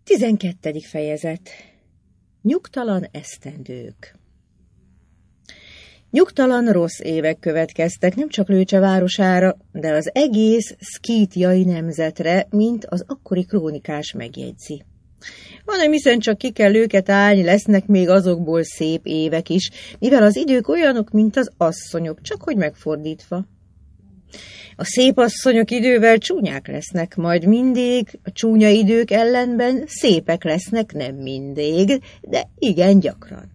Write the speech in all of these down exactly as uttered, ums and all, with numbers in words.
Tizenkettedik fejezet. Nyugtalan esztendők. Nyugtalan rossz évek következtek nem csak Lőcse városára, de az egész szkítiai nemzetre, mint az akkori krónikás megjegyzi. Hanem hiszen csak ki kell őket állni, lesznek még azokból szép évek is, mivel az idők olyanok, mint az asszonyok, csak hogy megfordítva. A szép asszonyok idővel csúnyák lesznek, majd mindig, a csúnya idők ellenben szépek lesznek nem mindig, de igen gyakran.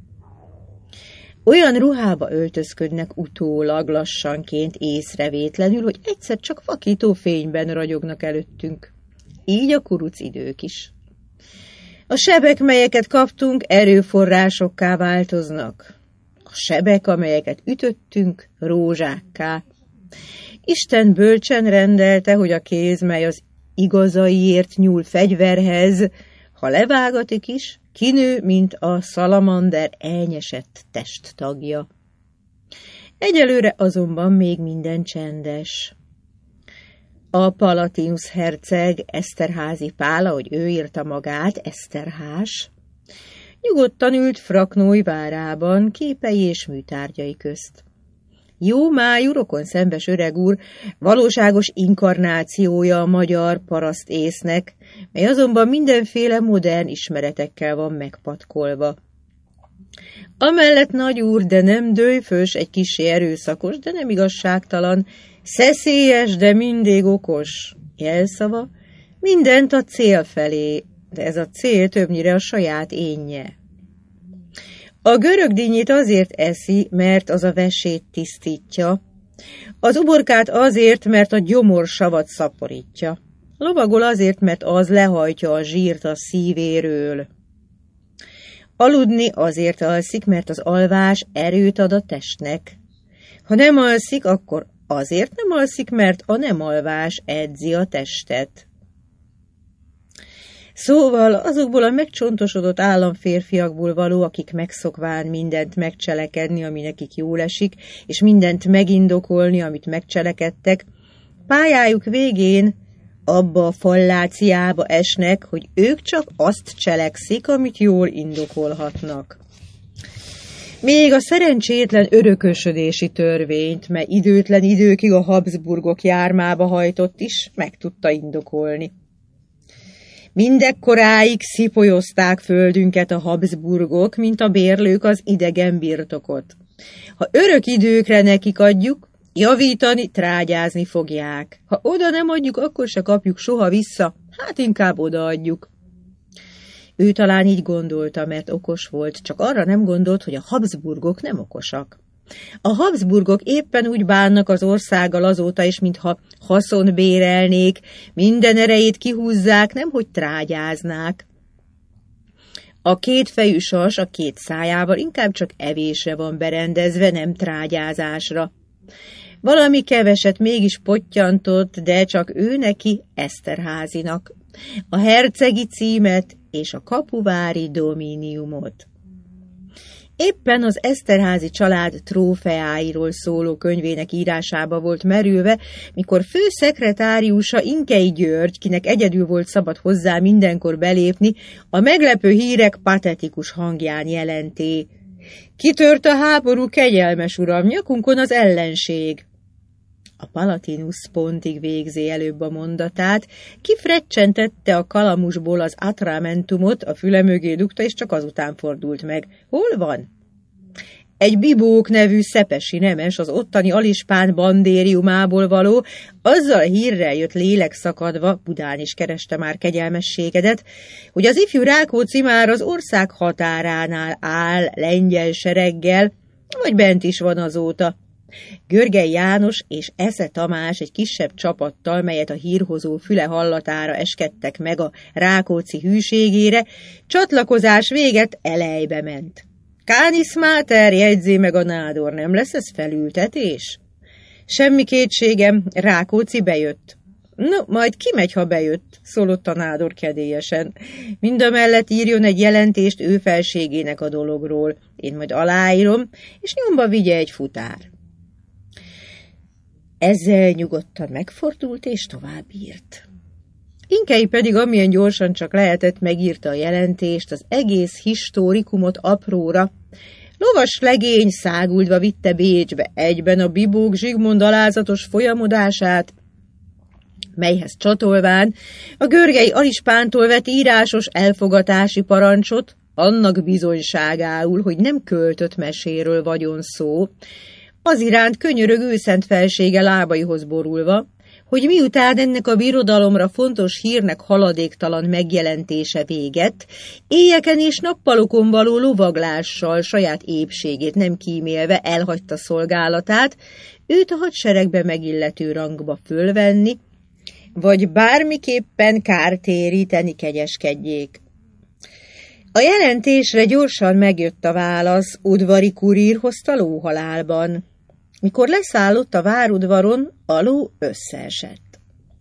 Olyan ruhába öltözködnek utólag lassanként észrevétlenül, hogy egyszer csak vakító fényben ragyognak előttünk. Így a kuruc idők is. A sebek, melyeket kaptunk, erőforrásokká változnak. A sebek, amelyeket ütöttünk, rózsákká. Isten bölcsen rendelte, hogy a kéz, mely az igazaiért nyúl fegyverhez, ha levágatik is, kinő, mint a szalamander elnyesett testtagja. Egyelőre azonban még minden csendes. A Palatinus herceg Eszterházy Pál, ahogy ő írta magát, Eszterhás, nyugodtan ült Fraknói várában, képei és műtárgyai közt. Jó májú, rokon szembes öreg úr, valóságos inkarnációja a magyar parasztésznek, mely azonban mindenféle modern ismeretekkel van megpatkolva. Amellett nagy úr, de nem dőfös, egy kissé erőszakos, de nem igazságtalan, szeszélyes, de mindig okos jelszava, mindent a cél felé, de ez a cél többnyire a saját énje. A görögdínyét azért eszi, mert az a vesét tisztítja, az uborkát azért, mert a gyomorsavat szaporítja, lovagol azért, mert az lehajtja a zsírt a szívéről. Aludni azért alszik, mert az alvás erőt ad a testnek. Ha nem alszik, akkor azért nem alszik, mert a nem alvás edzi a testet. Szóval azokból a megcsontosodott államférfiakból való, akik megszokván mindent megcselekedni, ami nekik jól esik, és mindent megindokolni, amit megcselekedtek, pályájuk végén abba a falláciába esnek, hogy ők csak azt cselekszik, amit jól indokolhatnak. Még a szerencsétlen örökösödési törvényt, mely időtlen időkig a Habsburgok jármába hajtott is, meg tudta indokolni. Mindekkoráig szipolyozták földünket a Habsburgok, mint a bérlők az idegen birtokot. Ha örök időkre nekik adjuk, javítani, trágyázni fogják. Ha oda nem adjuk, akkor se kapjuk soha vissza, hát inkább odaadjuk. Ő talán így gondolta, mert okos volt, csak arra nem gondolt, hogy a Habsburgok nem okosak. A Habsburgok éppen úgy bánnak az országgal azóta is, mintha haszon bérelnék, minden erejét kihúzzák, nemhogy trágyáznák. A kétfejű sas a két szájával inkább csak evésre van berendezve, nem trágyázásra. Valami keveset mégis pottyantott, de csak ő neki, Eszterházinak, a hercegi címet és a kapuvári dominiumot. Éppen az Eszterházy család trófeáiról szóló könyvének írásába volt merülve, mikor főszekretáriusa Inkey György, kinek egyedül volt szabad hozzá mindenkor belépni, a meglepő hírek patetikus hangján jelenté: kitört a háború, kegyelmes uram, nyakunkon az ellenség. A Palatinus pontig végzi előbb a mondatát, kifrecsentette a kalamusból az atramentumot, a füle mögé dugta, és csak azután fordult meg. Hol van? Egy Bibók nevű szepesi nemes, az ottani alispán bandériumából való, azzal a hírrel jött lélek szakadva, Budán is kereste már kegyelmességedet, hogy az ifjú Rákóczi már az ország határánál áll lengyel sereggel, vagy bent is van azóta. Görgely János és Esze Tamás egy kisebb csapattal, melyet a hírhozó füle hallatára eskedtek meg a Rákóczi hűségére, csatlakozás véget elejbe ment. Canis Mater, jegyzé meg a nádor, nem lesz ez felültetés? Semmi kétségem, Rákóczi bejött. No, majd kimegy, ha bejött, szólott a nádor kedélyesen. Mindamellett írjon egy jelentést ő felségének a dologról. Én majd aláírom, és nyomba vigye egy futár. Ezzel nyugodtan megfordult, és tovább írt. Inkei pedig amilyen gyorsan csak lehetett megírta a jelentést, az egész historikumot apróra. Lovas legény száguldva vitte Bécsbe egyben a Bibók Zsigmond alázatos folyamodását, melyhez csatolván a Görgei Alispántól vett írásos elfogatási parancsot, annak bizonyságául, hogy nem költött meséről vagyon szó, az iránt könyörög őszent felsége lábaihoz borulva, hogy miután ennek a birodalomra fontos hírnek haladéktalan megjelentése véget, éjeken és nappalokon való lovaglással saját épségét nem kímélve elhagyta szolgálatát, őt a hadseregbe megillető rangba fölvenni, vagy bármiképpen kártéríteni kegyeskedjék. A jelentésre gyorsan megjött a válasz, udvari kurír hozta lóhalálban. Mikor leszállott a várudvaron, a ló összeesett.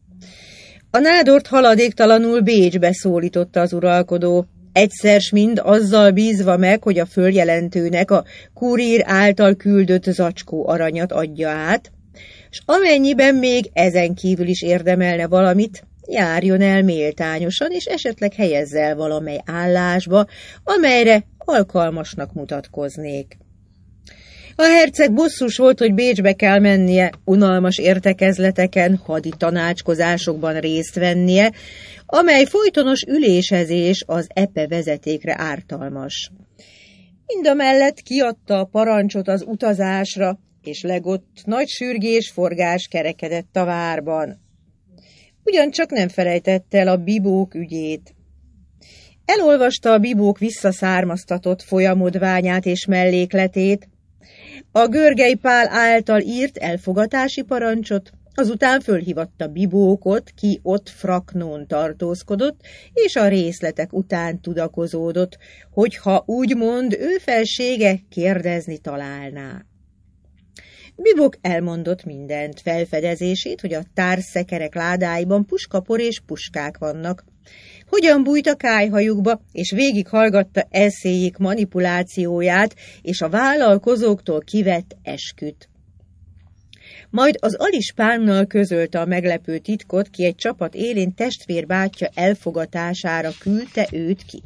A nádort haladéktalanul Bécsbe szólította az uralkodó, egyszer s mind azzal bízva meg, hogy a följelentőnek a kurír által küldött zacskó aranyat adja át, s amennyiben még ezen kívül is érdemelne valamit, járjon el méltányosan, és esetleg helyezze el valamely állásba, amelyre alkalmasnak mutatkoznék. A herceg bosszus volt, hogy Bécsbe kell mennie, unalmas értekezleteken, hadi tanácskozásokban részt vennie, amely folytonos ülésezés az epe vezetékre ártalmas. Mindamellett kiadta a parancsot az utazásra, és legott nagy sürgés forgás kerekedett a várban. Ugyancsak nem felejtette el a bibók ügyét. Elolvasta a bibók visszaszármaztatott folyamodványát és mellékletét, a Görgei Pál által írt elfogatási parancsot, azután fölhívatta bibókot, ki ott Fraknón tartózkodott, és a részletek után tudakozódott, hogyha úgymond ő felsége kérdezni találná. Bibók elmondott mindent, felfedezését, hogy a társzekerek ládáiban puskapor és puskák vannak, hogyan bújt a kályhajukba, és végighallgatta eszéjék manipulációját és a vállalkozóktól kivett esküt. Majd az Alispánnal közölte a meglepő titkot, ki egy csapat élén testvérbátyja elfogatására küldte őt ki.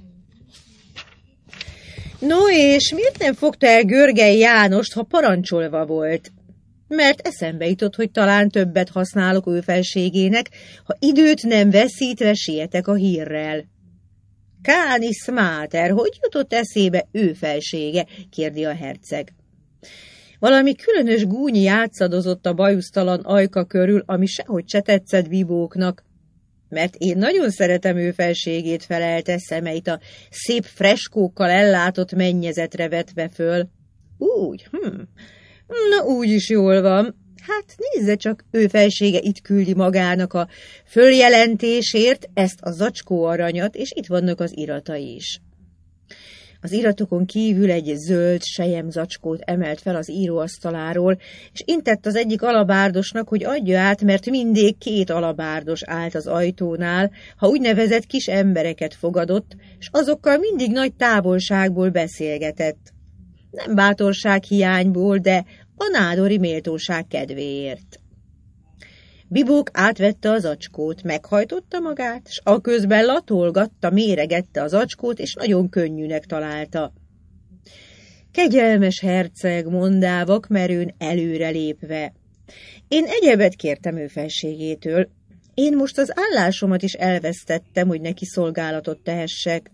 No, és miért nem fogta el Görgei Jánost, ha parancsolva volt? Mert eszembe jutott, hogy talán többet használok ő felségének, ha időt nem veszítve sietek a hírrel. Canis Mater, hogy jutott eszébe ő felsége? Kérdi a herceg. Valami különös gúnyi játszadozott a bajusztalan ajka körül, ami sehogy se tetszett bibóknak. Mert én nagyon szeretem ő felségét, felelte, szemeit a szép freskókkal ellátott mennyezetre vetve föl. Úgy, hm, na úgy is jól van. Hát nézze csak, ő felsége itt küldi magának a följelentésért ezt a zacskó aranyat, és itt vannak az iratai is. Az iratokon kívül egy zöld sejem zacskót emelt fel az íróasztaláról, és intett az egyik alabárdosnak, hogy adja át, mert mindig két alabárdos állt az ajtónál, ha úgynevezett kis embereket fogadott, és azokkal mindig nagy távolságból beszélgetett. Nem bátorság hiányból, de a nádori méltóság kedvéért. Bibók átvette az zacskót, meghajtotta magát, s aközben latolgatta, méregette az zacskót, és nagyon könnyűnek találta. Kegyelmes herceg, mondá vakmerőn előrelépve. Én egyebet kértem ő felségétől. Én most az állásomat is elvesztettem, hogy neki szolgálatot tehessek.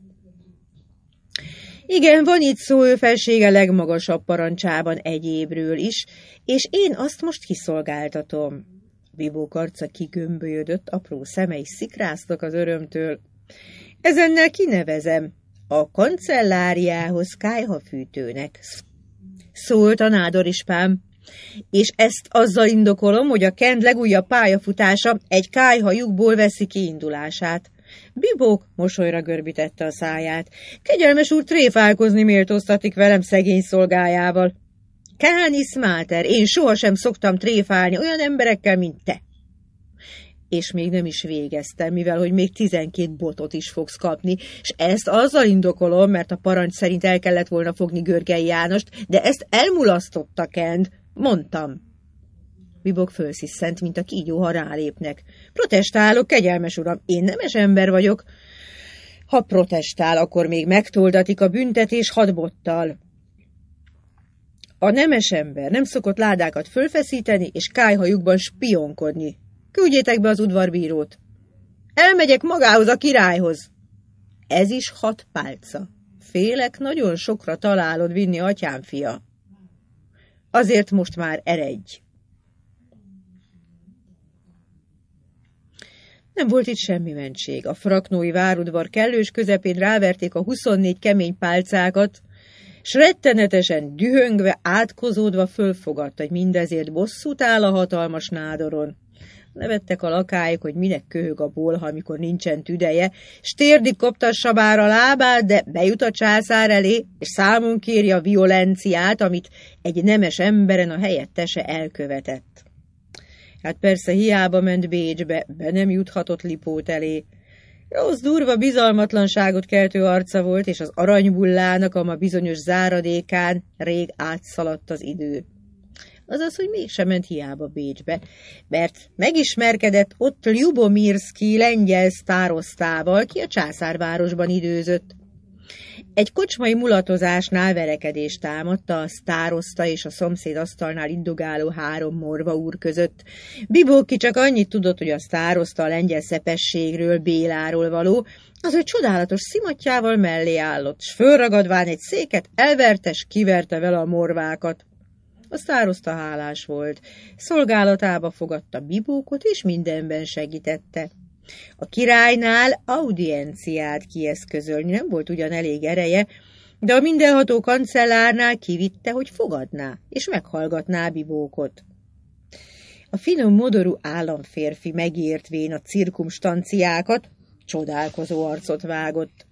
Igen, van itt szó ő felsége legmagasabb parancsában egyébről is, és én azt most kiszolgáltatom. Bibók arca kigömbölyödött, apró szemei szikráztak az örömtől. Ezennel kinevezem a kancelláriához kályhafűtőnek, szólt a nádorispám, és ezt azzal indokolom, hogy a Kend legújabb pályafutása egy kályhajukból veszi kiindulását. Bibók mosolyra görbítette a száját. Kegyelmes úr tréfálkozni méltóztatik velem szegény szolgájával. Canis Mater, én sohasem szoktam tréfálni olyan emberekkel, mint te. És még nem is végeztem, mivel hogy még tizenkét botot is fogsz kapni, és ezt azzal indokolom, mert a parancs szerint el kellett volna fogni Görgei Jánost, de ezt elmulasztotta Kend, mondtam. Bibok fölsziszent, mint a kígyó, ha rálépnek. Protestálok, kegyelmes uram, én nemes ember vagyok. Ha protestál, akkor még megtoldatik a büntetés hadbottal. A nemes ember nem szokott ládákat fölfeszíteni, és kályhajukban spionkodni. Küldjétek be az udvarbírót. Elmegyek magához, a királyhoz. Ez is hat pálca. Félek, nagyon sokra találod vinni, atyám fia. Azért most már eredj. Nem volt itt semmi mentség. A fraknói várudvar kellős közepén ráverték a huszonnégy kemény pálcákat, s rettenetesen dühöngve, átkozódva fölfogadt, hogy mindezért bosszút áll a hatalmas nádoron. Nevettek a lakályok, hogy minek köhög a bolha, amikor nincsen tüdeje, s térdig koptassa bár a lábát, de bejut a császár elé, és számon kéri a violenciát, amit egy nemes emberen a helyettese elkövetett. Hát persze hiába ment Bécsbe, be nem juthatott Lipót elé. Rossz durva bizalmatlanságot keltő arca volt, és az aranybullának a ma bizonyos záradékán rég átszaladt az idő. Azaz, hogy mégsem ment hiába Bécsbe, mert megismerkedett ott Ljubomirszky lengyel sztárosztával, ki a császárvárosban időzött. Egy kocsmai mulatozásnál verekedést támadta a sztároszta és a szomszéd asztalnál indogáló három morva úr között. Bibóki csak annyit tudott, hogy a sztároszta a lengyel szepességről, Béláról való, az ő csodálatos szimatjával mellé állott, s fölragadván egy széket elverte, s kiverte vele a morvákat. A sztároszta hálás volt, szolgálatába fogadta Bibókot, és mindenben segítette. A királynál audienciát kieszközölni nem volt ugyan elég ereje, de a mindenható kancellárnál kivitte, hogy fogadná, és meghallgatná Bibókot. A finom modorú államférfi megértvén a cirkumstanciákat, csodálkozó arcot vágott.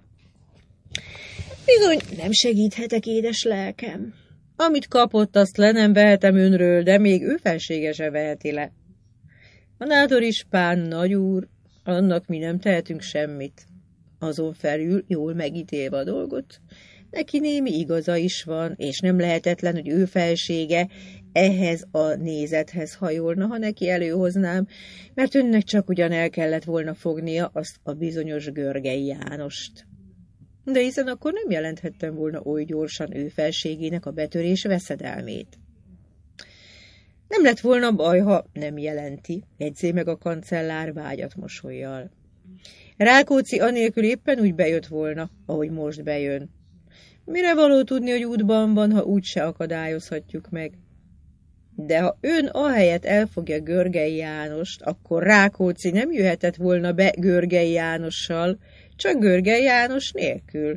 Bizony, nem segíthetek, édes lelkem. Amit kapott, azt le nem vehetem önről, de még ő felsége se veheti le. A nádor ispán, nagyúr, annak mi nem tehetünk semmit. Azon felül, jól megítélve a dolgot, neki némi igaza is van, és nem lehetetlen, hogy ő felsége ehhez a nézethez hajolna, ha neki előhoznám, mert önnek csak ugyan el kellett volna fognia azt a bizonyos Görgei Jánost. De hiszen akkor nem jelenthettem volna oly gyorsan ő felségének a betörés veszedelmét. Nem lett volna baj, ha nem jelenti, jegyzé meg a kancellár vágyat mosollyal. Rákóczi anélkül éppen úgy bejött volna, ahogy most bejön. Mire való tudni, hogy útban van, ha úgyse akadályozhatjuk meg? De ha ön ahelyett elfogja Görgei Jánost, akkor Rákóczi nem jöhetett volna be Görgei Jánossal, csak Görgei János nélkül.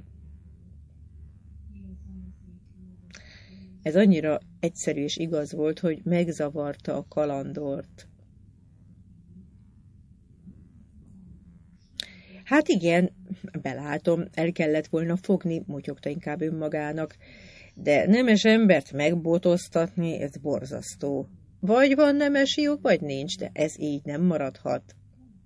Ez annyira egyszerű és igaz volt, hogy megzavarta a kalandort. Hát igen, belátom, el kellett volna fogni, motyogta inkább önmagának, de nemes embert megbotoztatni, ez borzasztó. Vagy van nemesi jog, vagy nincs, de ez így nem maradhat.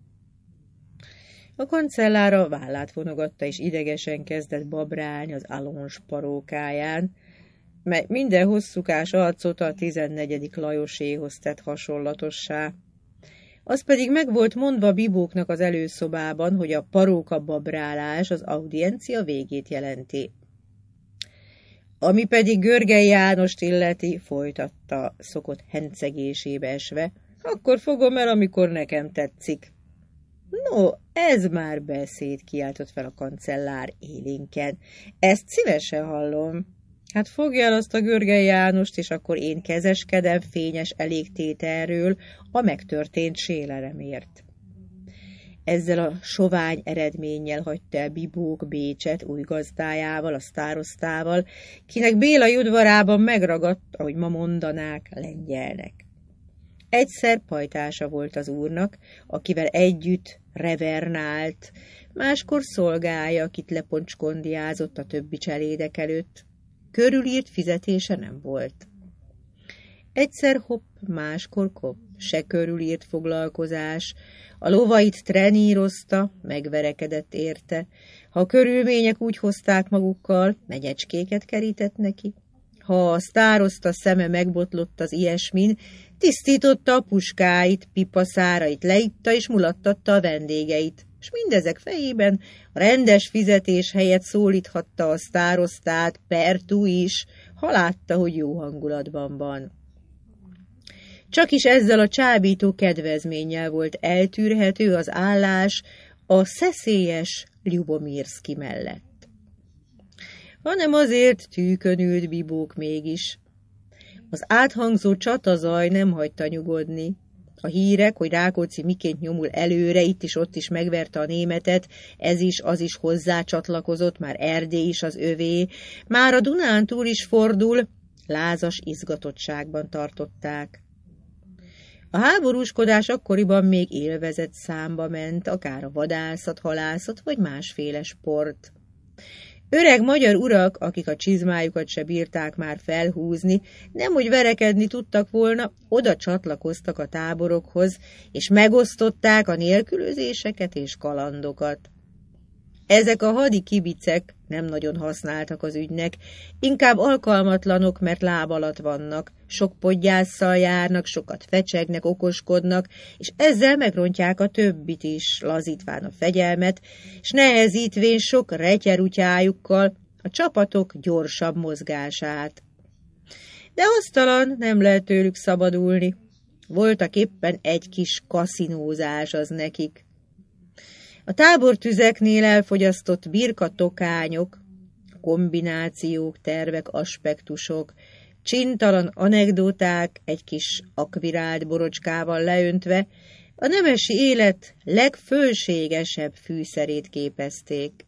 A kancellára vállát vonogatta, és idegesen kezdett babrálni az alons parókáján, mely minden hosszúkás arcot a tizennegyedik Lajoséhoz tett hasonlatossá. Az pedig meg volt mondva Bibóknak az előszobában, hogy a paróka babrálás az audiencia végét jelenti. Ami pedig Görgei Jánost illeti, folytatta szokott hencegésébe esve, akkor fogom el, amikor nekem tetszik. No, ez már beszéd, kiáltott fel a kancellár élénken. Ezt szívesen hallom. Hát fogja el azt a Görgei Jánost, és akkor én kezeskedem fényes elégtételről a megtörtént sélelemért. Ezzel a sovány eredménnyel hagyta el Bibók Bécset új gazdájával, a sztárosztával, kinek Béla udvarában megragadt, ahogy ma mondanák, lengyelnek. Egyszer pajtása volt az úrnak, akivel együtt revernált, máskor szolgája, akit leponcskondiázott a többi cselédek előtt. Körülírt fizetése nem volt. Egyszer hopp, máskor kopp, se körülírt foglalkozás, a lovait trenírozta, megverekedett érte, ha a körülmények úgy hozták magukkal, megyecskéket kerített neki, Ha a sztározta szeme megbotlott az ilyesmin, tisztította a puskáit, pipaszárait leitta és mulattatta a vendégeit, s mindezek fejében a rendes fizetés helyett szólíthatta a sztároztát, Pertú is, ha látta, hogy jó hangulatban van. Csak is ezzel a csábító kedvezménnyel volt eltűrhető az állás a szeszélyes Ljubomirszky mellett. Hanem azért tűkön ült Bibók mégis. Az áthangzó csatazaj nem hagyta nyugodni. A hírek, hogy Rákóczi miként nyomul előre, itt is ott is megverte a németet, ez is, az is hozzá csatlakozott, már Erdély is az övé, már a Dunántúl is fordul, lázas izgatottságban tartották. A háborúskodás akkoriban még élvezett számba ment, akár a vadászat, halászat vagy másféle sport. Öreg magyar urak, akik a csizmájukat se bírták már felhúzni, nemhogy verekedni tudtak volna, oda csatlakoztak a táborokhoz, és megosztották a nélkülözéseket és kalandokat. Ezek a hadi kibicek nem nagyon használtak az ügynek, inkább alkalmatlanok, mert láb alatt vannak, sok podgyásszal járnak, sokat fecsegnek, okoskodnak, és ezzel megrontják a többit is, lazítván a fegyelmet, és nehezítvén sok retyerutyájukkal a csapatok gyorsabb mozgását. De hasztalan nem lehet tőlük szabadulni. Voltak éppen egy kis kaszinózás az nekik. A tábortüzeknél elfogyasztott birkatokányok, kombinációk, tervek, aspektusok, csintalan anekdoták egy kis akvirált borocskával leöntve a nemesi élet legfölségesebb fűszerét képezték.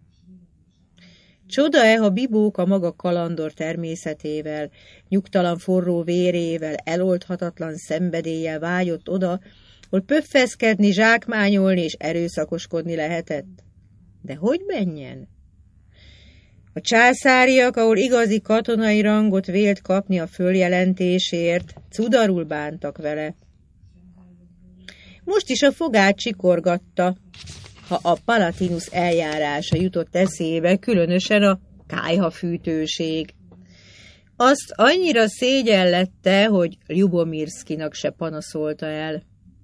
Csoda-e, ha Bibók a maga kalandor természetével, nyugtalan forró vérével, eloldhatatlan szenvedéllyel vágyott oda, hol pöffeszkedni, zsákmányolni és erőszakoskodni lehetett. De hogy menjen? A császáriak, ahol igazi katonai rangot vélt kapni a följelentésért, cudarul bántak vele. Most is a fogát csikorgatta, ha a Palatinus eljárása jutott eszébe, különösen a kályhafűtőség. Azt annyira szégyellette, hogy Ljubomirszkynak se panaszolta el.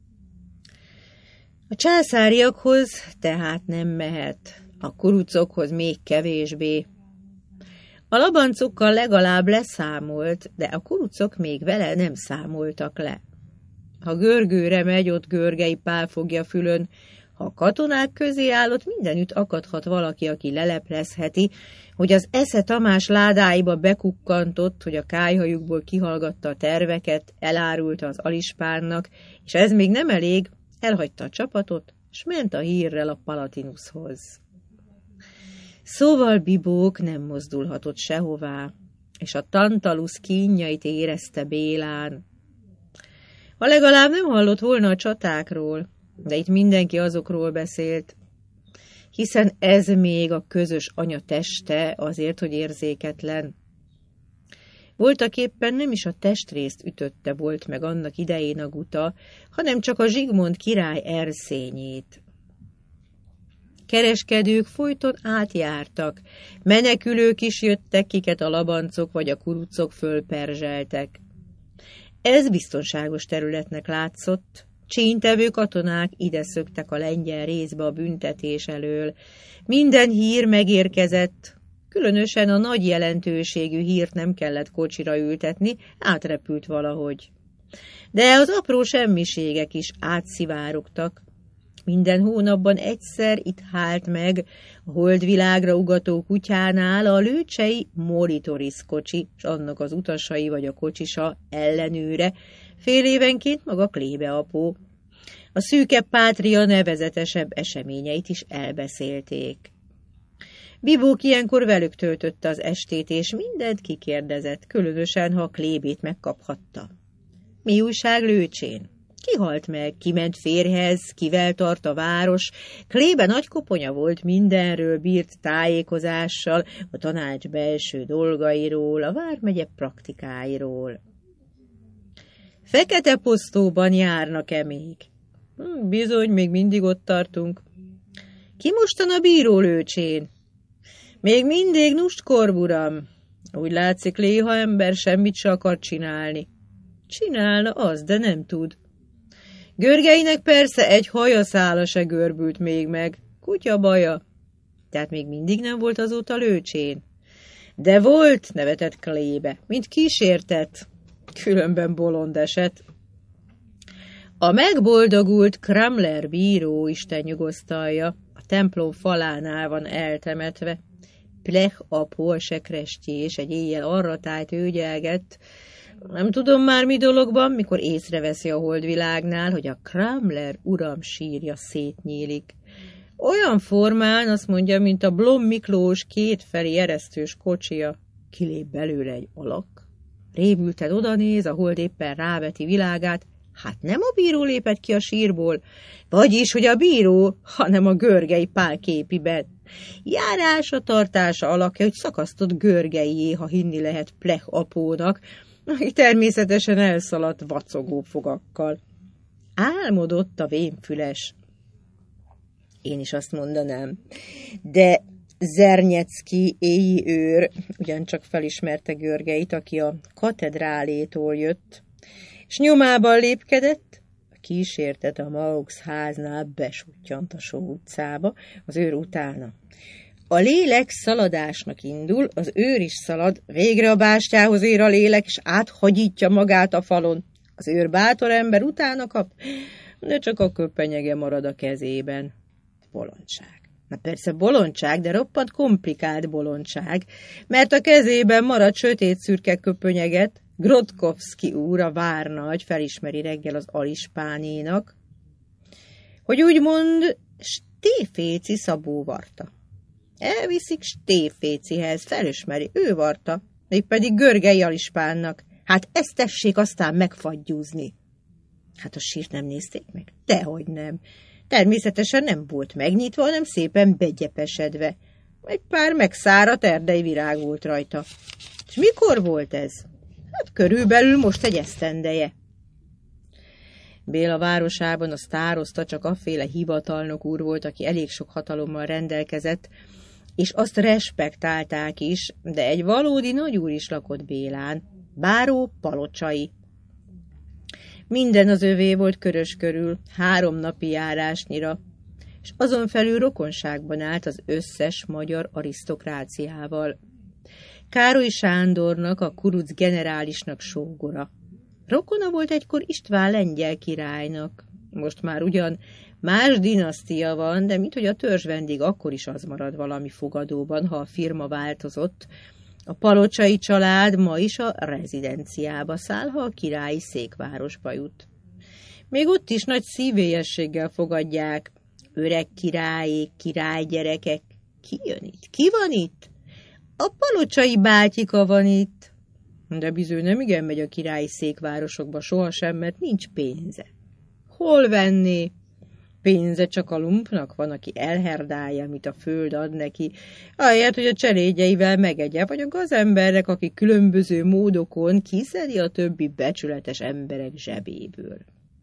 A császáriakhoz tehát nem mehet, a kurucokhoz még kevésbé. A labancokkal legalább leszámolt, de a kurucok még vele nem számoltak le. Ha görgőre megy, ott Görgei Pál fogja fülön, ha a katonák közé állott, mindenütt akadhat valaki, aki leleplezheti, hogy az Esze Tamás ládáiba bekukkantott, hogy a kályhajukból kihallgatta a terveket, elárulta az Alispánnak, és ez még nem elég, elhagyta a csapatot, és ment a hírrel a Palatinushoz. Szóval Bibók nem mozdulhatott sehová, és a Tantalus kínjait érezte Bélán. Ha legalább nem hallott volna a csatákról, de itt mindenki azokról beszélt, hiszen ez még a közös anya teste azért, hogy érzéketlen. Voltaképpen nem is a testrészt ütötte volt meg annak idején a guta, hanem csak a Zsigmond király erszényét. Kereskedők folyton átjártak, menekülők is jöttek, kiket a labancok vagy a kurucok fölperzseltek. Ez biztonságos területnek látszott, csíntevő katonák ide szöktek a lengyel részbe a büntetés elől. Minden hír megérkezett, különösen a nagy jelentőségű hírt nem kellett kocsira ültetni, átrepült valahogy. De az apró semmiségek is átszivárogtak. Minden hónapban egyszer itt hált meg a holdvilágra ugató kutyánál a lőcsei Moritoris kocsi, s annak az utasai vagy a kocsisa ellenőre, fél évenként maga Klébe apó. A szűke pátria nevezetesebb eseményeit is elbeszélték. Bibók ilyenkor velük töltötte az estét, és mindent kikérdezett, különösen, ha a Klébét megkaphatta. Mi újság Lőcsén? Ki halt meg, ki ment férjhez, kivel tart a város? Klébe nagy koponya volt, mindenről bírt tájékozással, a tanács belső dolgairól, a vármegye praktikáiról. Fekete Posztóban járnak-e még? Hm, bizony, még mindig ott tartunk. Ki mostan a bíró Lőcsén? Még mindig Nustkorb uram. Úgy látszik, Léha ember semmit se akar csinálni. Csinálna az, de nem tud. Görgeinek persze egy hajaszála se görbült még meg. Kutya baja. Tehát még mindig nem volt azóta lőcsén. De volt, nevetett Klébe, mint kísértett. Különben bolond esett. A megboldogult Cramler bíró, Isten nyugosztalja, a templom falánál van eltemetve. Plech apó, a sekrestjés, egy éjjel arra tájt őgyelgett. Nem tudom már mi dologban, mikor észreveszi a holdvilágnál, hogy a Cramler uram sírja szétnyílik. Olyan formán, azt mondja, mint a Blom Miklós kétfelé eresztős kocsia. Kilép belőle egy alak. Rémülten odanéz, a hold éppen ráveti világát. Hát nem a bíró lépett ki a sírból, vagyis, hogy a bíró, hanem a Görgei Pál képiben. Járása, tartása alakja, hogy szakasztott Görgeié, ha hinni lehet Plech apónak, aki természetesen elszaladt vacogó fogakkal. Álmodott a vénfüles. Én is azt mondanám. De Zernyecki éji őr ugyancsak felismerte Görgeit, aki a katedrálétól jött, és nyomában lépkedett, a kísértet a Maux háznál besuttyant a Só utcába, az őr utána. A lélek szaladásnak indul, az őr is szalad, végre a bástyához ér a lélek, és áthagyítja magát a falon. Az őr bátor ember utána kap, de csak a köpenyege marad a kezében. Bolondság. Na persze bolondság, de roppant komplikált bolondság, mert a kezében marad sötét szürke köpönyeget. Grotkovszki úr, a várnagy felismeri reggel az alispánénak, hogy úgymond Stéféci Szabó varta. Elviszik Stéfécihez, felismeri, ő varta, mégpedig Görgei alispánnak. Hát ezt tessék aztán megfagyúzni. Hát a sírt nem nézték meg? Dehogy nem. Természetesen nem volt megnyitva, hanem szépen begyepesedve. Egy pár megszáradt erdei virág volt rajta. És mikor volt ez? Hát körülbelül most egy esztendeje. Béla városában a sztározta csak afféle hivatalnok úr volt, aki elég sok hatalommal rendelkezett, és azt respektálták is, de egy valódi nagyúr is lakott Bélán, báró Palocsai. Minden az övé volt körös körül, három napi járásnyira, és azon felül rokonságban állt az összes magyar arisztokráciával. Károly Sándornak, a kuruc generálisnak sógora. Rokona volt egykor István lengyel királynak. Most már ugyan más dinasztia van, de minthogy a törzs vendég akkor is az marad valami fogadóban, ha a firma változott. A Palocsai család ma is a rezidenciába száll, ha a királyi székvárosba jut. Még ott is nagy szívélyességgel fogadják. Öreg királyék, királygyerekek. Ki jön itt? Ki van itt? A Palocsai bátyika van itt. De bizony nem igen megy a királyi székvárosokba sohasem, mert nincs pénze. Hol venné? Pénze csak a lumpnak van, aki elherdálja, amit a föld ad neki, ahelyett, hogy a cselédjeivel megegye, vagy a gazembernek, aki különböző módokon kiszedi a többi becsületes emberek zsebéből.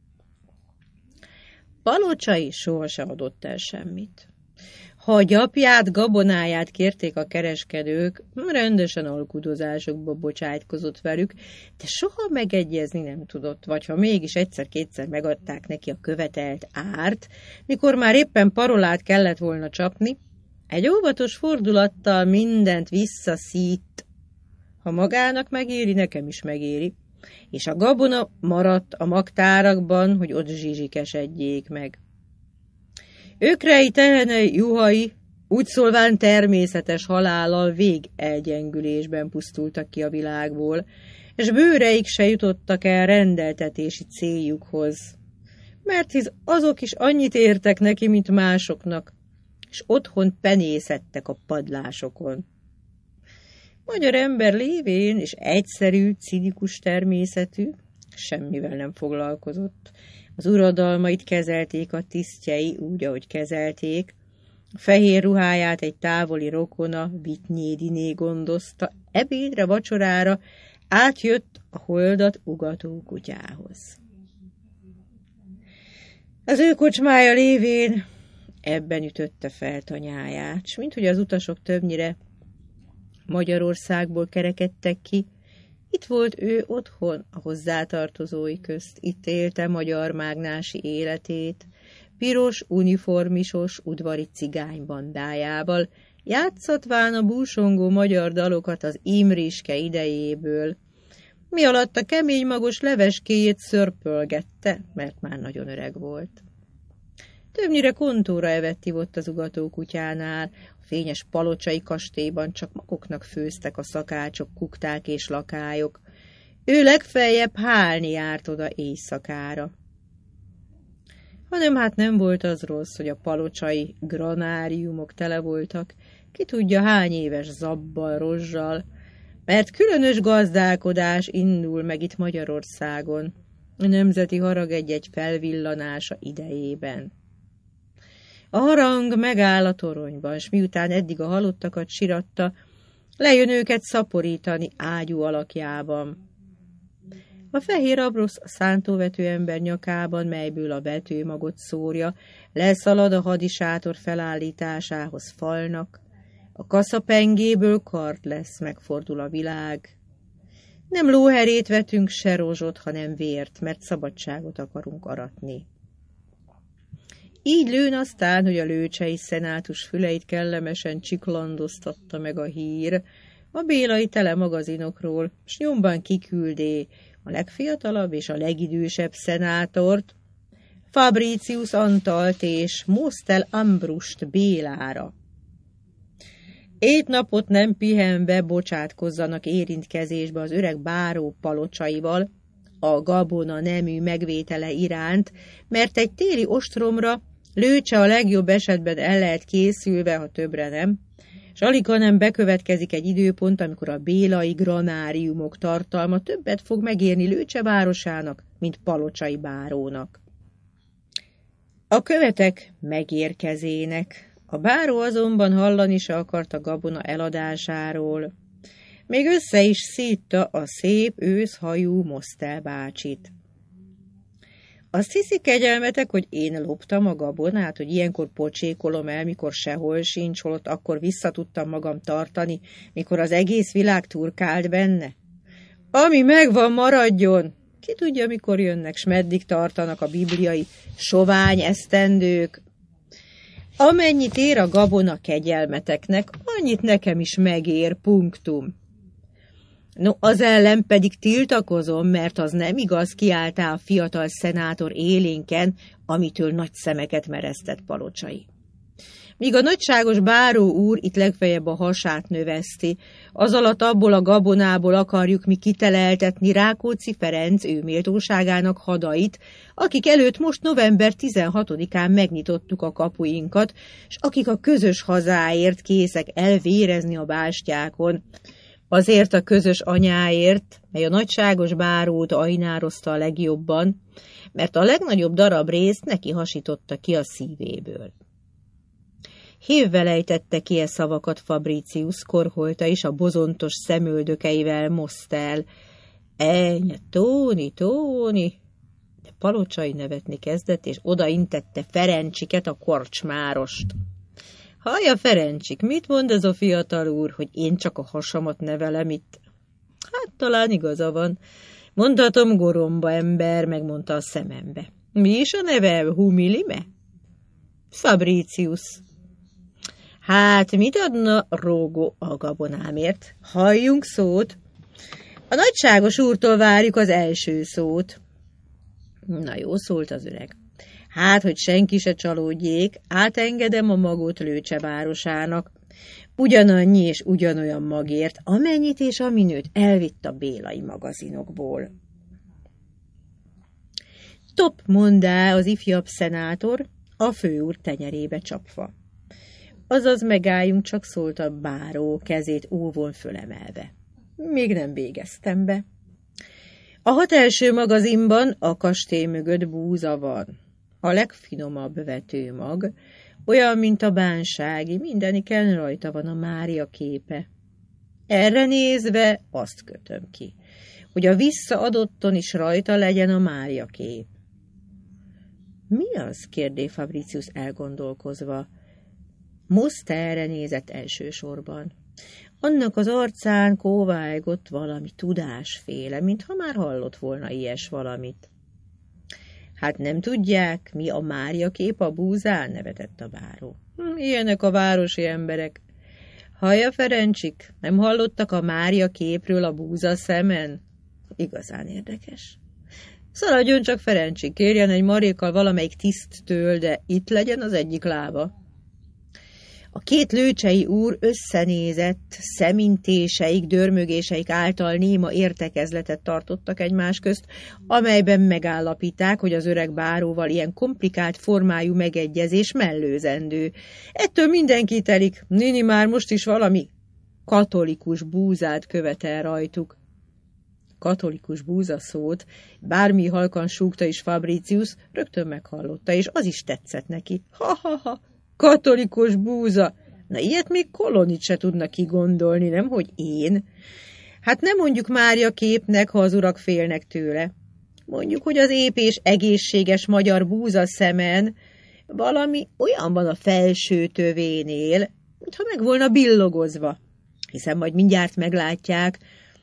Palocsai sohasem adott el semmit. Ha a gyapját, gabonáját kérték a kereskedők, rendesen alkudozásokba bocsájtkozott velük, de soha megegyezni nem tudott, vagy ha mégis egyszer-kétszer megadták neki a követelt árt, mikor már éppen parolát kellett volna csapni, egy óvatos fordulattal mindent visszaszít. Ha magának megéri, nekem is megéri, és a gabona maradt a magtárakban, hogy ott zsizsikesedjék meg. Ökrei, tehenei, juhai, úgy szólván természetes halállal végelgyengülésben pusztultak ki a világból, és bőreik se jutottak el rendeltetési céljukhoz, mert hisz azok is annyit értek neki, mint másoknak, és otthon penészettek a padlásokon. Magyar ember lévén és egyszerű, cinikus természetű, semmivel nem foglalkozott. Az uradalmait kezelték a tisztjei úgy, ahogy kezelték. A fehér ruháját egy távoli rokona, Vitnyédiné gondozta, ebédre, vacsorára átjött a holdat ugató kutyához. Az ő kocsmája lévén ebben ütötte fel tanyáját, s minthogy az utasok többnyire Magyarországból kerekedtek ki. Itt volt ő otthon, a hozzátartozói közt, itt élte magyar mágnási életét, piros, uniformisos, udvari cigánybandájával, játszatván a búsongó magyar dalokat az Imriske idejéből, mi alatt a kemény magos leveskéjét szörpölgette, mert már nagyon öreg volt. Többnyire kontóra evett ivott az ugatókutyánál, a fényes palocsai kastélyban csak maguknak főztek a szakácsok, kukták és lakályok. Ő legfeljebb hálni járt oda éjszakára. Hanem hát nem volt az rossz, hogy a palocsai granáriumok tele voltak, ki tudja hány éves zabbal, rozsal, mert különös gazdálkodás indul meg itt Magyarországon, a nemzeti harag egy-egy felvillanása idejében. A harang megáll a toronyban, s miután eddig a halottakat siratta, lejön őket szaporítani ágyú alakjában. A fehér abrosz a szántóvető ember nyakában, melyből a vetőmagot szórja, leszalad a hadisátor felállításához falnak, a kaszapengéből kard lesz, megfordul a világ. Nem lóherét vetünk, se rozsot, hanem vért, mert szabadságot akarunk aratni. Így lőn aztán, hogy a lőcsei szenátus füleit kellemesen csiklandoztatta meg a hír a bélai telemagazinokról, s nyomban kiküldé a legfiatalabb és a legidősebb szenátort, Fabricius Antalt és Mostel Ambrust Bélára. Ét napot nem pihenve bocsátkozzanak érintkezésbe az öreg báró palocsaival, a gabona nemű megvétele iránt, mert egy téli ostromra lőcse a legjobb esetben el lehet készülve, ha többre nem, s aligha nem bekövetkezik egy időpont, amikor a bélai granáriumok tartalma többet fog megérni Lőcse városának, mint palocsai bárónak. A követek megérkezének. A báró azonban hallani se akart a gabona eladásáról. Még össze is szítta a szép őszhajú Mostel bácsit. Azt hiszi kegyelmetek, hogy én loptam a gabonát, hogy ilyenkor pocsékolom el, mikor sehol sincs, holott akkor vissza tudtam magam tartani, mikor az egész világ turkált benne? Ami megvan, maradjon! Ki tudja, mikor jönnek, s meddig tartanak a bibliai sovány esztendők? Amennyit ér a gabona kegyelmeteknek, annyit nekem is megér, punktum. No, az ellen pedig tiltakozom, mert az nem igaz, kiáltál a fiatal szenátor élénken, amitől nagy szemeket meresztett palocsai. Míg a nagyságos báró úr itt legfeljebb a hasát növeszti, az alatt abból a gabonából akarjuk mi kiteleltetni Rákóczi Ferenc ő méltóságának hadait, akik előtt most november tizenhatodikán megnyitottuk a kapuinkat, s akik a közös hazáért készek elvérezni a bástyákon, azért a közös anyáért, mely a nagyságos bárót ajnározta a legjobban, mert a legnagyobb darab részt neki hasította ki a szívéből. Hévvel ejtette ki e szavakat Fabricius, korholta is a bozontos szemöldökeivel Mostel. Eny, Tóni, Tóni! De palocsai nevetni kezdett, és odaintette Ferencsiket, a korcsmárost. Hallja, Ferencsik, mit mond ez a fiatal úr, hogy én csak a hasamat nevelem itt? Hát talán igaza van. Mondhatom, goromba ember, megmondta a szemembe. Mi is a neve, Humilime? Fabricius. Hát, mit adna Rógó a gabonámért? Halljunk szót. A nagyságos úrtól várjuk az első szót. Na jó, szólt az öreg. Hát, hogy senki se csalódjék, átengedem a magot Lőcse városának. Ugyanannyi és ugyanolyan magért, amennyit és aminőt elvitt a bélai magazinokból. Top, mondá az ifjabb szenátor, a főúr tenyerébe csapva. Azaz megálljunk, csak szólt a báró, kezét óvon fölemelve. Még nem végeztem be. A hat első magazinban a kastély mögött búza van. A legfinomabb vetőmag, olyan, mint a bánsági, mindeniken rajta van a Mária képe. Erre nézve azt kötöm ki, hogy a visszaadotton is rajta legyen a Mária kép. Mi az? Kérdé Fabricius elgondolkozva. Mostel erre nézett elsősorban. Annak az arcán kóvájgott valami tudásféle, mintha már hallott volna ilyes valamit. Hát nem tudják, mi a Mária kép a búzán? Nevetett a báró. Hm, ilyenek a városi emberek. Hallja, Ferencsik, nem hallottak a Mária képről a búza szemen? Igazán érdekes. Szaladjon csak, Ferencsik, kérjen egy marékkal valamelyik tiszttől, de itt legyen az egyik lába. A két lőcsei úr összenézett, szemintéseik, dörmögéseik által néma értekezletet tartottak egymás közt, amelyben megállapíták, hogy az öreg báróval ilyen komplikált formájú megegyezés mellőzendő. Ettől mindenki telik, Nini már most is valami katolikus búzát követel rajtuk. Katolikus búza szót, bármi halkan súgta is Fabricius, rögtön meghallotta, és az is tetszett neki. Ha-ha-ha! Katolikus búza! Na, ilyet még Kolonit se tudna kigondolni, nemhogy én. Hát nem mondjuk Mária képnek, ha az urak félnek tőle. Mondjuk, hogy az ép és egészséges magyar búza szemen valami olyan van a felső tövénél, mintha meg volna billogozva. Hiszen majd mindjárt meglátják,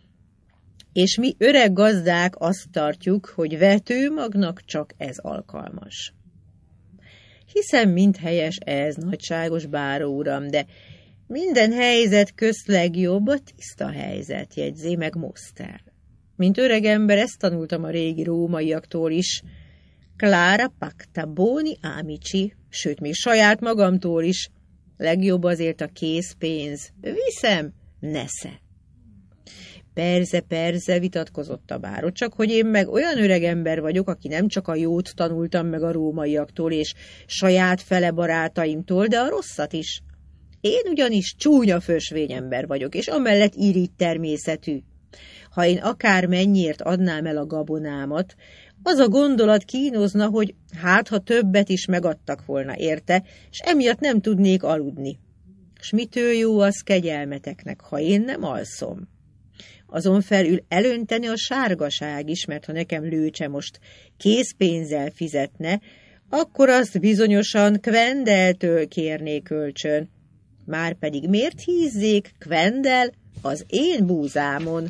és mi öreg gazdák azt tartjuk, hogy vetőmagnak csak ez alkalmas. Hiszem, mind helyes ez, nagyságos báró uram, de minden helyzet közt legjobb a tiszta helyzet, jegyzé meg Moszter. Mint öreg ember, ezt tanultam a régi rómaiaktól is. Clara pacta boni amici, sőt, még saját magamtól is. Legjobb azért a készpénz. Viszem, nesze. Persze, persze, vitatkozott a báró, csak hogy én meg olyan öreg ember vagyok, aki nem csak a jót tanultam meg a rómaiaktól és saját fele barátaimtól, de a rosszat is. Én ugyanis csúnya fösvényember vagyok, és amellett irigy természetű. Ha én akár mennyiért adnám el a gabonámat, az a gondolat kínozna, hogy hát, ha többet is megadtak volna érte, és emiatt nem tudnék aludni. S mitől jó az kegyelmeteknek, ha én nem alszom? Azon felül elönteni a sárgaság is, mert ha nekem Lőcse most készpénzzel fizetne, akkor azt bizonyosan Kvendeltől kérné kölcsön. Márpedig miért hízzék Kvendel az én búzámon?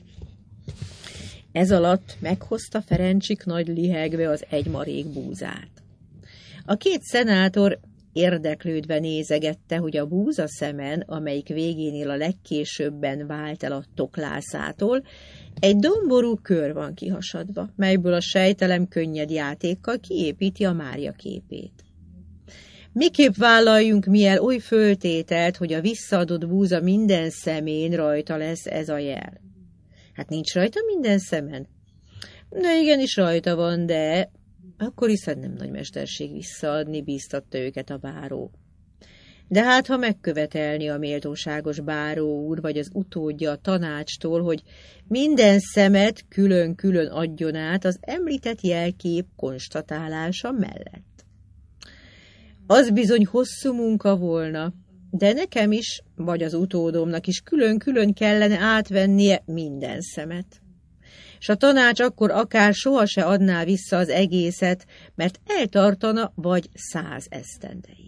Ez alatt meghozta Ferencsik nagy lihegve az egymarék búzát. A két szenátor érdeklődve nézegette, hogy a búza szemen, amelyik végénél a legkésőbben vált el a toklászától, egy domború kör van kihasadva, melyből a sejtelem könnyed játékkal kiépíti a Mária képét. Miképp vállaljunk mi el oly föltételt, hogy a visszaadott búza minden szemén rajta lesz ez a jel? Hát nincs rajta minden szemen? De igenis rajta van, de... Akkor hiszen nem nagy mesterség visszaadni, bíztatta őket a báró. De hát, ha megkövetelni a méltóságos báró úr, vagy az utódja a tanácstól, hogy minden szemet külön-külön adjon át az említett jelkép konstatálása mellett. Az bizony hosszú munka volna, de nekem is, vagy az utódomnak is külön-külön kellene átvennie minden szemet. És a tanács akkor akár soha se adná vissza az egészet, mert eltartana vagy száz esztendeig.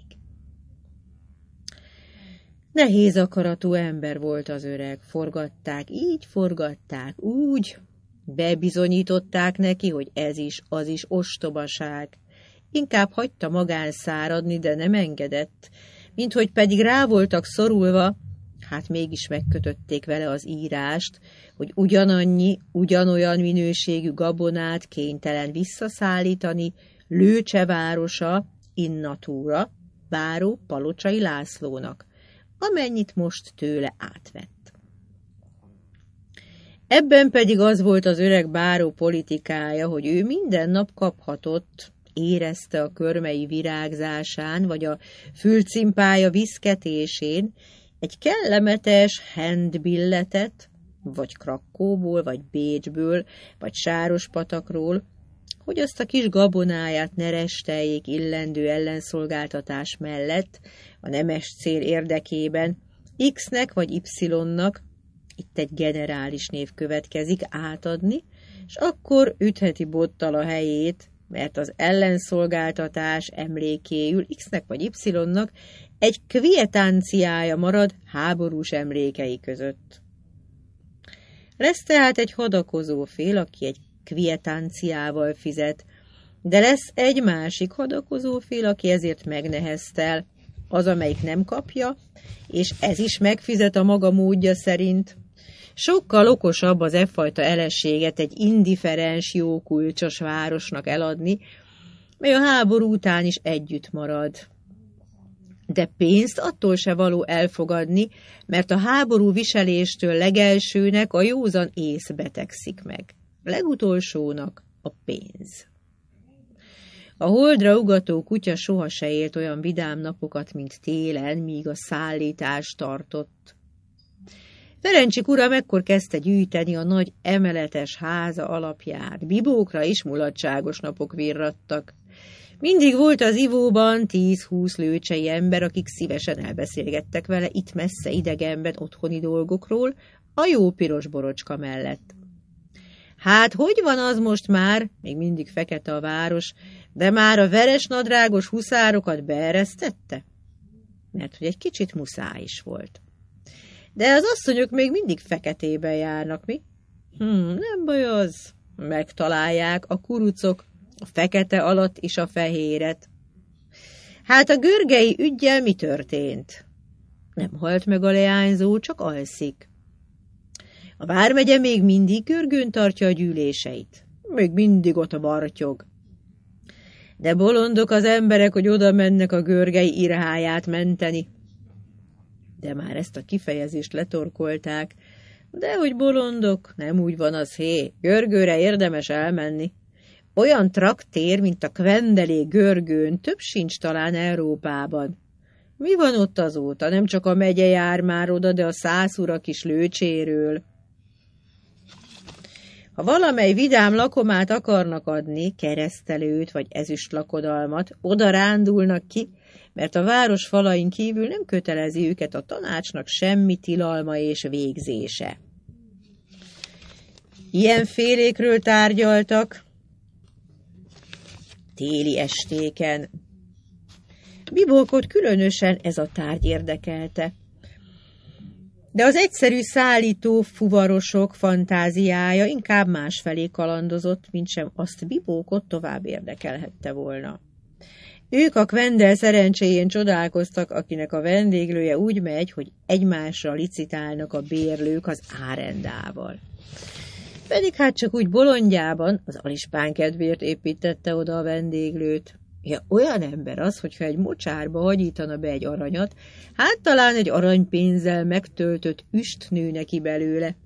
Nehéz akaratú ember volt az öreg, forgatták, így forgatták, úgy, bebizonyították neki, hogy ez is, az is ostobaság. Inkább hagyta magán száradni, de nem engedett, minthogy pedig rá voltak szorulva, hát mégis megkötötték vele az írást, hogy ugyanannyi, ugyanolyan minőségű gabonát kénytelen visszaszállítani Lőcse városa in natura báró Palocsai Lászlónak, amennyit most tőle átvett. Ebben pedig az volt az öreg báró politikája, hogy ő minden nap kaphatott, érezte a körmei virágzásán, vagy a fülcimpája viszketésén egy kellemetes handbilletet, vagy Krakkóból, vagy Bécsből, vagy Sárospatakról, hogy azt a kis gabonáját ne resteljék illendő ellenszolgáltatás mellett a nemes cél érdekében X-nek vagy Y-nak, itt egy generális név következik, átadni, és akkor ütheti bottal a helyét, mert az ellenszolgáltatás emlékéül X-nek vagy Y-nak egy kvietanciája marad háborús emlékei között. Lesz tehát egy hadakozó fél, aki egy kvietanciával fizet, de lesz egy másik hadakozó fél, aki ezért megneheztel, az, amelyik nem kapja, és ez is megfizet a maga módja szerint. Sokkal okosabb az e fajta elességet egy indiferens, jókulcsos városnak eladni, mely a háború után is együtt marad. De pénzt attól se való elfogadni, mert a háború viseléstől legelsőnek a józan ész betegszik meg, legutolsónak a pénz. A holdra ugató kutya soha se élt olyan vidám napokat, mint télen, míg a szállítás tartott. Ferencsik uram ekkor kezdte gyűjteni a nagy emeletes háza alapját. Bibókra is mulatságos napok virradtak. Mindig volt az ivóban tíz-húsz lőcsei ember, akik szívesen elbeszélgettek vele itt messze idegenben otthoni dolgokról, a jó piros borocska mellett. Hát, hogy van az most már? Még mindig fekete a város, de már a veres nadrágos huszárokat beeresztette? Mert hogy egy kicsit muszáj is volt. De az asszonyok még mindig feketében járnak, mi? Hm, nem baj az. Megtalálják a kurucok a fekete alatt is a fehéret. Hát a görgei üggyel mi történt? Nem halt meg a leányzó, csak alszik. A vármegye még mindig görgőn tartja a gyűléseit. Még mindig ott a bartyog. De bolondok az emberek, hogy oda mennek a görgei irháját menteni. De már ezt a kifejezést letorkolták. De hogy bolondok, nem úgy van az, hé, Görgőre érdemes elmenni. Olyan traktér, mint a Kvendelé Görgőn, több sincs talán Európában. Mi van ott azóta? Nem csak a megye jár már oda, de a százurak is lőcséről. Ha valamely vidám lakomát akarnak adni, keresztelőt vagy ezüst lakodalmat, oda rándulnak ki, mert a város falain kívül nem kötelezi őket a tanácsnak semmi tilalma és végzése. Ilyen félékről tárgyaltak téli estéken. Bibókot különösen ez a tárgy érdekelte. De az egyszerű szállító fuvarosok fantáziája inkább másfelé kalandozott, mintsem azt Bibókot tovább érdekelhette volna. Ők a Kvendel szerencséjén csodálkoztak, akinek a vendéglője úgy megy, hogy egymásra licitálnak a bérlők az árendával. Pedig hát csak úgy bolondjában az alispán kedvéért építette oda a vendéglőt. Ja, olyan ember az, hogyha egy mocsárba hagyítana be egy aranyat, hát talán egy aranypénzzel megtöltött üst nő neki belőle.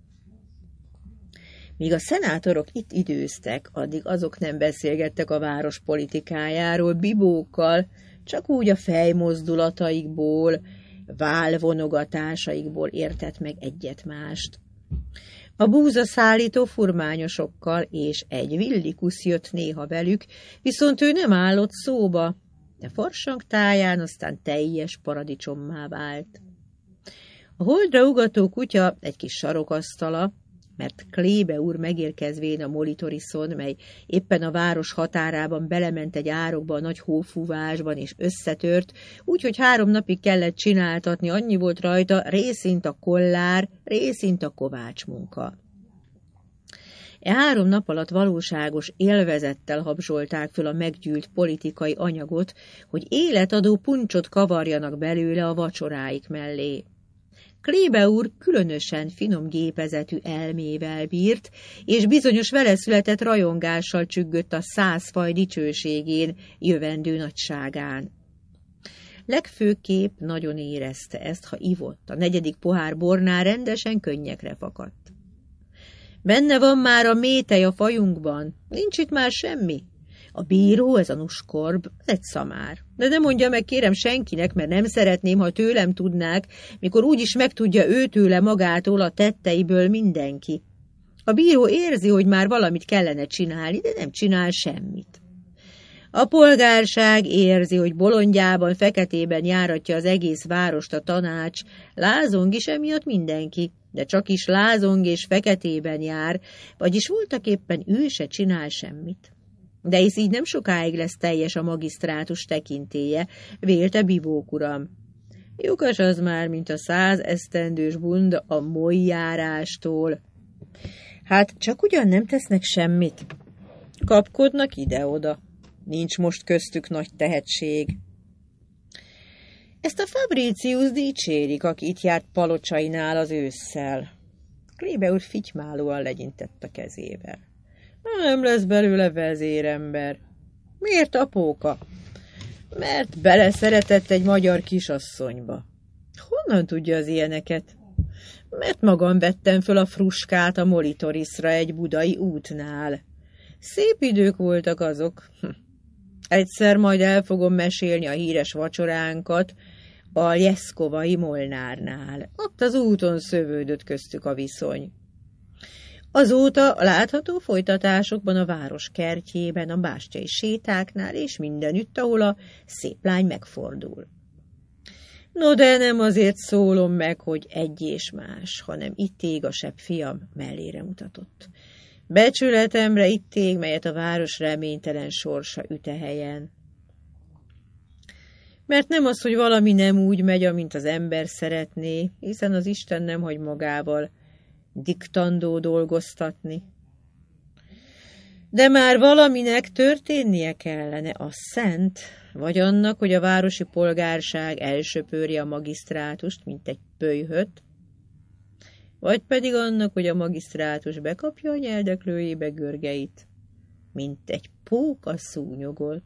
Míg a szenátorok itt időztek, addig azok nem beszélgettek a város politikájáról Bibókkal, csak úgy a fejmozdulataikból, válvonogatásaikból értett meg egyet-mást. A búzaszállító furmányosokkal és egy villikusz jött néha velük, viszont ő nem állott szóba, de farsang táján aztán teljes paradicsommá vált. A holdra ugató kutya egy kis sarokasztala, mert Klébe úr megérkezvén a Molitoriszon, mely éppen a város határában belement egy árokba a nagy hófúvásban és összetört, úgyhogy három napig kellett csináltatni, annyi volt rajta, részint a kollár, részint a kovács munka. E három nap alatt valóságos élvezettel habzsolták föl a meggyűlt politikai anyagot, hogy életadó puncsot kavarjanak belőle a vacsoráik mellé. Klébe úr különösen finom gépezetű elmével bírt, és bizonyos vele született rajongással csüggött a száz faj dicsőségén, jövendő nagyságán. Legfőképp nagyon érezte ezt, ha ivott, a negyedik pohár bornál rendesen könnyekre fakadt. Benne van már a métej a fajunkban, nincs itt már semmi. A bíró, ez a nuskorb, egy szamár. De ne mondja meg, kérem, senkinek, mert nem szeretném, ha tőlem tudnák, mikor úgyis megtudja őtőle magától a tetteiből mindenki. A bíró érzi, hogy már valamit kellene csinálni, de nem csinál semmit. A polgárság érzi, hogy bolondjában, feketében járatja az egész várost a tanács, lázong is emiatt mindenki, de csak is lázong és feketében jár, vagyis voltaképpen ő se csinál semmit. De hisz így nem sokáig lesz teljes a magisztrátus tekintélye, vélte Bibók uram. Lyukas az már, mint a száz esztendős bunda a molyjárástól. Hát csak ugyan nem tesznek semmit. Kapkodnak ide-oda. Nincs most köztük nagy tehetség. Ezt a Fabricius dicsérik, aki itt járt Palocsainál az ősszel. Klébe úr fitymálóan legyintett a kezével. Nem lesz belőle vezérember. Miért, apóka? Mert beleszeretett egy magyar kisasszonyba. Honnan tudja az ilyeneket? Mert magam vettem föl a fruskát a Molitorisra egy budai útnál. Szép idők voltak azok. Egyszer majd el fogom mesélni a híres vacsoránkat a Lyeszkovai Molnárnál. Ott az úton szövődött köztük a viszony. Azóta látható folytatásokban a város kertjében, a bástyai sétáknál és mindenütt, ahol a szép lány megfordul. No, de nem azért szólom meg, hogy egy és más, hanem itt ég a sebb fiam, mellére mutatott. Becsületemre itt ég, melyet a város reménytelen sorsa üte helyen. Mert nem az, hogy valami nem úgy megy, amint az ember szeretné, hiszen az Isten nem hagy magával diktandó dolgoztatni. De már valaminek történnie kellene, a szent, vagy annak, hogy a városi polgárság elsöpörje a magisztrátust, mint egy pölyhöt, vagy pedig annak, hogy a magisztrátus bekapja a nyeldeklőjébe Görgeit, mint egy pók a szúnyogot.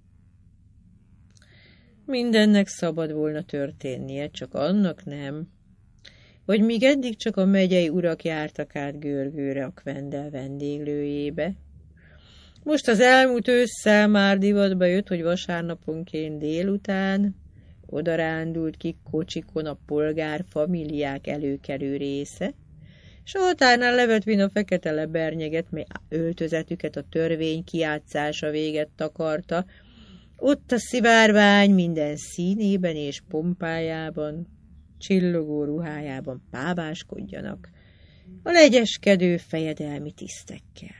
Mindennek szabad volna történnie, csak annak nem, hogy míg eddig csak a megyei urak jártak át Görgőre a Kvendel vendéglőjébe. Most az elmúlt ősszel már divatba jött, hogy vasárnaponként délután odarándult ki kocsikon a polgárfamiliák előkelő része, s a határnál levetvén a fekete lebernyeget, mely öltözetüket a törvény kijátszása véget takarta, ott a szivárvány minden színében és pompájában, csillogó ruhájában pábáskodjanak a legyeskedő fejedelmi tisztekkel.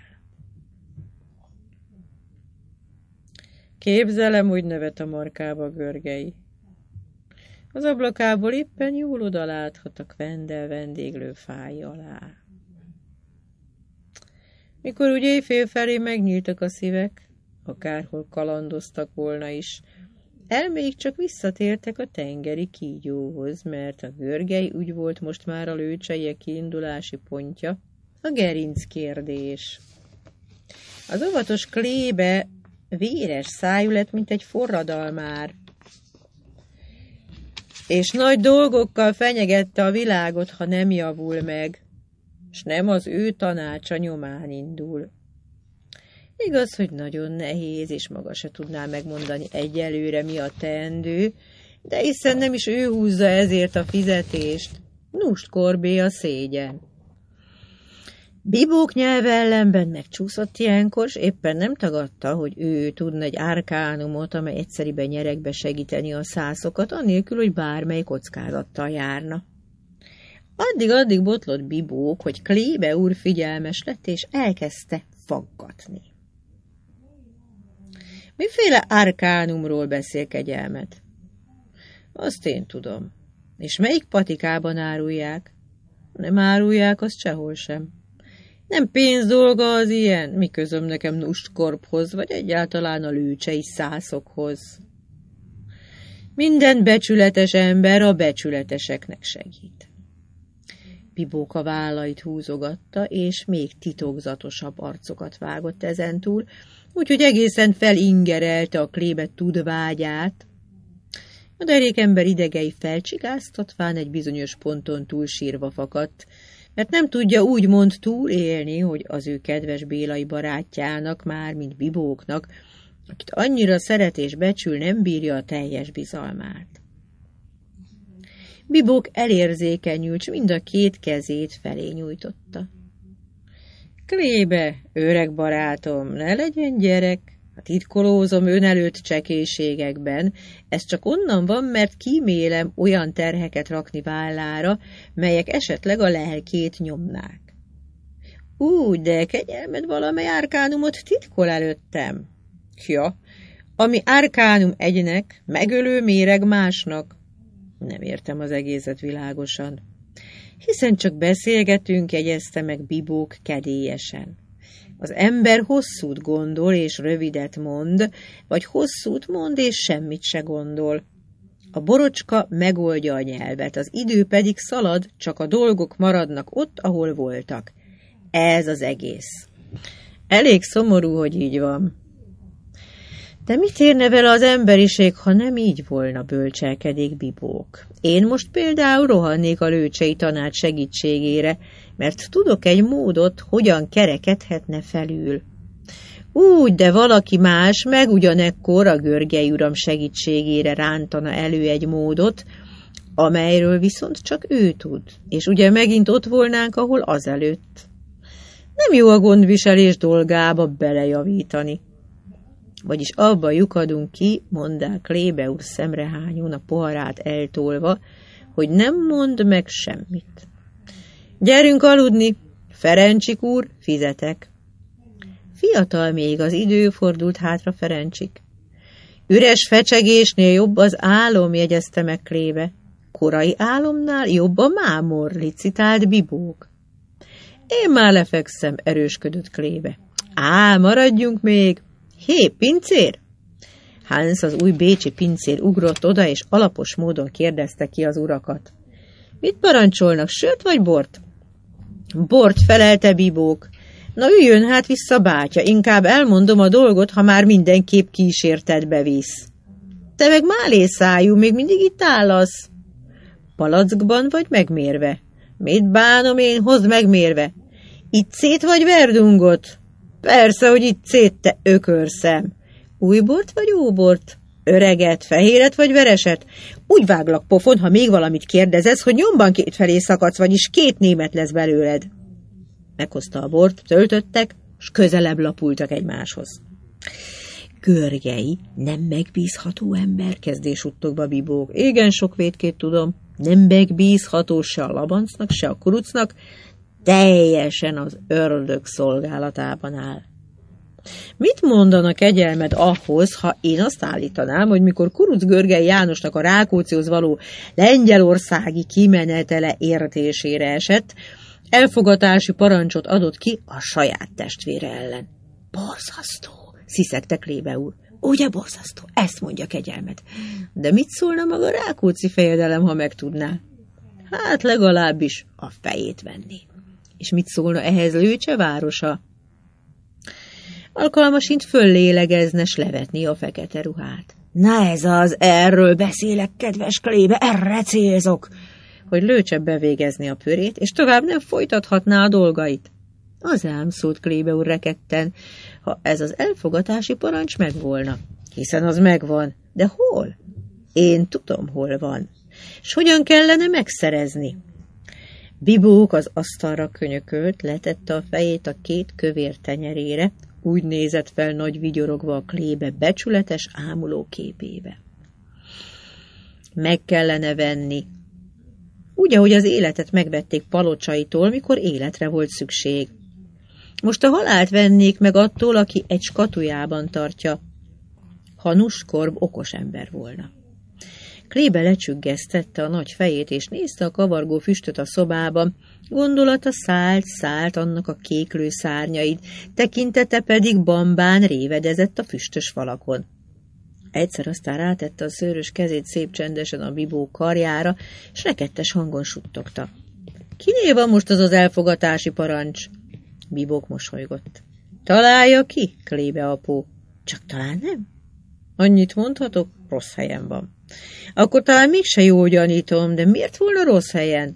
Képzelem, hogy nevet a markába Görgei. Az ablakából éppen jól odaláthat a Kvendel vendéglő fája alá. Mikor úgy éjfél felé megnyíltak a szívek, akárhol kalandoztak volna is, elméik csak visszatértek a tengeri kígyóhoz, mert a Görgei úgy volt most már a lőcseje kiindulási pontja, a gerinc kérdés. Az óvatos Klébe véres szájú lett, mint egy forradalmár, és nagy dolgokkal fenyegette a világot, ha nem javul meg, s nem az ő tanácsa nyomán indul. Igaz, hogy nagyon nehéz, és maga se tudná megmondani egyelőre, mi a teendő, de hiszen nem is ő húzza ezért a fizetést. Nust korbé a szégyen. Bibók nyelve ellenben megcsúszott ilyenkor, s éppen nem tagadta, hogy ő tudna egy árkánumot, amely egyszeriben nyerekbe segíteni a szászokat, annélkül, hogy bármely kockázattal járna. Addig-addig botlott Bibók, hogy Klébe úr figyelmes lett, és elkezdte faggatni. Miféle árkánumról beszél, kegyelmet? Azt én tudom. És melyik patikában árulják? Nem árulják, azt sehol sem. Nem pénz dolga az ilyen, mi közöm nekem Nustkorphoz, vagy egyáltalán a lőcsei szászokhoz. Minden becsületes ember a becsületeseknek segít. Bibók a vállait húzogatta, és még titokzatosabb arcokat vágott ezentúl, úgyhogy egészen felingerelte a Klébe tudvágyát. A derékember idegei felcsigáztatván egy bizonyos ponton túl sírva fakadt, mert nem tudja úgymond túlélni, hogy az ő kedves bélai barátjának, már mint Bibóknak, akit annyira szeret és becsül, nem bírja a teljes bizalmát. Bibók elérzékenyült, s mind a két kezét felé nyújtotta. Klébe, öreg barátom, ne legyen gyerek, titkolózom ön előtt csekélységekben, ez csak onnan van, mert kímélem olyan terheket rakni vállára, melyek esetleg a lelkét nyomnák. Úgy, de kegyelmed valamely árkánumot titkol előttem. Ja, ami árkánum egynek, megölő méreg másnak. Nem értem az egészet világosan. Hiszen csak beszélgetünk, jegyezte meg Bibók kedélyesen. Az ember hosszút gondol és rövidet mond, vagy hosszút mond és semmit se gondol. A borocska megoldja a nyelvet, az idő pedig szalad, csak a dolgok maradnak ott, ahol voltak. Ez az egész. Elég szomorú, hogy így van. De mit érne vele az emberiség, ha nem így volna, bölcselkedik Bibók? Én most például rohannék a lőcsei tanács segítségére, mert tudok egy módot, hogyan kerekedhetne felül. Úgy, de valaki más meg ugyanekkor a Görgei uram segítségére rántana elő egy módot, amelyről viszont csak ő tud, és ugye megint ott volnánk, ahol azelőtt. Nem jó a gondviselés dolgába belejavítani. Vagyis abba lyukadunk ki, mondál Klébe úr szemrehányón a poharát eltolva, hogy nem mond meg semmit. Gyerünk aludni, Ferencsik úr, fizetek. Fiatal még az idő, fordult hátra Ferencsik. Üres fecsegésnél jobb az álom, jegyezte meg Klébe. Korai álomnál jobb a mámor, licitált Bibók. Én már lefekszem, erősködött Klébe. Á, maradjunk még! Hé, pincér! Hans, az új bécsi pincér ugrott oda, és alapos módon kérdezte ki az urakat. Mit parancsolnak, sört vagy bort? Bort, felelte Bibók. Na üljön hát vissza, bátya, inkább elmondom a dolgot, ha már mindenképp kísértedbe visz. Te meg málészájú, még mindig itt állasz. Palackban vagy megmérve? Mit bánom én, hozd megmérve. Iccét vagy verdungot? Persze, hogy iccét, te ökörszem. Új bort vagy óbort? Öreget, fehéret vagy vereset? Úgy váglak pofon, ha még valamit kérdezesz, hogy nyomban kétfelé szakadsz, vagyis két német lesz belőled. Meghozta a bort, töltöttek, s közelebb lapultak egymáshoz. Görgei, nem megbízható ember, kezdés suttogva Bibók. Igen, sok vétkét tudom, nem megbízható se a labancnak, se a kurucnak, teljesen az ördög szolgálatában áll. Mit mondana kegyelmed ahhoz, ha én azt állítanám, hogy mikor Kuruc Görgei Jánosnak a Rákóczihoz való lengyelországi kimenetele értésére esett, elfogatási parancsot adott ki a saját testvére ellen. Borzasztó, sziszegte Klébe úr. Ugye borzasztó? Ezt mondja kegyelmed. De mit szólna maga Rákóczi fejedelem, ha megtudná? Hát legalábbis a fejét venni. És mit szólna ehhez Lőcse városa? Alkalmasint föllélegezne, s levetni a fekete ruhát. Na ez az, erről beszélek, kedves Klébe, erre célzok, hogy Lőcse bevégezni a pörét, és tovább nem folytathatná a dolgait. Az ám, szólt Klébe úr rekedten, ha ez az elfogatási parancs megvolna. Hiszen az megvan. De hol? Én tudom, hol van. S hogyan kellene megszerezni? Bibók az asztalra könyökölt, letette a fejét a két kövér tenyerére, úgy nézett fel nagy vigyorogva a Klébe becsületes ámuló képébe. Meg kellene venni. Úgy, ahogy az életet megvették Palocsaitól, mikor életre volt szükség. Most a halált vennék meg attól, aki egy skatujában tartja. Ha Nuskorb okos ember volna. Klébe lecsüggesztette a nagy fejét, és nézte a kavargó füstöt a szobában, gondolata szállt, szállt annak a kéklő szárnyaid, tekintete pedig bambán révedezett a füstös falakon. Egyszer aztán rátette a szőrös kezét szép csendesen a Bibók karjára, s rekedtes hangon suttogta. Kiné van most az az elfogatási parancs? Bibók mosolygott. Találja ki, Klébe apó. Csak talán nem? Annyit mondhatok, rossz helyen van. Akkor talán mégse jól gyanítom, de miért volna rossz helyen?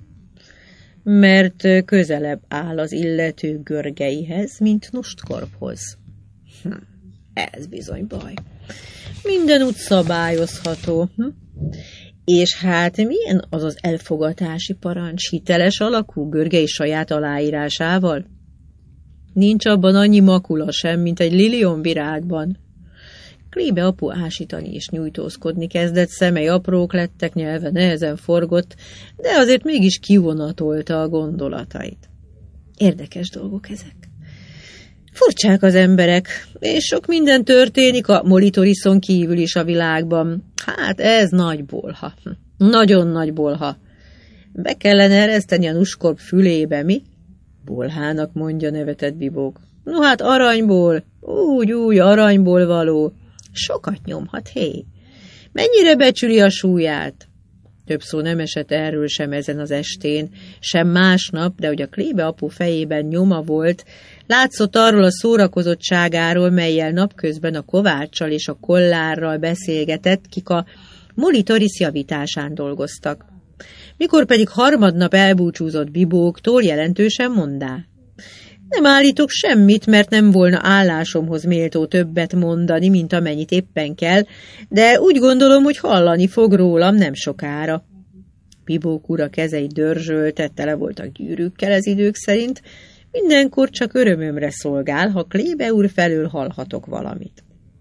Mert közelebb áll az illető Görgeihez, mint Nustkorphoz. Hm, ez bizony baj. Minden úgy szabályozható. Hm? És hát milyen az az elfogatási parancs, hiteles alakú Görgei saját aláírásával? Nincs abban annyi makula sem, mint egy lilionvirágban. Klébe apu ásítani és nyújtózkodni kezdett, szemei aprók lettek, nyelve nehezen forgott, de azért mégis kivonatolta a gondolatait. Érdekes dolgok ezek. Furcsák az emberek, és sok minden történik a Molitoriszon kívül is a világban. Hát ez nagy bolha. Nagyon nagy bolha. Be kellene ereszteni a nuskorp fülébe, mi? Bolhának mondja, nevetett Bibók. No hát aranyból, úgy, úgy, aranyból való. Sokat nyomhat, hé. Mennyire becsüli a súlyát? Több szó nem esett erről sem ezen az estén, sem másnap, de hogy a Klébe apu fejében nyoma volt, látszott arról a szórakozottságáról, mellyel napközben a Kováccsal és a Kollárral beszélgetett, kik a Molitorisz javításán dolgoztak. Mikor pedig harmadnap elbúcsúzott Bibóktól, jelentősen mondá. Nem állítok semmit, mert nem volna állásomhoz méltó többet mondani, mint amennyit éppen kell, de úgy gondolom, hogy hallani fog rólam nem sokára. Bibók ura kezei dörzsöltet, tele voltak gyűrűkkel ez idők szerint, mindenkor csak örömömre szolgál, ha Klébe úr felől hallhatok valamit.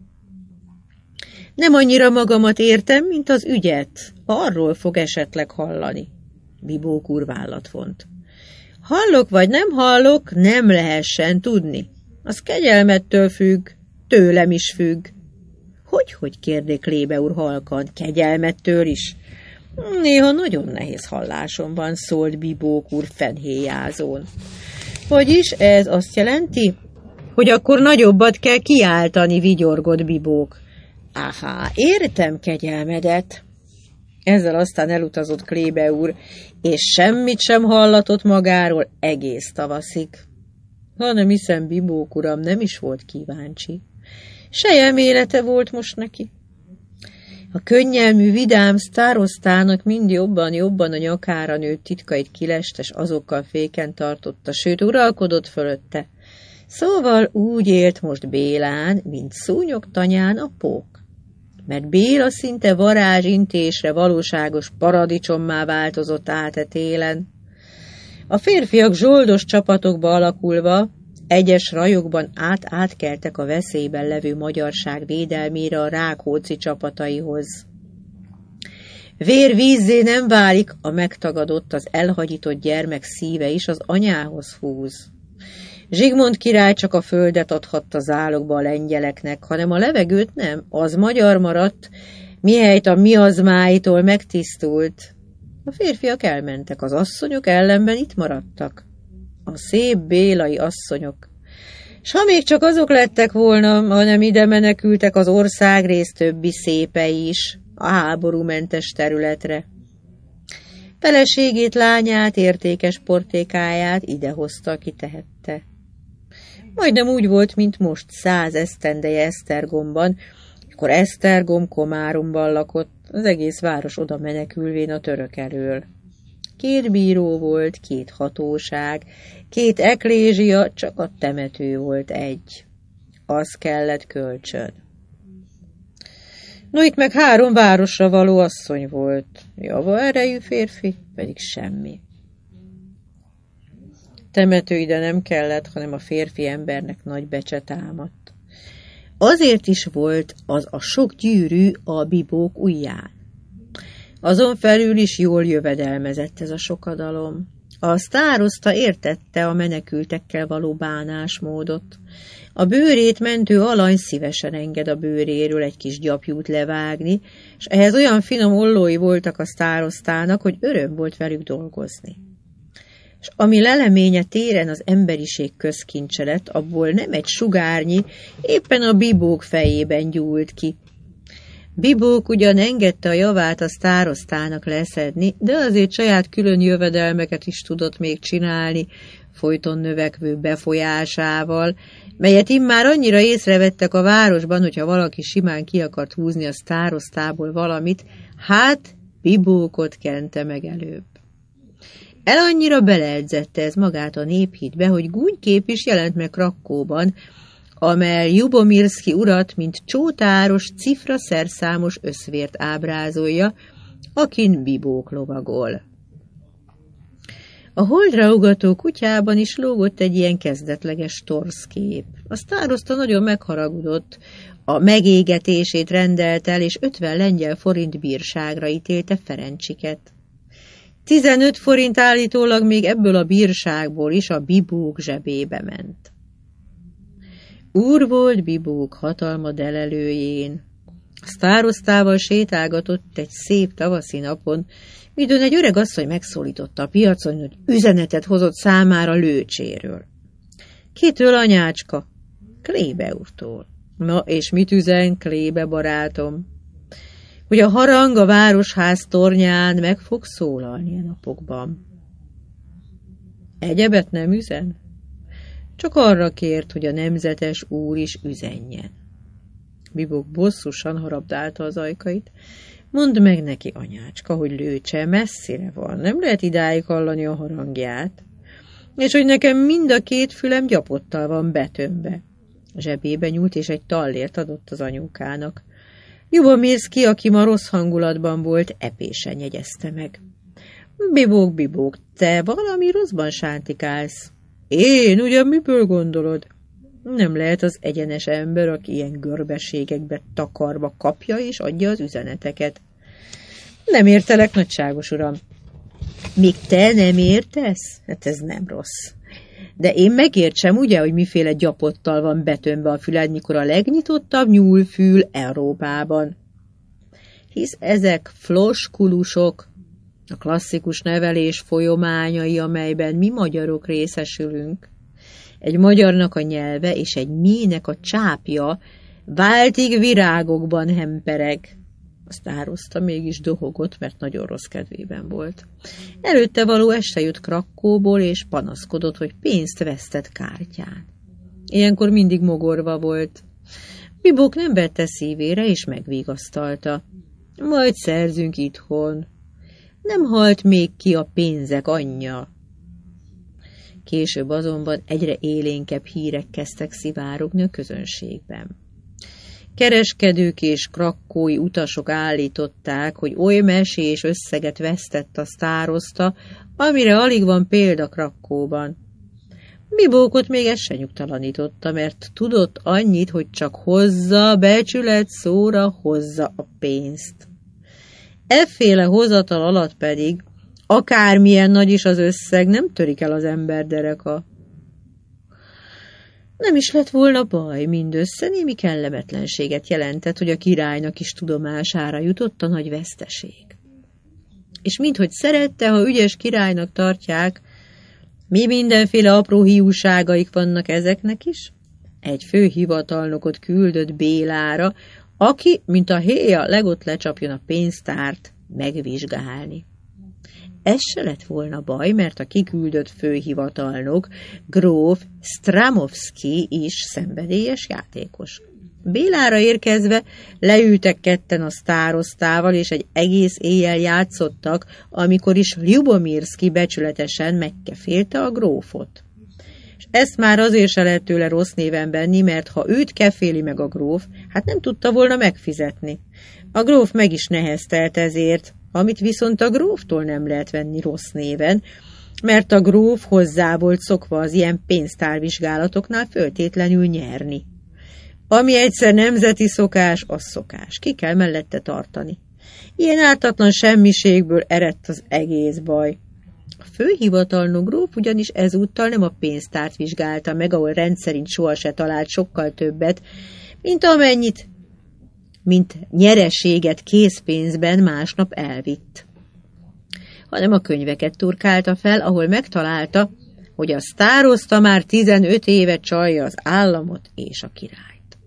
Nem annyira magamat értem, mint az ügyet, arról fog esetleg hallani. Bibók úr vállat vont. Hallok vagy nem hallok, nem lehessen tudni. Az kegyelmettől függ, tőlem is függ. Hogy-hogy kérdé Klébe úr halkan, kegyelmettől is? Néha nagyon nehéz hallásomban, szólt Bibók úr fenhéjázón. Vagyis ez azt jelenti, hogy akkor nagyobbat kell kiáltani, vigyorgott Bibók. Áhá, értem kegyelmedet. Ezzel aztán elutazott Klébe úr, és semmit sem hallatott magáról egész tavaszig. Hanem hiszem Bibók uram nem is volt kíváncsi. Sejem élete volt most neki. A könnyelmű, vidám sztárosztának mind jobban-jobban a nyakára nőtt titkait kilestes, azokkal féken tartotta, sőt uralkodott fölötte. Szóval úgy élt most Bélán, mint szúnyog tanyán a pók. Mert Béla szinte varázsintésre valóságos paradicsommá változott át e télen. A férfiak zsoldos csapatokba alakulva, egyes rajokban át-átkeltek a veszélyben levő magyarság védelmére a Rákóczi csapataihoz. Vér vízzé nem válik, a megtagadott, az elhagyított gyermek szíve is az anyához húz. Zsigmond király csak a földet adhatta zálogba a lengyeleknek, hanem a levegőt nem, az magyar maradt, mihelyt a miazmáitól megtisztult. A férfiak elmentek, az asszonyok ellenben itt maradtak. A szép bélai asszonyok. S ha még csak azok lettek volna, hanem ide menekültek az országrész többi szépei is, a háborúmentes területre. Feleségét, lányát, értékes portékáját idehozta, ki tehette. Majdnem úgy volt, mint most száz esztendeje Esztergomban, akkor Esztergom Komáromban lakott, az egész város oda menekülvén a török elől. Két bíró volt, két hatóság, két eklézsia, csak a temető volt egy. Az kellett kölcsön. No, itt meg három városra való asszony volt. Java erejű férfi, pedig semmi. Temető ide nem kellett, hanem a férfi embernek nagy becse támadt. Azért is volt az a sok gyűrű a Bibók ujján. Azon felül is jól jövedelmezett ez a sokadalom. A sztároszta értette a menekültekkel való bánásmódot. A bőrét mentő alany szívesen enged a bőréről egy kis gyapjút levágni, és ehhez olyan finom ollói voltak a sztárosztának, hogy öröm volt velük dolgozni. És ami leleménye téren az emberiség közkincse lett, abból nem egy sugárnyi, éppen a Bibók fejében gyúlt ki. Bibók ugyan engedte a javát a sztárosztának leszedni, de azért saját külön jövedelmeket is tudott még csinálni, folyton növekvő befolyásával, melyet immár annyira észrevettek a városban, hogyha valaki simán ki akart húzni a sztárosztából valamit, hát Bibókot kente meg előbb. El annyira beleedzette ez magát a néphitbe, hogy gúnykép is jelent meg Krakkóban, amely Jubomirszki urat, mint csótáros, cifra szerszámos összvért ábrázolja, akin Bibók lovagol. A holdra ugató kutyában is lógott egy ilyen kezdetleges torszkép. A sztároszta nagyon megharagudott, a megégetését rendelt el, és ötven lengyel forint bírságra ítélte Ferencsiket. Tizenöt forint állítólag még ebből a bírságból is a Bibók zsebébe ment. Úr volt Bibók hatalma delelőjén. Sztárosztával sétálgatott egy szép tavaszi napon, midőn egy öreg asszony megszólította a piacon, hogy üzenetet hozott számára Lőcséről. Kitől, anyácska? Klébe úrtól. Na, és mit üzen, Klébe barátom? Hogy a harang a városház tornyán meg fog szólalni a napokban. Egyebet nem üzen? Csak arra kért, hogy a nemzetes úr is üzenjen. Bibók bosszusan harabdálta az ajkait. Mondd meg neki, anyácska, hogy Lőcse messzire van, nem lehet idáig hallani a harangját, és hogy nekem mind a két fülem gyapottal van betömve. A zsebébe nyúlt, és egy tallért adott az anyukának. Ljubomirszki, aki ma rossz hangulatban volt, epésen jegyezte meg. Bibók, Bibók, te valami rosszban sántikálsz. Én, ugyan miből gondolod? Nem lehet az egyenes ember, aki ilyen görbeségekbe takarva kapja és adja az üzeneteket. Nem értelek, nagyságos uram. Még te nem értesz? Hát ez nem rossz. De én megértsem, ugye, hogy miféle gyapottal van betömve a füled, mikor a legnyitottabb nyúlfül Európában. Hisz ezek floskulusok, a klasszikus nevelés folyamányai, amelyben mi magyarok részesülünk. Egy magyarnak a nyelve és egy mének a csápja váltig virágokban hempereg. A sztároszta mégis dohogott, mert nagyon rossz kedvében volt. Előtte való este jött Krakkóból, és panaszkodott, hogy pénzt vesztett kártyán. Ilyenkor mindig mogorva volt. Bibók nem vette szívére, és megvigasztalta. Majd szerzünk itthon. Nem halt még ki a pénzek anyja. Később azonban egyre élénkebb hírek kezdtek szivárogni a közönségben. Kereskedők és krakkói utasok állították, hogy oly mesés összeget vesztett a sztároszta, amire alig van példa Krakkóban. Bibókot még ez se nyugtalanította, mert tudott annyit, hogy csak hozza, becsület szóra hozza a pénzt. Efféle hozatal alatt pedig, akármilyen nagy is az összeg, nem törik el az ember dereka. Nem is lett volna baj, mindössze némi kellemetlenséget jelentett, hogy a királynak is tudomására jutott a nagy veszteség. És minthogy szerette, ha ügyes királynak tartják, mi mindenféle apró hiúságaik vannak ezeknek is, egy főhivatalnokot küldött Bélára, aki, mint a héja, legott lecsapjon a pénztárt megvizsgálni. Ez se lett volna baj, mert a kiküldött főhivatalnok, gróf Stramovszky is szenvedélyes játékos. Bélára érkezve leültek ketten a sztárosztával, és egy egész éjjel játszottak, amikor is Ljubomirszki becsületesen megkefélte a grófot. És ezt már azért se lehet tőle rossz néven venni, mert ha őt keféli meg a gróf, hát nem tudta volna megfizetni. A gróf meg is neheztelt ezért, amit viszont a gróftól nem lehet venni rossz néven, mert a gróf hozzá volt szokva az ilyen pénztárvizsgálatoknál föltétlenül nyerni. Ami egyszer nemzeti szokás, az szokás. Ki kell mellette tartani. Ilyen ártatlan semmiségből eredt az egész baj. A főhivatalnok gróf ugyanis ezúttal nem a pénztárt vizsgálta meg, ahol rendszerint soha se talált sokkal többet, mint amennyit, mint nyereséget készpénzben másnap elvitt, hanem a könyveket turkálta fel, ahol megtalálta, hogy a sztároszta már tizenöt éve csalja az államot és a királyt.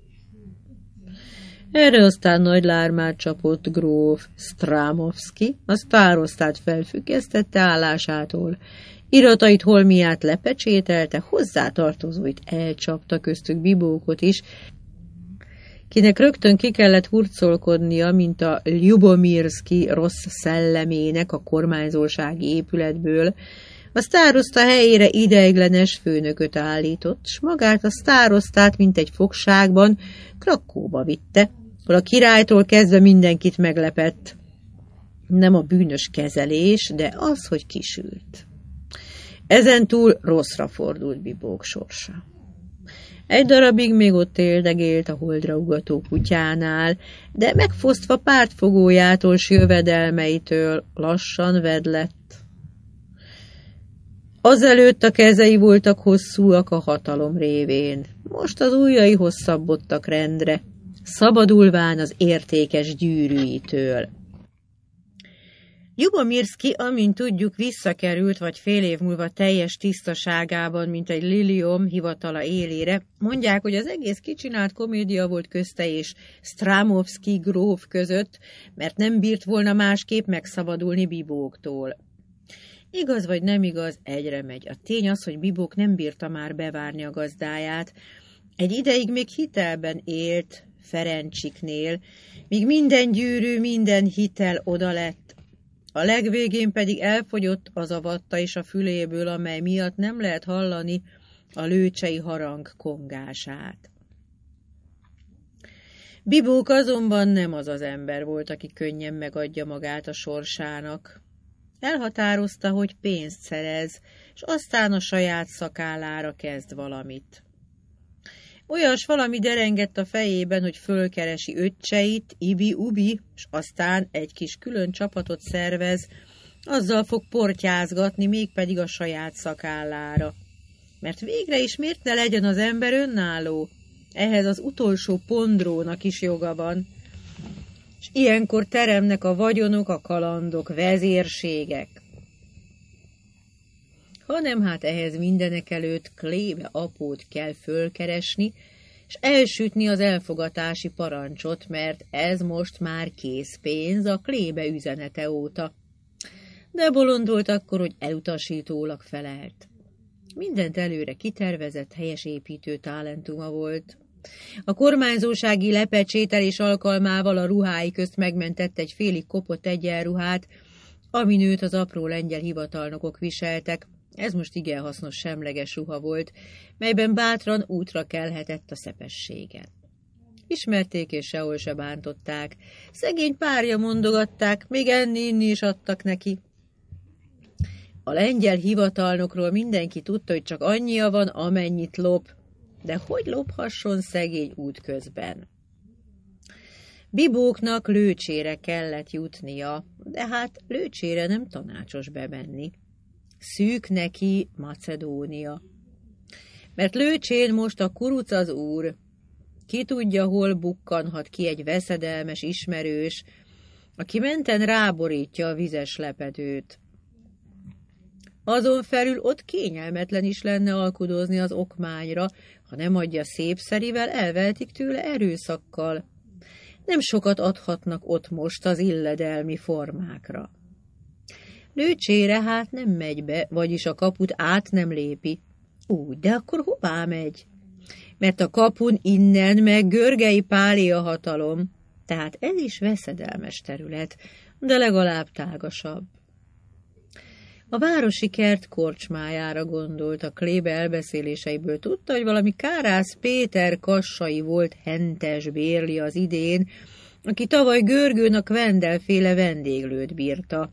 Erre aztán nagy lármát csapott gróf Stramovszky, a sztárosztát felfüggesztette állásától, iratait holmiát lepecsételte, hozzátartozóit elcsapta, köztük Bibókot is, kinek rögtön ki kellett hurcolkodnia, mint a Ljubomirszki rossz szellemének a kormányzósági épületből. A sztároszta helyére ideiglenes főnököt állított, s magát a sztárosztát, mint egy fogságban, Krakkóba vitte, ahol a királytól kezdve mindenkit meglepett. Nem a bűnös kezelés, de az, hogy kisült. Ezentúl rosszra fordult Bibók sorsa. Egy darabig még ott éldegélt a holdra ugató kutyánál, de megfosztva pártfogójától s jövedelmeitől lassan vedlett, Azelőtt a kezei voltak hosszúak a hatalom révén, most az ujjai hosszabbodtak rendre, szabadulván az értékes gyűrűitől. Ljubomirszky, amint tudjuk, visszakerült, vagy fél év múlva teljes tisztaságában, mint egy liliom hivatala élére. Mondják, hogy az egész kicsinált komédia volt közte és Stramovszky gróf között, mert nem bírt volna másképp megszabadulni Bibóktól. Igaz vagy nem igaz, egyre megy. A tény az, hogy Bibók nem bírta már bevárni a gazdáját. Egy ideig még hitelben élt Ferencsiknél, míg minden gyűrű, minden hitel oda lett. A legvégén pedig elfogyott az a vatta is a füléből, amely miatt nem lehet hallani a lőcsei harang kongását. Bibók azonban nem az az ember volt, aki könnyen megadja magát a sorsának. Elhatározta, hogy pénzt szerez, és aztán a saját szakállára kezd valamit. Olyas valami derengett a fejében, hogy fölkeresi öccseit, ibi-ubi, és aztán egy kis külön csapatot szervez, azzal fog portyázgatni, mégpedig a saját szakállára. Mert végre is miért ne legyen az ember önálló? Ehhez az utolsó pondrónak is joga van. És ilyenkor teremnek a vagyonok, a kalandok, vezérségek. Hanem hát ehhez mindenek előtt Klébe apót kell fölkeresni, és elsütni az elfogatási parancsot, mert ez most már készpénz a Klébe üzenete óta. De bolond volt akkor, hogy elutasítólag felelt. Mindent előre kitervezett, helyes építő talentuma volt. A kormányzósági lepecsételés alkalmával a ruhái közt megmentett egy félig kopott egyenruhát, amin őt az apró lengyel hivatalnokok viseltek. Ez most igen hasznos, semleges ruha volt, melyben bátran útra kelhetett a szepességen. Ismerték és sehol se bántották. Szegény párja mondogatták, még enni-inni is adtak neki. A lengyel hivatalnokról mindenki tudta, hogy csak annyia van, amennyit lop, de hogy lophasson szegény útközben? Bibóknak Lőcsére kellett jutnia, de hát Lőcsére nem tanácsos bemenni. Szűk neki Macedónia. Mert Lőcsén most a kuruc az úr. Ki tudja, hol bukkanhat ki egy veszedelmes ismerős, aki menten ráborítja a vizes lepedőt. Azon felül ott kényelmetlen is lenne alkudozni az okmányra, ha nem adja szépszerivel, elvehetik tőle erőszakkal. Nem sokat adhatnak ott most az illedelmi formákra. Lőcsére hát nem megy be, vagyis a kaput át nem lépi. Úgy, de akkor hová megy? Mert a kapun innen meg Görgei Pálé a hatalom, tehát ez is veszedelmes terület, de legalább tágasabb. A városi kert korcsmájára gondolt, a Klébe elbeszéléseiből tudta, hogy valami Kárász Péter kassai volt hentes bérli az idén, aki tavaly Görgőn a Kvendelféle vendéglőt bírta.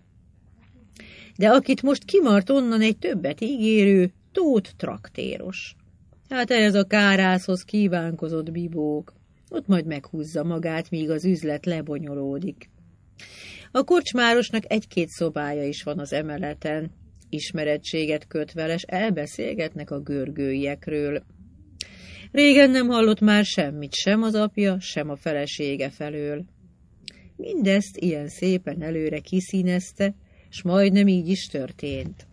De akit most kimart onnan egy többet ígérő, Tóth traktéros. Hát ehhez a Kárászhoz kívánkozott Bibók. Ott majd meghúzza magát, míg az üzlet lebonyolódik. A korcsmárosnak egy-két szobája is van az emeleten. Ismerettséget köt vele, s elbeszélgetnek a görgőiekről. Régen nem hallott már semmit, sem az apja, sem a felesége felől. Mindezt ilyen szépen előre kiszínezte, s majdnem így is történt.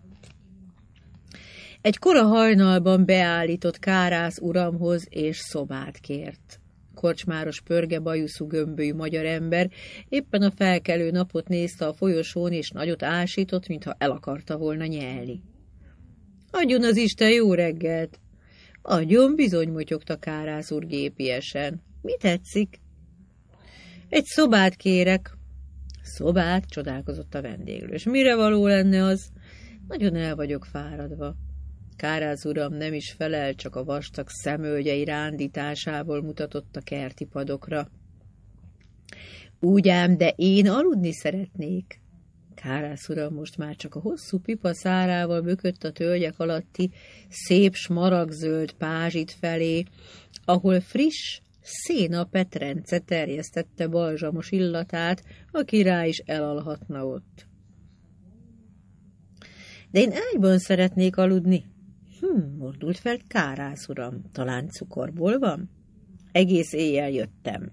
Egy kora hajnalban beállított Kárász uramhoz, és szobát kért. Korcsmáros pörge bajuszú gömbölyű magyar ember éppen a felkelő napot nézte a folyosón, és nagyot ásított, mintha el akarta volna nyelni. Adjon az Isten jó reggelt! Adjon, bizony, motyogta Kárász úr gépiesen. Mi tetszik? Egy szobát kérek. Szobát? Csodálkozott a vendéglős. Mire való lenne az? Nagyon el vagyok fáradva. Kárász uram nem is felel, csak a vastag szemölgyei rándításából mutatott a kerti padokra. Úgy ám, de én aludni szeretnék. Kárász uram most már csak a hosszú pipa szárával bökött a tölgyek alatti szép smaragdzöld pázsit felé, ahol friss széna petrence terjesztette balzsamos illatát, a király is elalhatna ott. De én ágyban szeretnék aludni. Hm, mordult fel Kárász uram. Talán cukorból van? Egész éjjel jöttem.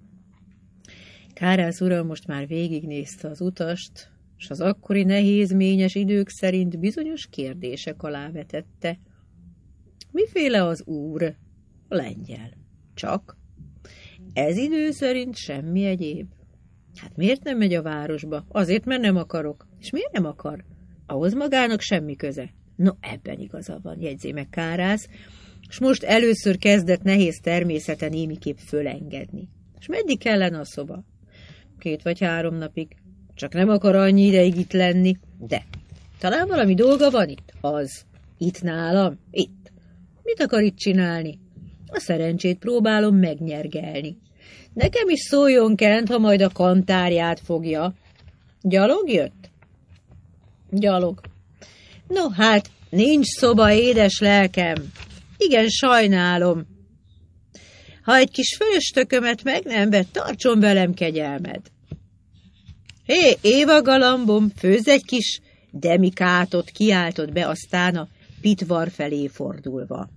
Kárász uram most már végignézte az utast, s az akkori nehézményes idők szerint bizonyos kérdések alá vetette. Miféle az úr? A lengyel. Csak? Ez idő szerint semmi egyéb. Hát miért nem megy a városba? Azért, mert nem akarok. És miért nem akar? Ahhoz magának semmi köze. No, ebben igaza van, jegyzi meg Kárász, és most először kezdett nehéz természete némiképp fölengedni. És meddig kellene a szoba? Két vagy három napig. Csak nem akar annyi ideig itt lenni. De talán valami dolga van itt? Az. Itt nálam? Itt. Mit akar itt csinálni? A szerencsét próbálom megnyergelni. Nekem is szóljon Kent, ha majd a kantárját fogja. Gyalog jött? Gyalog. No hát, nincs szoba, édes lelkem. Igen, sajnálom. Ha egy kis fölöstökömet meg nem vett, tartson velem kegyelmed. Hé, Éva galambom, főzz egy kis demikátot, kiáltott be aztán a pitvar felé fordulva.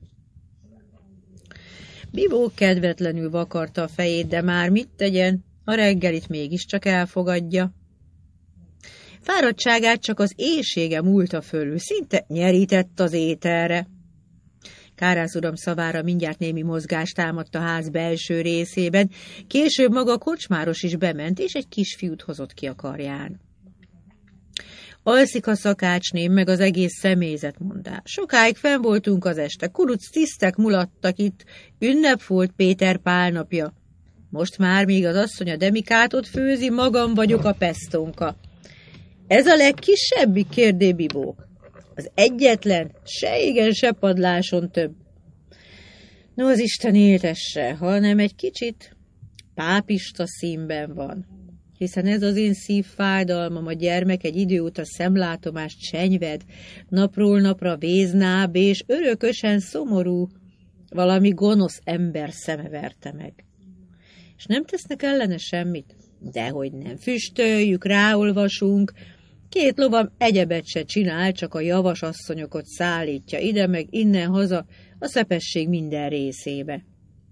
Bibó kedvetlenül vakarta a fejét, de már mit tegyen, a reggelit mégiscsak elfogadja. Fáradtságát csak az éhsége múlta fölül, szinte nyerített az ételre. Kárász uram szavára mindjárt némi mozgást támadt a ház belső részében, később maga a kocsmáros is bement, és egy kisfiút hozott ki a karján. Alszik a szakácsném, meg az egész személyzet, mondá. Sokáig fenn voltunk az este, kuruc tisztek mulattak itt, ünnep volt Péter Pál napja. Most már, míg az asszony a demikátot főzi, magam vagyok a pestónka. Ez a legkisebbik, kérdé Bibók. Az egyetlen, se igen, se padláson több. No, az Isten éltesse, hanem egy kicsit pápista színben van. Hiszen ez az én szívfájdalmam, a gyermek egy idő óta szemlátomást csenyved, napról napra véznább és örökösen szomorú, valami gonosz ember szeme verte meg. És nem tesznek ellene semmit? Dehogy nem, füstöljük, ráolvasunk, két lovam egyebet se csinál, csak a javas asszonyokat szállítja ide meg innen haza a szepesség minden részébe.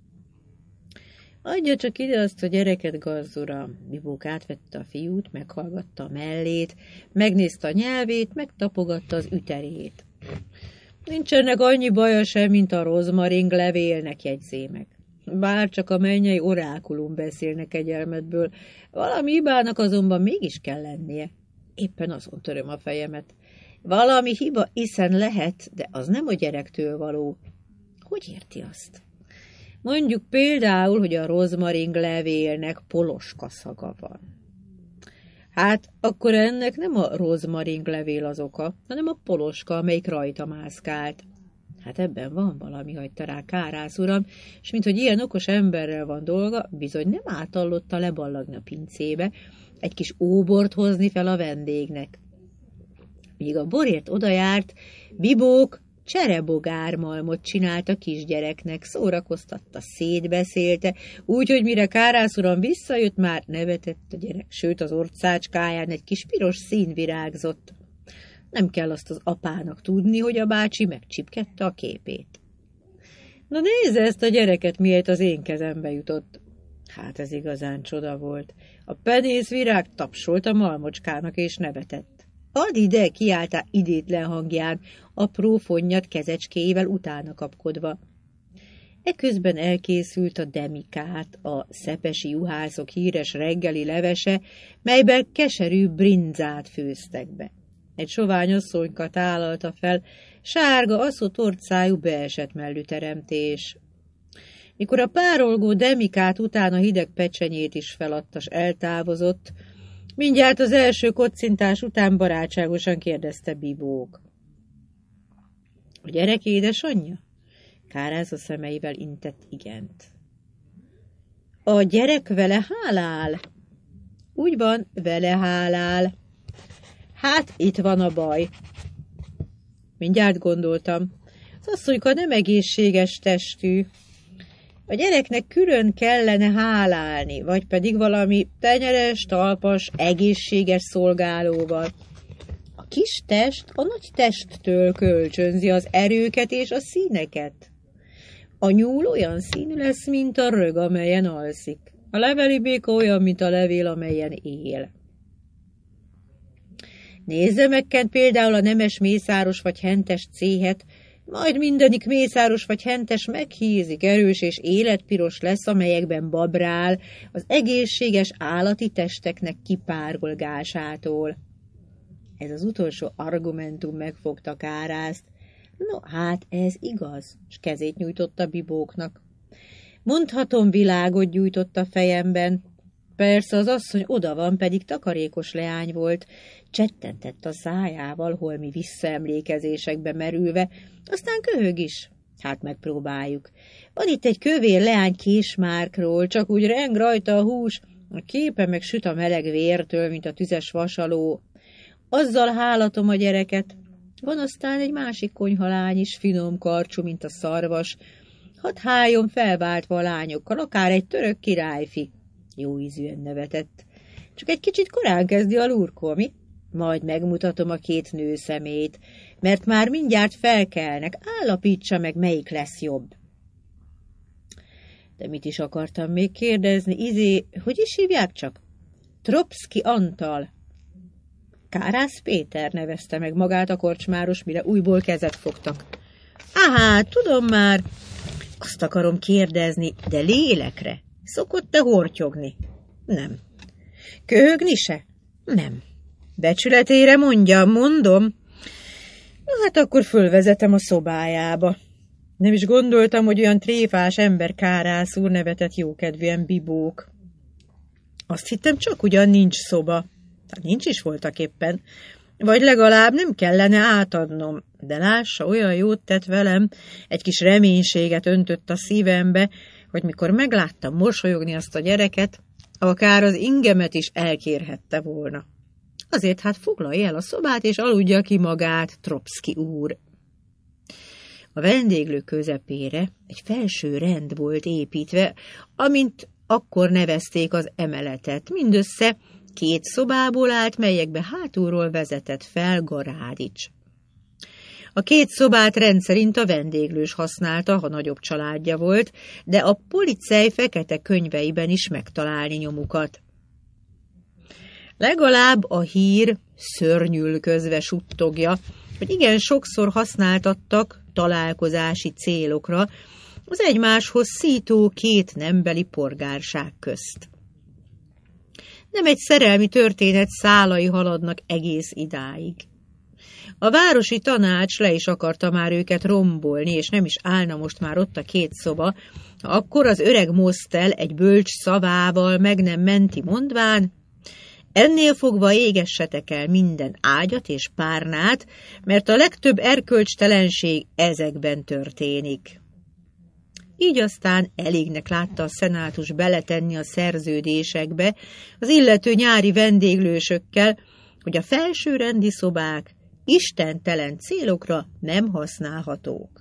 Adja csak ide azt a gyereket, gazduram. Bibók átvette a fiút, meghallgatta a mellét, megnézte a nyelvét, megtapogatta az üterét. Nincsenek annyi baja sem, mint a rozmaring levélnek, jegyzé meg. Bár csak a mennyei orákulum beszélnek kegyelmedből, valami hibának azonban mégis kell lennie. Éppen azon töröm a fejemet. Valami hiba iszen lehet, de az nem a gyerektől való. Hogy érti azt? Mondjuk például, hogy a rozmaring levélnek poloska szaga van. Hát akkor ennek nem a rozmaring levél az oka, hanem a poloska, amelyik rajta mászkált. Hát ebben van valami, hagyta rá Kárász uram, és minthogy ilyen okos emberrel van dolga, bizony nem átallotta leballagni a pincébe, egy kis óbort hozni fel a vendégnek. Míg a borért odajárt, Bibók cserebogármalmot csinált a kisgyereknek, szórakoztatta, szétbeszélte, úgyhogy mire Kárász uram visszajött, már nevetett a gyerek, sőt az orcácskáján egy kis piros szín virágzott. Nem kell azt az apának tudni, hogy a bácsi megcsipkedte a képét. Na nézze ezt a gyereket, miért az én kezembe jutott. Hát ez igazán csoda volt. A penész virág tapsolt a malmocskának és nevetett. Add ide, kiáltá idétlen hangján, apró fonnyat kezecskével utána kapkodva. Eközben elkészült a demikát, a szepesi juhászok híres reggeli levese, melyben keserű brinzát főztek be. Egy sovány asszonyka tálalta fel, sárga, aszott orcájú beesett mellű teremtés. Mikor a párolgó demikát után a hideg pecsenyét is feladta, s eltávozott, mindjárt az első kocintás után barátságosan kérdezte Bibók. A gyerek édesanyja? Kárász a szemeivel intett igent. A gyerek vele hálál? Úgy van, vele hálál. Hát, itt van a baj. Mindjárt gondoltam. Az asszonyka nem egészséges testű. A gyereknek külön kellene hálálni, vagy pedig valami tenyeres, talpas, egészséges szolgálóval. A kis test a nagy testtől kölcsönzi az erőket és a színeket. A nyúl olyan színű lesz, mint a rög, amelyen alszik. A leveli béka olyan, mint a levél, amelyen él. Nézze meg például a nemes mészáros vagy hentes céhet, majd mindenik mészáros vagy hentes meghízik, erős és életpiros lesz, amelyekben babrál az egészséges állati testeknek kipárgolgásától. Ez az utolsó argumentum megfogta Kárázt. No, hát ez igaz, s kezét nyújtotta Bibóknak. Mondhatom, világot gyújtott a fejemben. Persze az asszony oda van, pedig takarékos leány volt, csettentett a szájával, holmi visszaemlékezésekbe merülve, aztán köhög is. Hát megpróbáljuk. Van itt egy kövér leány Késmárkról, csak úgy reng rajta a hús, a képe meg süt a meleg vértől, mint a tüzes vasaló. Azzal hálatom a gyereket. Van aztán egy másik konyhalány is, finom karcsú, mint a szarvas. Hadd háljon felváltva a lányokkal, akár egy török királyfi. Jó ízűen nevetett. Csak egy kicsit korán kezdi a lurkol, mi? Majd megmutatom a két nő szemét, mert már mindjárt felkelnek, állapítsa meg, melyik lesz jobb. De mit is akartam még kérdezni, izé, hogy is hívják csak? Tropszki Antal. Kárász Péter nevezte meg magát a korcsmáros, mire újból kezet fogtak. Áhá, tudom már, azt akarom kérdezni, de lélekre szokott-e hortyogni? Nem. Köhögni se? Nem. Becsületére mondja, mondom. Na hát akkor fölvezetem a szobájába. Nem is gondoltam, hogy olyan tréfás ember Kárász úr, nevetett jókedvűen Bibók. Azt hittem, csak ugyan nincs szoba. Hát nincs is voltak éppen. Vagy legalább nem kellene átadnom. De lássa, olyan jót tett velem, egy kis reménységet öntött a szívembe, hogy mikor megláttam mosolyogni azt a gyereket, akár az ingemet is elkérhette volna. Azért hát foglalja el a szobát, és aludja ki magát, Tropszki úr. A vendéglő közepére egy felső rend volt építve, amint akkor nevezték az emeletet. Mindössze két szobából állt, melyekbe hátulról vezetett fel garádics. A két szobát rendszerint a vendéglős használta, ha nagyobb családja volt, de a policej fekete könyveiben is megtalálni nyomukat. Legalább a hír szörnyülközve suttogja, hogy igen sokszor használtattak találkozási célokra az egymáshoz szító két nembeli polgárság közt. Nem egy szerelmi történet szálai haladnak egész idáig. A városi tanács le is akarta már őket rombolni, és nem is állna most már ott a két szoba, akkor az öreg Mostel egy bölcs szavával meg nem menti, mondván: ennél fogva égessetek el minden ágyat és párnát, mert a legtöbb erkölcstelenség ezekben történik. Így aztán elégnek látta a szenátus beletenni a szerződésekbe az illető nyári vendéglősökkel, hogy a felsőrendi szobák istentelen célokra nem használhatók.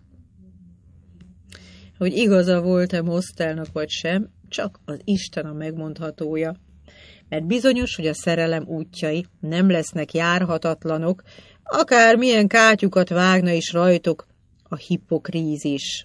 Hogy igaza volt-e Mostelnak vagy sem, csak az Isten a megmondhatója, mert bizonyos, hogy a szerelem útjai nem lesznek járhatatlanok, akár milyen kátyukat vágna is rajtuk a hipokrízis.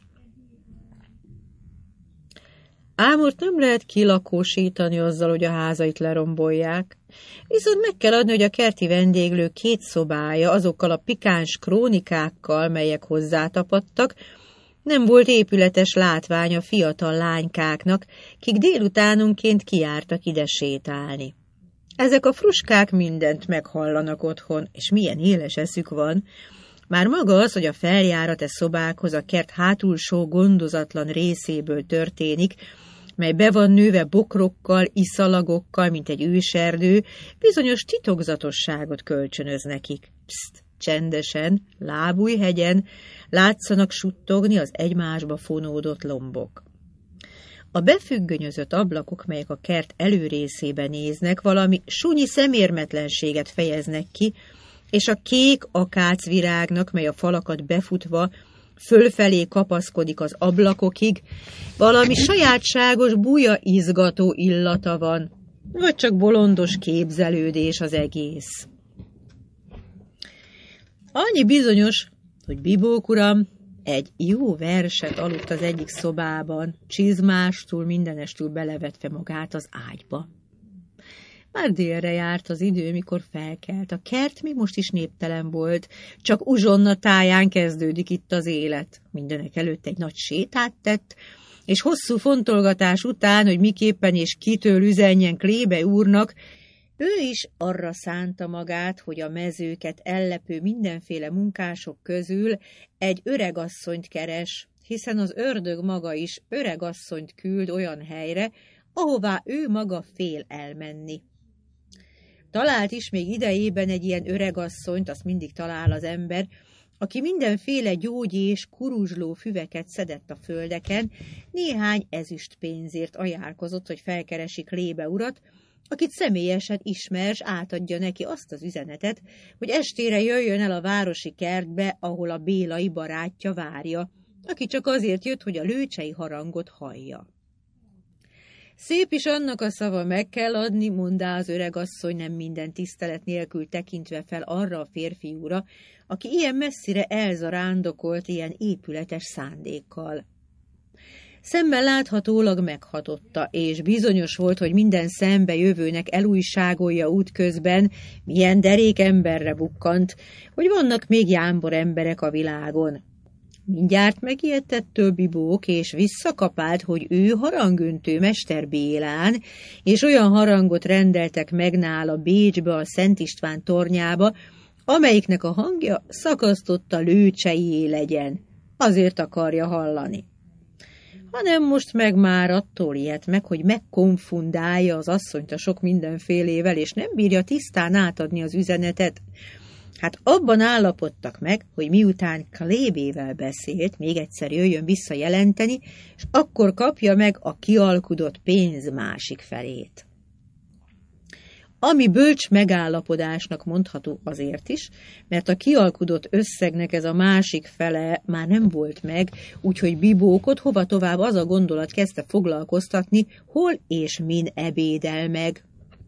Ámort nem lehet kilakósítani azzal, hogy a házait lerombolják, viszont meg kell adni, hogy a kerti vendéglő két szobája azokkal a pikáns krónikákkal, melyek hozzátapadtak, nem volt épületes látvány a fiatal lánykáknak, kik délutánonként kijártak ide sétálni. Ezek a fruskák mindent meghallanak otthon, és milyen éles eszük van. Már maga az, hogy a feljárat e szobákhoz a kert hátulsó gondozatlan részéből történik, mely be van nőve bokrokkal, iszalagokkal, mint egy őserdő, bizonyos titokzatosságot kölcsönöz nekik. Pszt, csendesen, lábújhegyen látszanak suttogni az egymásba fonódott lombok. A befüggönyözött ablakok, melyek a kert előrészébe néznek, valami sunyi szemérmetlenséget fejeznek ki, és a kék akácvirágnak, mely a falakat befutva fölfelé kapaszkodik az ablakokig, valami sajátságos buja izgató illata van, vagy csak bolondos képzelődés az egész. Annyi bizonyos, hogy Bibók uram egy jó verset aludt az egyik szobában, csizmástól, mindenestől belevetve magát az ágyba. Már délre járt az idő, mikor felkelt. A kert még most is néptelen volt, csak uzsonna táján kezdődik itt az élet. Mindenek előtt egy nagy sétát tett, és hosszú fontolgatás után, hogy miképpen és kitől üzenjen Klébe úrnak, ő is arra szánta magát, hogy a mezőket ellepő mindenféle munkások közül egy öregasszonyt keres, hiszen az ördög maga is öregasszonyt küld olyan helyre, ahová ő maga fél elmenni. Talált is még idejében egy ilyen öregasszonyt, azt mindig talál az ember, aki mindenféle gyógyi és kuruzsló füveket szedett a földeken, néhány ezüst pénzért ajánlkozott, hogy felkeresi Klébe urat, akit személyesen ismer, s átadja neki azt az üzenetet, hogy estére jöjjön el a városi kertbe, ahol a bélai barátja várja, aki csak azért jött, hogy a lőcsei harangot hallja. Szép is annak a szava, meg kell adni, mondá az öregasszony nem minden tisztelet nélkül tekintve fel arra a férfiúra, aki ilyen messzire elzarándokolt ilyen épületes szándékkal. Szemben láthatólag meghatotta, és bizonyos volt, hogy minden szembe jövőnek elújságolja útközben, milyen derék emberre bukkant, hogy vannak még jámbor emberek a világon. Mindjárt megijedtettől Bibók, és visszakapált, hogy ő harangöntő Mester Bélán, és olyan harangot rendeltek meg nála Bécsbe a Szent István tornyába, amelyiknek a hangja szakasztotta lőcseié legyen. Azért akarja hallani. Hanem most meg már attól ijedt meg, hogy megkonfundálja az asszonyt a sok mindenfélével, és nem bírja tisztán átadni az üzenetet. Hát abban állapodtak meg, hogy miután Klébével beszélt, még egyszer jöjjön vissza jelenteni, és akkor kapja meg a kialkudott pénz másik felét. Ami bölcs megállapodásnak mondható azért is, mert a kialkudott összegnek ez a másik fele már nem volt meg, úgyhogy Bibókot hova tovább az a gondolat kezdte foglalkoztatni, hol és min ebédel meg.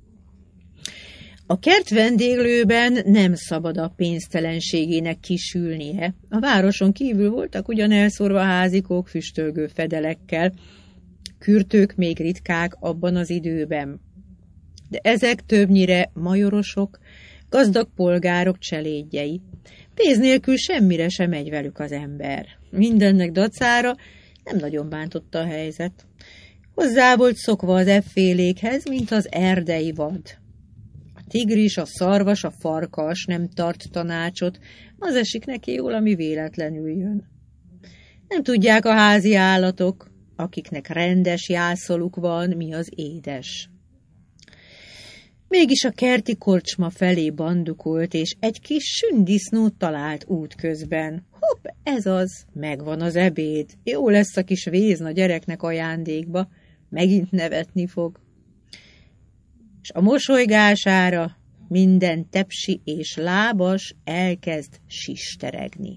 A kert vendéglőben nem szabad a pénztelenségének kisülnie. A városon kívül voltak ugyan elszórva házikók füstölgő fedelekkel, kürtők még ritkák abban az időben. De ezek többnyire majorosok, gazdag polgárok cselédjei. Pénz nélkül semmire sem megy velük az ember. Mindennek dacára nem nagyon bántotta a helyzet. Hozzá volt szokva az effélékhez, mint az erdei vad. A tigris, a szarvas, a farkas nem tart tanácsot, az esik neki jól, ami véletlenül jön. Nem tudják a házi állatok, akiknek rendes jászoluk van, mi az édes. Mégis a kerti korcsma felé bandukolt, és egy kis sündisznót talált útközben. Hopp, ez az, megvan az ebéd. Jó lesz a kis vézna gyereknek ajándékba, megint nevetni fog. És a mosolygására minden tepsi és lábas elkezd sisteregni.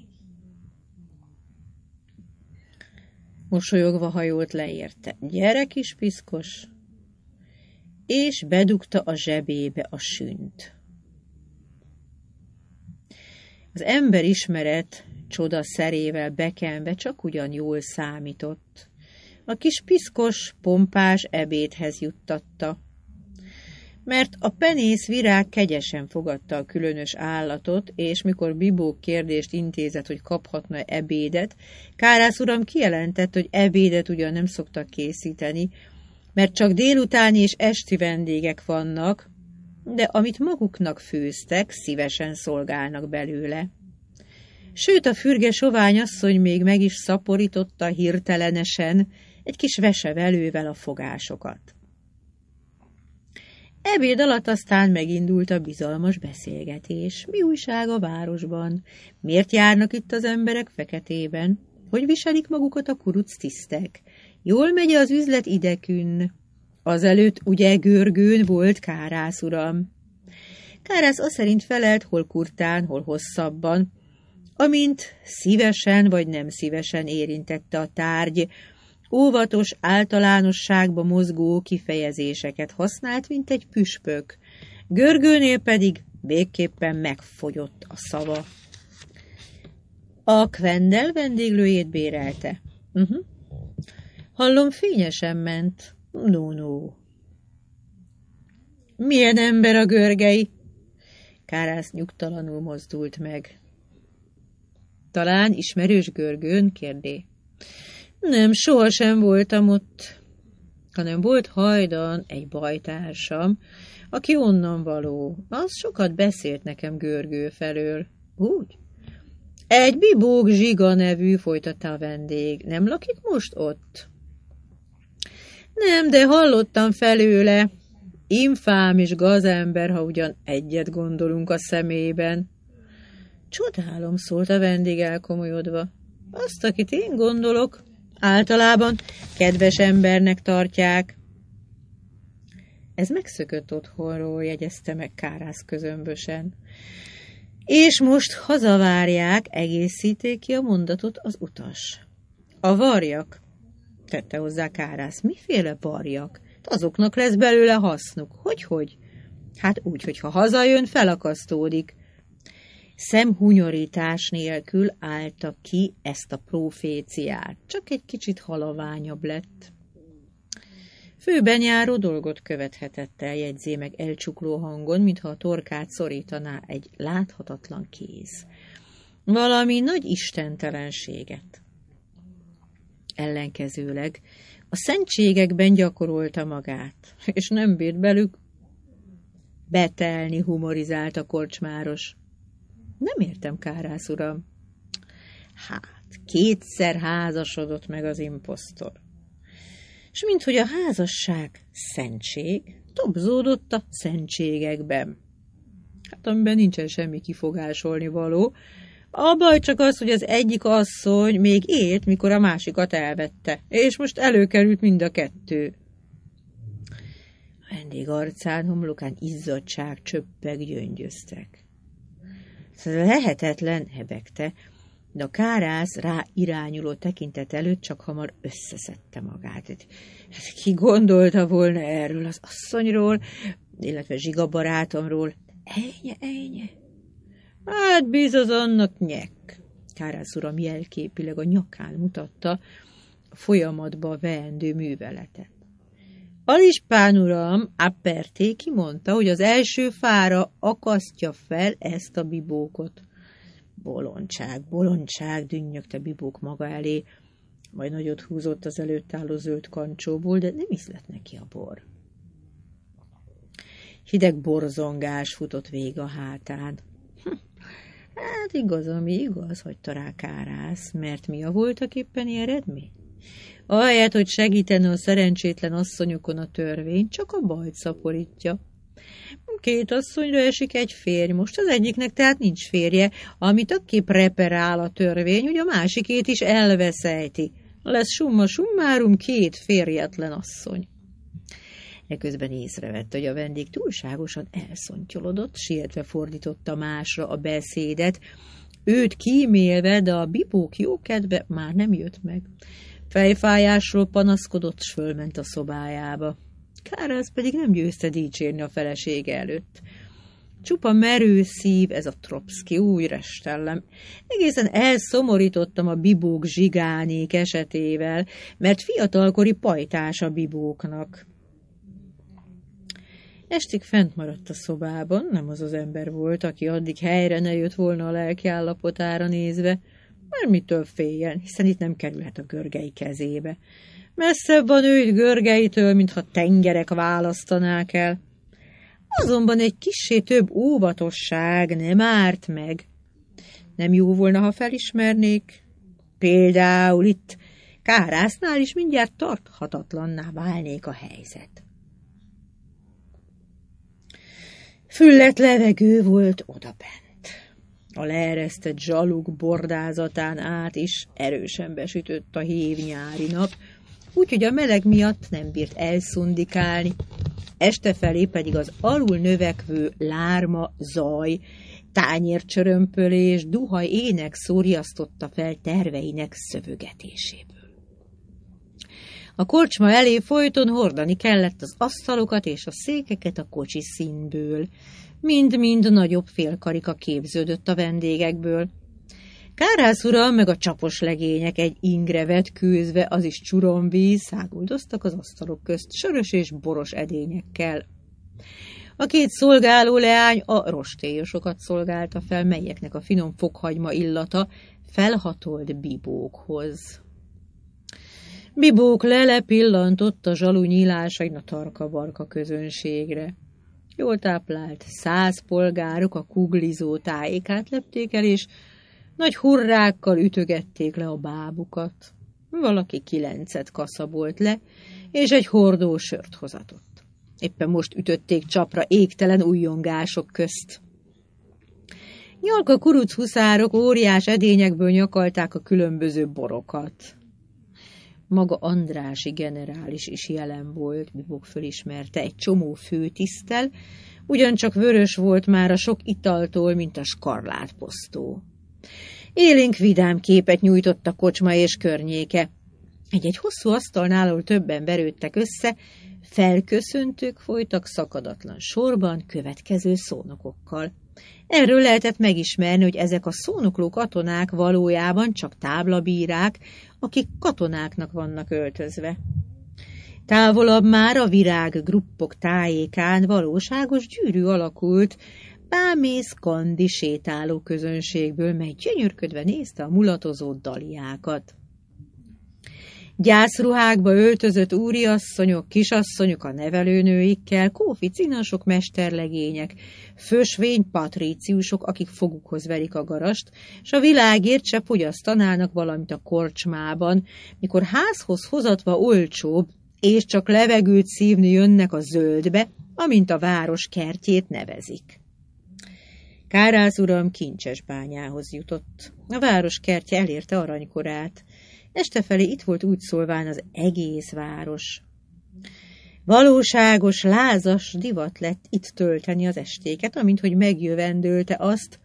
Mosolyogva hajolt le érte. Gyere, kis piszkos! És bedugta a zsebébe a sünt. Az ember ismeret csoda szerével bekenve csak ugyan jól számított. A kis piszkos, pompás ebédhez juttatta. Mert a penész virág kegyesen fogadta a különös állatot, és mikor Bibók kérdést intézett, hogy kaphatna ebédet, Kárász uram kijelentett, hogy ebédet ugyan nem szoktak készíteni, mert csak délutáni és esti vendégek vannak, de amit maguknak főztek, szívesen szolgálnak belőle. Sőt, a fürge sovány asszony még meg is szaporította hirtelenesen egy kis vesevelővel a fogásokat. Ebéd alatt aztán megindult a bizalmas beszélgetés. Mi újság a városban? Miért járnak itt az emberek feketében? Hogy viselik magukat a kuruc tisztek? Jól megy az üzlet idekünn. Azelőtt ugye Görgőn volt Kárász uram. Kárász aszerint felelt, hol kurtán, hol hosszabban, amint szívesen vagy nem szívesen érintette a tárgy, óvatos, általánosságba mozgó kifejezéseket használt, mint egy püspök. Görgőnél pedig végképpen megfogyott a szava. A Kvendel vendéglőjét bérelte. Uh-huh. Hallom, fényesen ment. No, no. Milyen ember a Görgei? Kárász nyugtalanul mozdult meg. Talán ismerős Görgőn, kérdé. Nem, sohasem voltam ott, hanem volt hajdan egy bajtársam, aki onnan való. Az sokat beszélt nekem Görgő felől. Úgy? Egy Bibók Zsiga nevű, folytatta a vendég. Nem lakik most ott? Nem, de hallottam felőle. Infám és gazember, ha ugyan egyet gondolunk a szemében. Csodálom, szólt a vendég elkomolyodva. Azt, akit én gondolok, általában kedves embernek tartják. Ez megszökött otthonról, jegyezte meg Kárász közömbösen. És most hazavárják, egészíték ki a mondatot az utas. A varjak, tette hozzá Kárász. Miféle varjak? Azoknak lesz belőle hasznuk. Hogy-hogy? Hát úgy, hogyha hazajön, felakasztódik. Szemhunyorítás nélkül állta ki ezt a proféciát. Csak egy kicsit halaványabb lett. Főben járó dolgot követhetett el, jegyzé meg elcsukló hangon, mintha a torkát szorítaná egy láthatatlan kéz. Valami nagy istentelenséget. Ellenkezőleg a szentségekben gyakorolta magát, és nem bírt belük betelni, humorizált a korcsmáros. Nem értem, Kárász uram. Hát, kétszer házasodott meg az imposztor. És minthogy a házasság szentség, tobzódott a szentségekben. Hát amiben nincsen semmi kifogásolni való. A baj csak az, hogy az egyik asszony még élt, mikor a másikat elvette, és most előkerült mind a kettő. A vendég arcán, homlokán izzadság, csöppek gyöngyöztek. Lehetetlen, hebegte, de a Kárász rá irányuló tekintet előtt csak hamar összeszedte magát. Ki gondolta volna erről az asszonyról, illetve Zsiga barátomról? Ejnye, ejnye. Hát bizony annak nyek. Kárász uram jelképileg a nyakán mutatta a folyamatba veendő műveletet. Alispán uram, Apperté kimondta, hogy az első fára akasztja fel ezt a bibókot. Bolondság, bolondság, dünnyögte Bibók maga elé, majd nagyot húzott az előtt álló zöld kancsóból, de nem ízlett neki a bor. Hideg borzongás futott végig a hátán. Hm, hát igaz, ami igaz, hagyta rá Kárász, mert mi a voltak éppen eredmény? Ahelyett, hogy segítene a szerencsétlen asszonyokon a törvény, csak a bajt szaporítja. Két asszonyra esik egy férj, most az egyiknek tehát nincs férje, amit akképp reperál a törvény, hogy a másikét is elveszejti. Lesz summa summarum két férjetlen asszony. Eközben észrevette, hogy a vendég túlságosan elszontyolodott, sietve fordította másra a beszédet, őt kímélve, de a Bibók jókedve már nem jött meg. Fejfájásról panaszkodott, s fölment a szobájába. Kárász pedig nem győzte dicsérni a felesége előtt. Csupa merő szív ez a Tropszki, új restellem. Egészen elszomorítottam a Bibók Zsigánék esetével, mert fiatalkori pajtás a Bibóknak. Estig fent maradt a szobában, nem az az ember volt, aki addig helyre ne jött volna a lelki állapotára nézve, már mitől féljen, hiszen itt nem kerülhet a Görgei kezébe. Messzebb van ő Görgeitől, mintha tengerek választanák el. Azonban egy kissé több óvatosság nem árt meg. Nem jó volna, ha felismernék. Például itt Kárásznál is mindjárt tarthatatlanná válnék a helyzet. Füllet levegő volt odabent. A leeresztett zsaluk bordázatán át is erősen besütött a hév nyári nap, úgyhogy a meleg miatt nem bírt elszundikálni. Este felé pedig az alul növekvő lárma, zaj, tányércsörömpölés, duhaj ének szórjasztotta fel terveinek szövögetéséből. A korcsma elé folyton hordani kellett az asztalokat és a székeket a kocsi színből. Mind-mind nagyobb félkarika képződött a vendégekből. Kárász uram meg a csapos legények egy ingre vetkőzve, az is csuromvíz, száguldoztak az asztalok közt sörös és boros edényekkel. A két szolgáló leány a rostélyosokat szolgálta fel, melyeknek a finom fokhagyma illata felhatolt Bibókhoz. Bibók lelepillantott a zsalu nyílásain a tarka-barka közönségre. Jól táplált száz polgárok a kuglizó tájékát lepték el, és nagy hurrákkal ütögették le a bábukat. Valaki kilencet kaszabolt le, és egy hordó sört hozatott. Éppen most ütötték csapra égtelen ujjongások közt. Nyalka kuruc huszárok óriás edényekből nyakalták a különböző borokat. Maga Andrássy generális is jelen volt, Bibók fölismerte, egy csomó főtiszttel, ugyancsak vörös volt már a sok italtól, mint a skarlátposztó. Élénk vidám képet nyújtott a kocsma és környéke. Egy-egy hosszú asztalnál, ahol többen verődtek össze, felköszöntők folytak szakadatlan sorban, következő szónokokkal. Erről lehetett megismerni, hogy ezek a szónokló katonák valójában csak táblabírák, akik katonáknak vannak öltözve. Távolabb már a virággruppok tájékán valóságos gyűrű alakult, bámész kandi sétáló közönségből, mely gyönyörködve nézte a mulatozó daliákat. Gyászruhákba öltözött úriasszonyok, kisasszonyok a nevelőnőikkel, kóficinasok, mesterlegények, fösvény patríciusok, akik fogukhoz verik a garast, s a világért se fogyasztanának valamit a korcsmában, mikor házhoz hozatva olcsóbb, és csak levegőt szívni jönnek a zöldbe, amint a város kertjét nevezik. Kárász uram Kincsesbányához jutott. A város kertje elérte aranykorát. Estefelé itt volt úgy szólván az egész város. Valóságos, lázas divat lett itt tölteni az estéket, amint hogy megjövendölte azt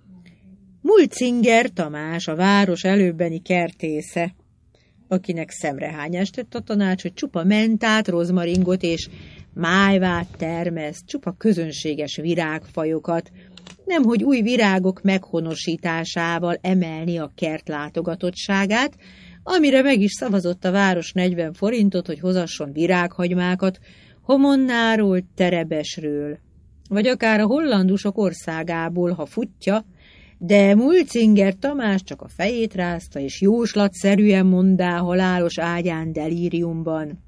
Mulcinger Tamás, a város előbbeni kertésze, akinek szemrehányást tett a tanács, hogy csupa mentát, rozmaringot és májvát termeszt, csupa közönséges virágfajokat, nemhogy új virágok meghonosításával emelni a kert látogatottságát, amire meg is szavazott a város negyven forintot, hogy hozasson virághagymákat Homonnáról, Terebesről, vagy akár a hollandusok országából, ha futja, de Mulcinger Tamás csak a fejét rázta, és jóslatszerűen mondá halálos ágyán delíriumban.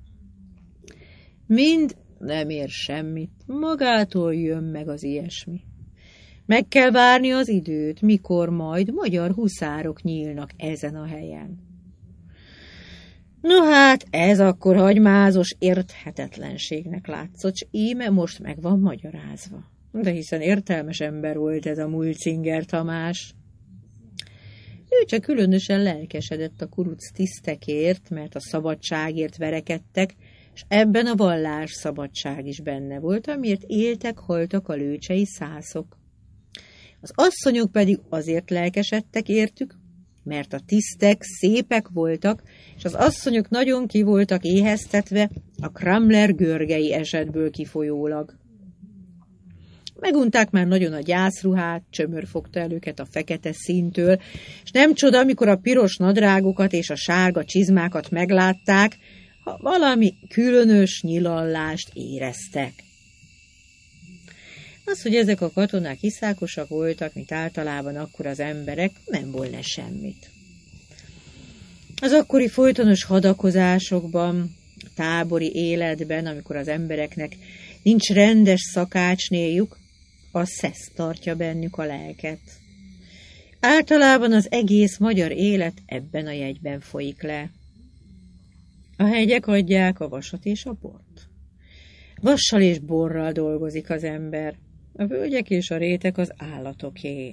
Mind nem ér semmit, magától jön meg az ilyesmi. Meg kell várni az időt, mikor majd magyar huszárok nyílnak ezen a helyen. No hát, ez akkor hagymázos érthetetlenségnek látszott, s íme most meg van magyarázva. De hiszen értelmes ember volt ez a Mulcinger Tamás. Ő csak különösen lelkesedett a kuruc tisztekért, mert a szabadságért verekedtek, és ebben a vallás szabadság is benne volt, amiért éltek, haltak a lőcsei szászok. Az asszonyok pedig azért lelkesedtek értük, mert a tisztek szépek voltak, és az asszonyok nagyon ki voltak éheztetve a Kramler-Görgei esetből kifolyólag. Megunták már nagyon a gyászruhát, csömör fogta el őket a fekete színtől, és nem csoda, amikor a piros nadrágokat és a sárga csizmákat meglátták, ha valami különös nyilallást éreztek. Az, hogy ezek a katonák iszákosak voltak, mint általában akkor az emberek, nem volna semmit. Az akkori folytonos hadakozásokban, a tábori életben, amikor az embereknek nincs rendes szakácsnéjuk, a szesz tartja bennük a lelket. Általában az egész magyar élet ebben a jegyben folyik le. A hegyek adják a vasat és a bort. Vassal és borral dolgozik az ember, a völgyek és a rétek az állatoké.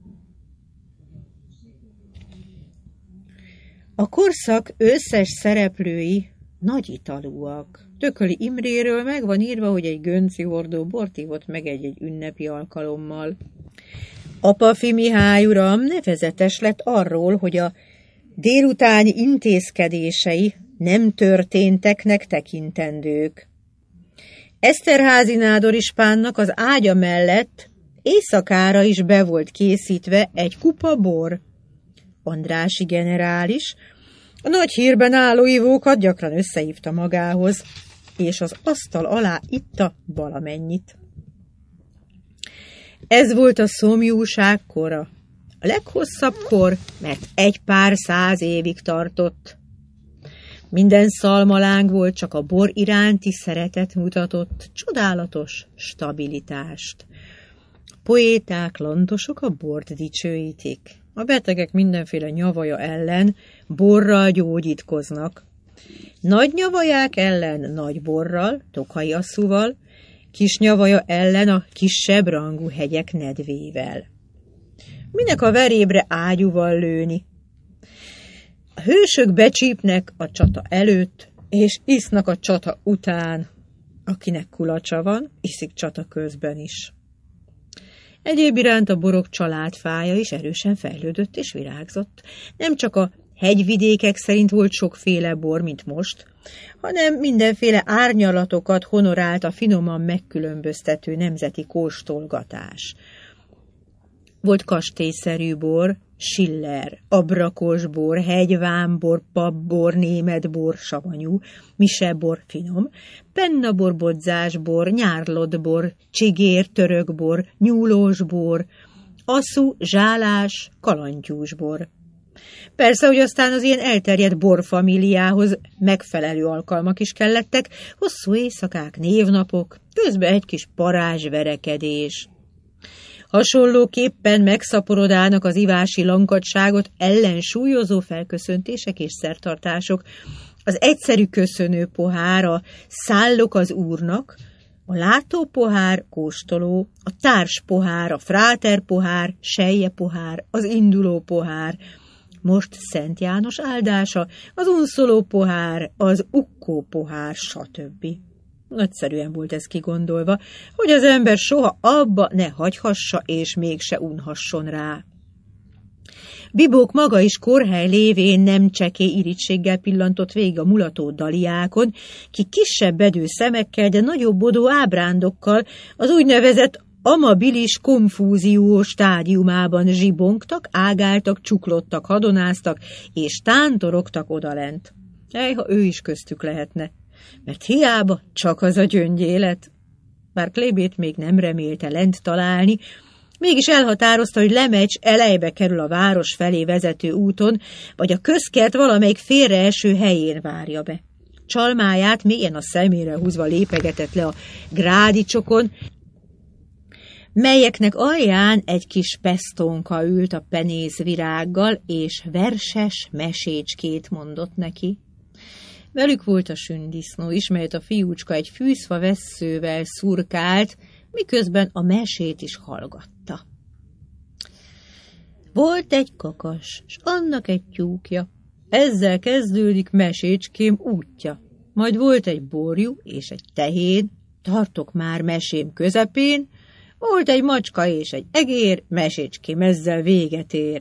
A korszak összes szereplői nagy italúak. Tököli Imréről meg van írva, hogy egy gönci hordó bort ivott meg egy-egy ünnepi alkalommal. Apafi Mihály uram nevezetes lett arról, hogy a délutáni intézkedései nem történteknek tekintendők. Eszterházy nádor ispánnak az ágya mellett éjszakára is be volt készítve egy kupa bor, Andrássy generális a nagy hírben álló ivókat gyakran összehívta magához, és az asztal alá itta valamennyit. Ez volt a szomjúság kora, a leghosszabb kor, mert egy pár száz évig tartott. Minden szalmaláng volt, csak a bor iránti szeretet mutatott csodálatos stabilitást. A poéták, lantosok a bort dicsőítik. A betegek mindenféle nyavaja ellen borral gyógyítkoznak. Nagy nyavaják ellen nagy borral, tokai asszúval, kis nyavaja ellen a kisebb rangú hegyek nedvével. Minek a verébre ágyúval lőni? A hősök becsípnek a csata előtt, és isznak a csata után. Akinek kulacsa van, iszik csata közben is. Egyéb iránt a borok családfája is erősen fejlődött és virágzott. Nem csak a hegyvidékek szerint volt sokféle bor, mint most, hanem mindenféle árnyalatokat honorált a finoman megkülönböztető nemzeti kóstolgatás. Volt kastélyszerű bor, schiller, abrakos bor, hegyvámbor, pabbor, németbor, savanyú, misebor, finom, pennabor, bodzásbor, nyárlotbor, csigér, törökbor, nyúlósbor, asszú, zsálás, kalantyúsbor. Persze, hogy aztán az ilyen elterjedt borfamíliához megfelelő alkalmak is kellettek, hosszú éjszakák, névnapok, közben egy kis parázsverekedés. Hasonlóképpen megszaporodának az ivási lankadságot ellensúlyozó felköszöntések és szertartások, az egyszerű köszönő pohár, a szállok az úrnak, a látópohár, kóstoló, a társpohár, a fráterpohár, sejjepohár, az induló pohár, most Szent János áldása, az unszoló pohár, az ukkó pohár, stb. Nagyszerűen volt ez kigondolva, hogy az ember soha abba ne hagyhassa, és mégse unhasson rá. Bibók maga is korhely lévén nem csekély irítséggel pillantott végig a mulató daliákon, ki kisebb bedő szemekkel, de nagyobbodó ábrándokkal az úgynevezett amabilis konfúzió stádiumában zsibongtak, ágáltak, csuklottak, hadonáztak, és tántorogtak odalent. Ej, ha ő is köztük lehetne, mert hiába csak az a gyöngyélet. Bár Klébét még nem remélte lent találni, mégis elhatározta, hogy Lemecs elejbe kerül a város felé vezető úton, vagy a közkert valamelyik félreeső helyén várja be. Csalmáját mélyen a szemére húzva lépegetett le a grádicsokon, melyeknek alján egy kis pestónka ült a penész virággal, és verses mesécskét mondott neki. Velük volt a sündisznó is, melyet a fiúcska egy fűzfa vesszővel szurkált, miközben a mesét is hallgatta. Volt egy kakas, s annak egy tyúkja. Ezzel kezdődik mesécském útja. Majd volt egy borjú és egy tehén, tartok már mesém közepén, volt egy macska és egy egér, mesécském ezzel véget ér.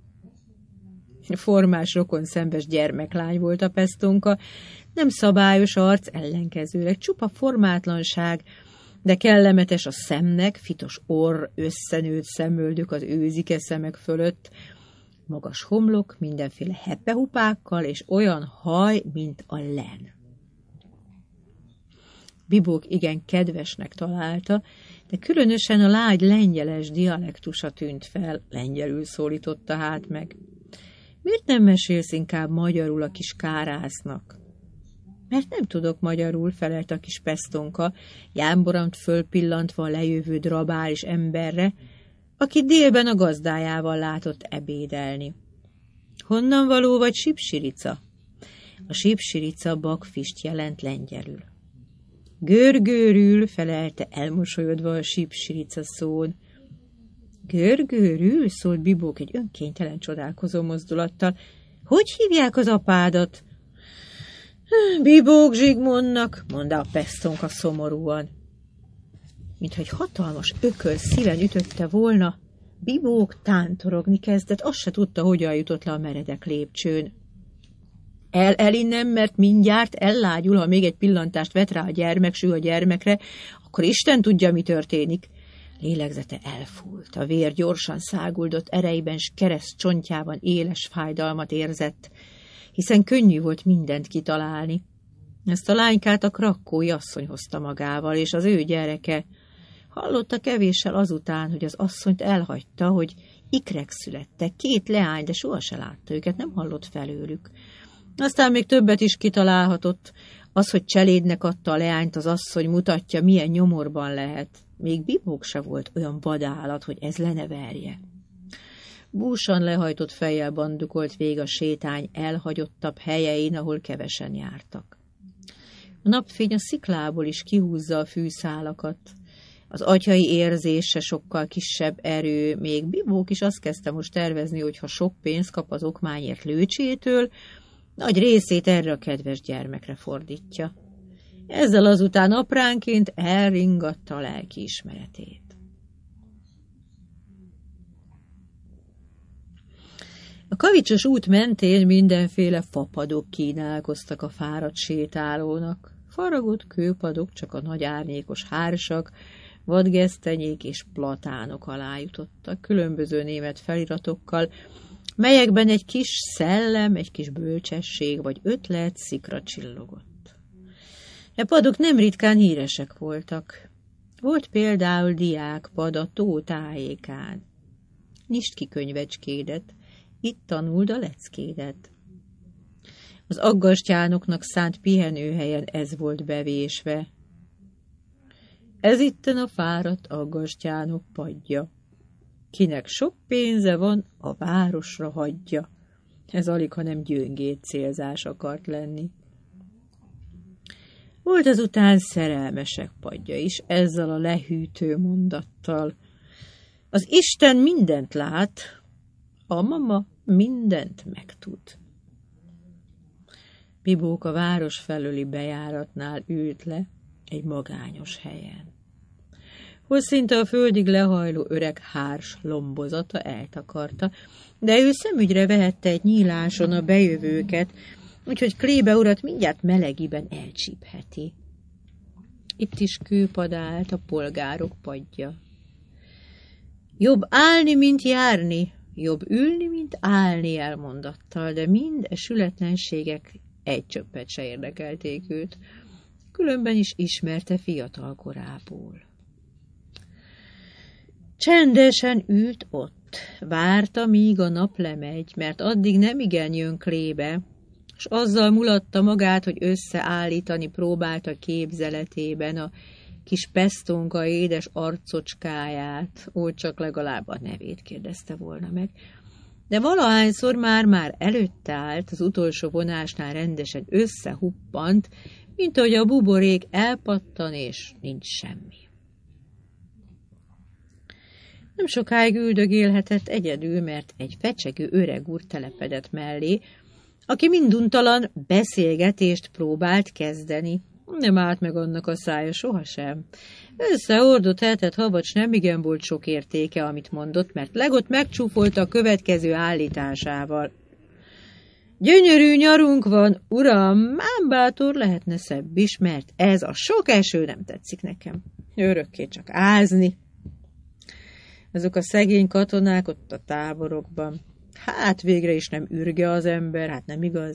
Formás, rokon szembes gyermeklány volt a pestónka, nem szabályos arc, ellenkezőleg csupa formátlanság, de kellemetes a szemnek, fitos orr, összenőtt szemöldök az őzike szemek fölött, magas homlok, mindenféle hepehupákkal, és olyan haj, mint a len. Bibók igen kedvesnek találta, de különösen a lágy lengyeles dialektusa tűnt fel, lengyelül szólította hát meg. Miért nem mesélsz inkább magyarul a kis kárásznak? Mert nem tudok magyarul, felelt a kis pestónka, jámborant fölpillantva a lejövő drabális emberre, aki délben a gazdájával látott ebédelni. Honnan való vagy Sipsirica? A Sipsirica bakfist jelent lengyelül. Görgőrül, felelte elmosolyodva a Sipsirica szón. Görgőrül, szólt Bibók egy önkénytelen csodálkozó mozdulattal. Hogy hívják az apádat? Bibók Zsigmondnak, mondta a pestónka szomorúan. Mintha egy hatalmas ököl szíven ütötte volna, Bibók tántorogni kezdett, azt se tudta, hogyan jutott le a meredek lépcsőn. El, el innen, mert mindjárt ellágyul, ha még egy pillantást vet rá a gyermek, ső a gyermekre, akkor Isten tudja, mi történik. Lélegzete elfúlt, a vér gyorsan száguldott erejében, s kereszt csontjában éles fájdalmat érzett, hiszen könnyű volt mindent kitalálni. Ezt a lánykát a krakkói asszony hozta magával, és az ő gyereke. Hallotta kevéssel azután, hogy az asszonyt elhagyta, hogy ikrek születtek, két leány, de soha se látta őket, nem hallott felőlük. Aztán még többet is kitalálhatott. Az, hogy cselédnek adta a leányt, az asszony mutatja, milyen nyomorban lehet. Még Bibók se volt olyan vadállat, hogy ez leneverje. Búsan lehajtott fejjel bandukolt végig a sétány elhagyottabb helyein, ahol kevesen jártak. A napfény a sziklából is kihúzza a fűszálakat. Az atyai érzése sokkal kisebb erő, még Bibók is azt kezdte most tervezni, hogy ha sok pénzt kap az okmányért Lőcsétől, nagy részét erre a kedves gyermekre fordítja. Ezzel azután apránként elringatta a lelkiismeretét. A kavicsos út mentén mindenféle fapadok kínálkoztak a fáradt sétálónak. Faragott kőpadok csak a nagy árnyékos hársak, vadgesztenyék és platánok alá jutottak, különböző német feliratokkal, melyekben egy kis szellem, egy kis bölcsesség vagy ötlet szikra csillogott. E padok nem ritkán híresek voltak. Volt például diákpad a tó tájékán. Nyisd ki könyvecskédet, itt tanuld a leckédet. Az aggastyánoknak szánt pihenőhelyen ez volt bevésve. Ez itten a fáradt aggastyánok padja. Kinek sok pénze van, a városra hagyja. Ez alig, hanem gyöngét célzás akart lenni. Volt ezután szerelmesek padja is, ezzel a lehűtő mondattal. Az Isten mindent lát, a mama mindent megtud. Bibók a város felőli bejáratnál ült le, egy magányos helyen, hol szinte a földig lehajló öreg hárs lombozata eltakarta, de ő szemügyre vehette egy nyíláson a bejövőket, úgyhogy Klébe urat mindjárt melegiben elcsípheti. Itt is kőpad állt, a polgárok padja. Jobb állni, mint járni, jobb ülni, mint állni elmondattal, de mind e sületlenségek egy csöppet se érdekelték őt, különben is ismerte fiatal korából. Csendesen ült ott, várta, míg a nap lemegy, mert addig nem igen jön Klébe, s azzal mulatta magát, hogy összeállítani próbálta képzeletében a kis pestónka édes arcocskáját, úgy csak legalább a nevét kérdezte volna meg. De valahányszor már-már előtte állt, az utolsó vonásnál rendesen összehuppant, mint ahogy a buborék elpattan, és nincs semmi. Nem sokáig üldögélhetett egyedül, mert egy fecsegő öreg úr telepedett mellé, aki minduntalan beszélgetést próbált kezdeni. Nem állt meg annak a szája sohasem. Összeordott eltett habacs nem igen volt sok értéke, amit mondott, mert legott megcsúfolta a következő állításával. Gyönyörű nyarunk van, uram, ám bátor lehetne szebb is, mert ez a sok eső nem tetszik nekem. Örökké csak ázni. Azok a szegény katonák ott a táborokban. Hát végre is nem ürge az ember, hát nem igaz?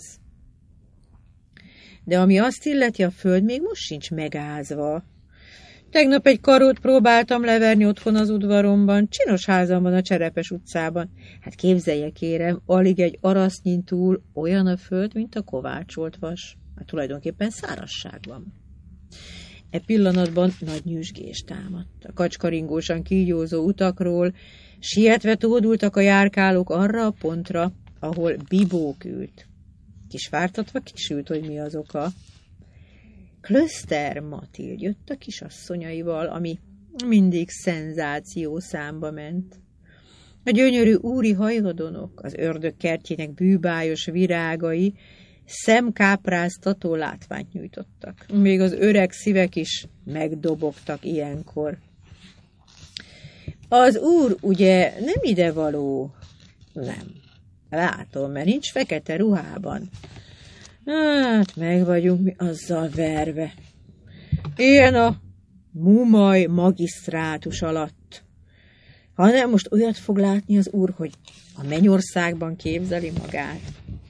De ami azt illeti, a föld még most sincs megázva. Tegnap egy karót próbáltam leverni otthon az udvaromban, csinos házam van a Cserepes utcában. Hát képzelje kérem, alig egy arasztnyin túl olyan a föld, mint a kovácsolt vas. Hát tulajdonképpen szárazság van. E pillanatban nagy nyüzsgés támadt. A kacskaringósan kígyózó utakról sietve tódultak a járkálók arra a pontra, ahol Bibók ült. Kis vártatva kisült, hogy mi az oka. Klöszter Matild jött a kisasszonyaival, ami mindig szenzáció számba ment. A gyönyörű úri hajvadonok, az ördög kertjének bűbájos virágai szemkápráztató látványt nyújtottak. Még az öreg szívek is megdobogtak ilyenkor. Az úr ugye nem idevaló? Nem. Látom, mert nincs fekete ruhában. Hát, meg vagyunk mi azzal verve. Ilyen a mumaj magisztrátus alatt. hanem most olyat fog látni az úr, hogy a mennyországban képzeli magát.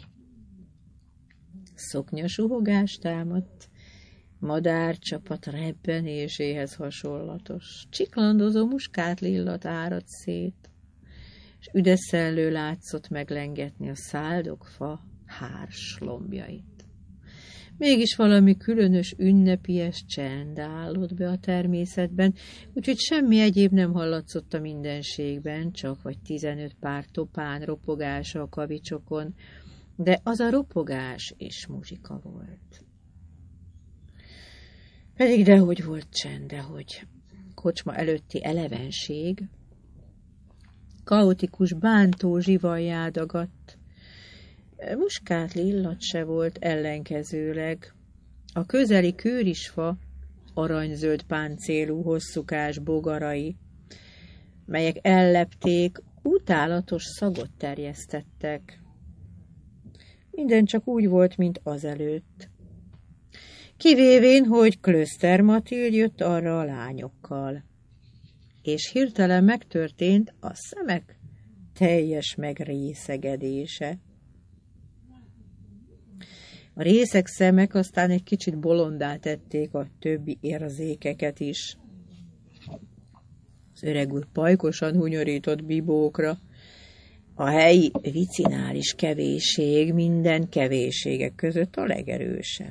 Szoknyasuhogás támadt, madárcsapat rebbenéséhez hasonlatos, csiklandozó muskátleillat áradt szét, és üdes szellő látszott meglengetni a száldogfa hárs lombjait. Mégis valami különös, ünnepies csend állott be a természetben, úgyhogy semmi egyéb nem hallatszott a mindenségben, csak vagy tizenöt pár topán ropogása a kavicsokon, de az a ropogás és muzsika volt. Pedig dehogy volt csend, dehogy. Kocsma előtti elevenség, kaotikus bántó zsivaljá dagadt. Muskátli illat se volt, ellenkezőleg. A közeli kőrisfa aranyzöld páncélú hosszúkás bogarai, melyek ellepték, utálatos szagot terjesztettek. Minden csak úgy volt, mint azelőtt. Kivévén, hogy Klöszter Matild jött arra a lányokkal. És hirtelen megtörtént a szemek teljes megrészegedése. A részeg szemek aztán egy kicsit bolondá tették a többi érzékeket is. Az öreg úr pajkosan hunyorított Bibókra. A helyi vicinális kevésség minden kevésségek között a legerősebb.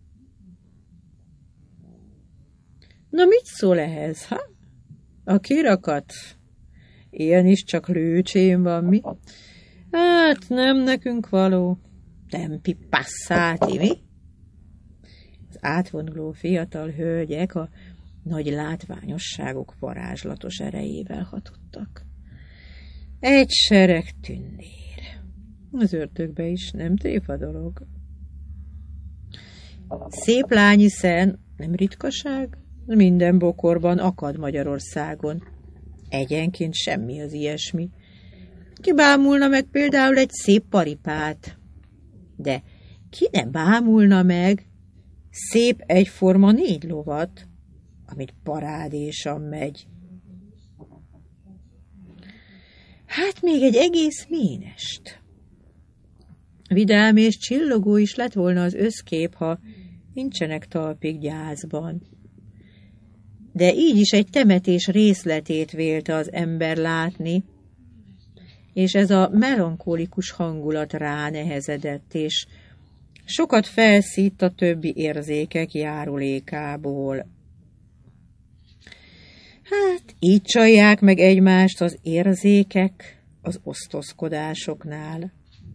Na, mit szól ehhez, ha? A kirakat? Ilyen is csak lőcsén van, mi? Hát nem nekünk való. Tempi passzáti, mi? Az átvonuló fiatal hölgyek a nagy látványosságok varázslatos erejével hatottak. Egy sereg tündér. Az ördögbe is nem tréfa dolog. Szép lányi szen nem ritkaság? Minden bokorban akad Magyarországon. Egyenként semmi az ilyesmi. Ki bámulna meg például egy szép paripát? De ki ne bámulna meg szép egyforma négy lovat, amit parádésan megy? Hát még egy egész ménest. Vidám és csillogó is lett volna az összkép, ha nincsenek talpig gyászban. De így is egy temetés részletét vélte az ember látni, és ez a melankolikus hangulat ránehezedett, és sokat felszítt a többi érzékek járulékából. Hát, így csalják meg egymást az érzékek az osztozkodásoknál.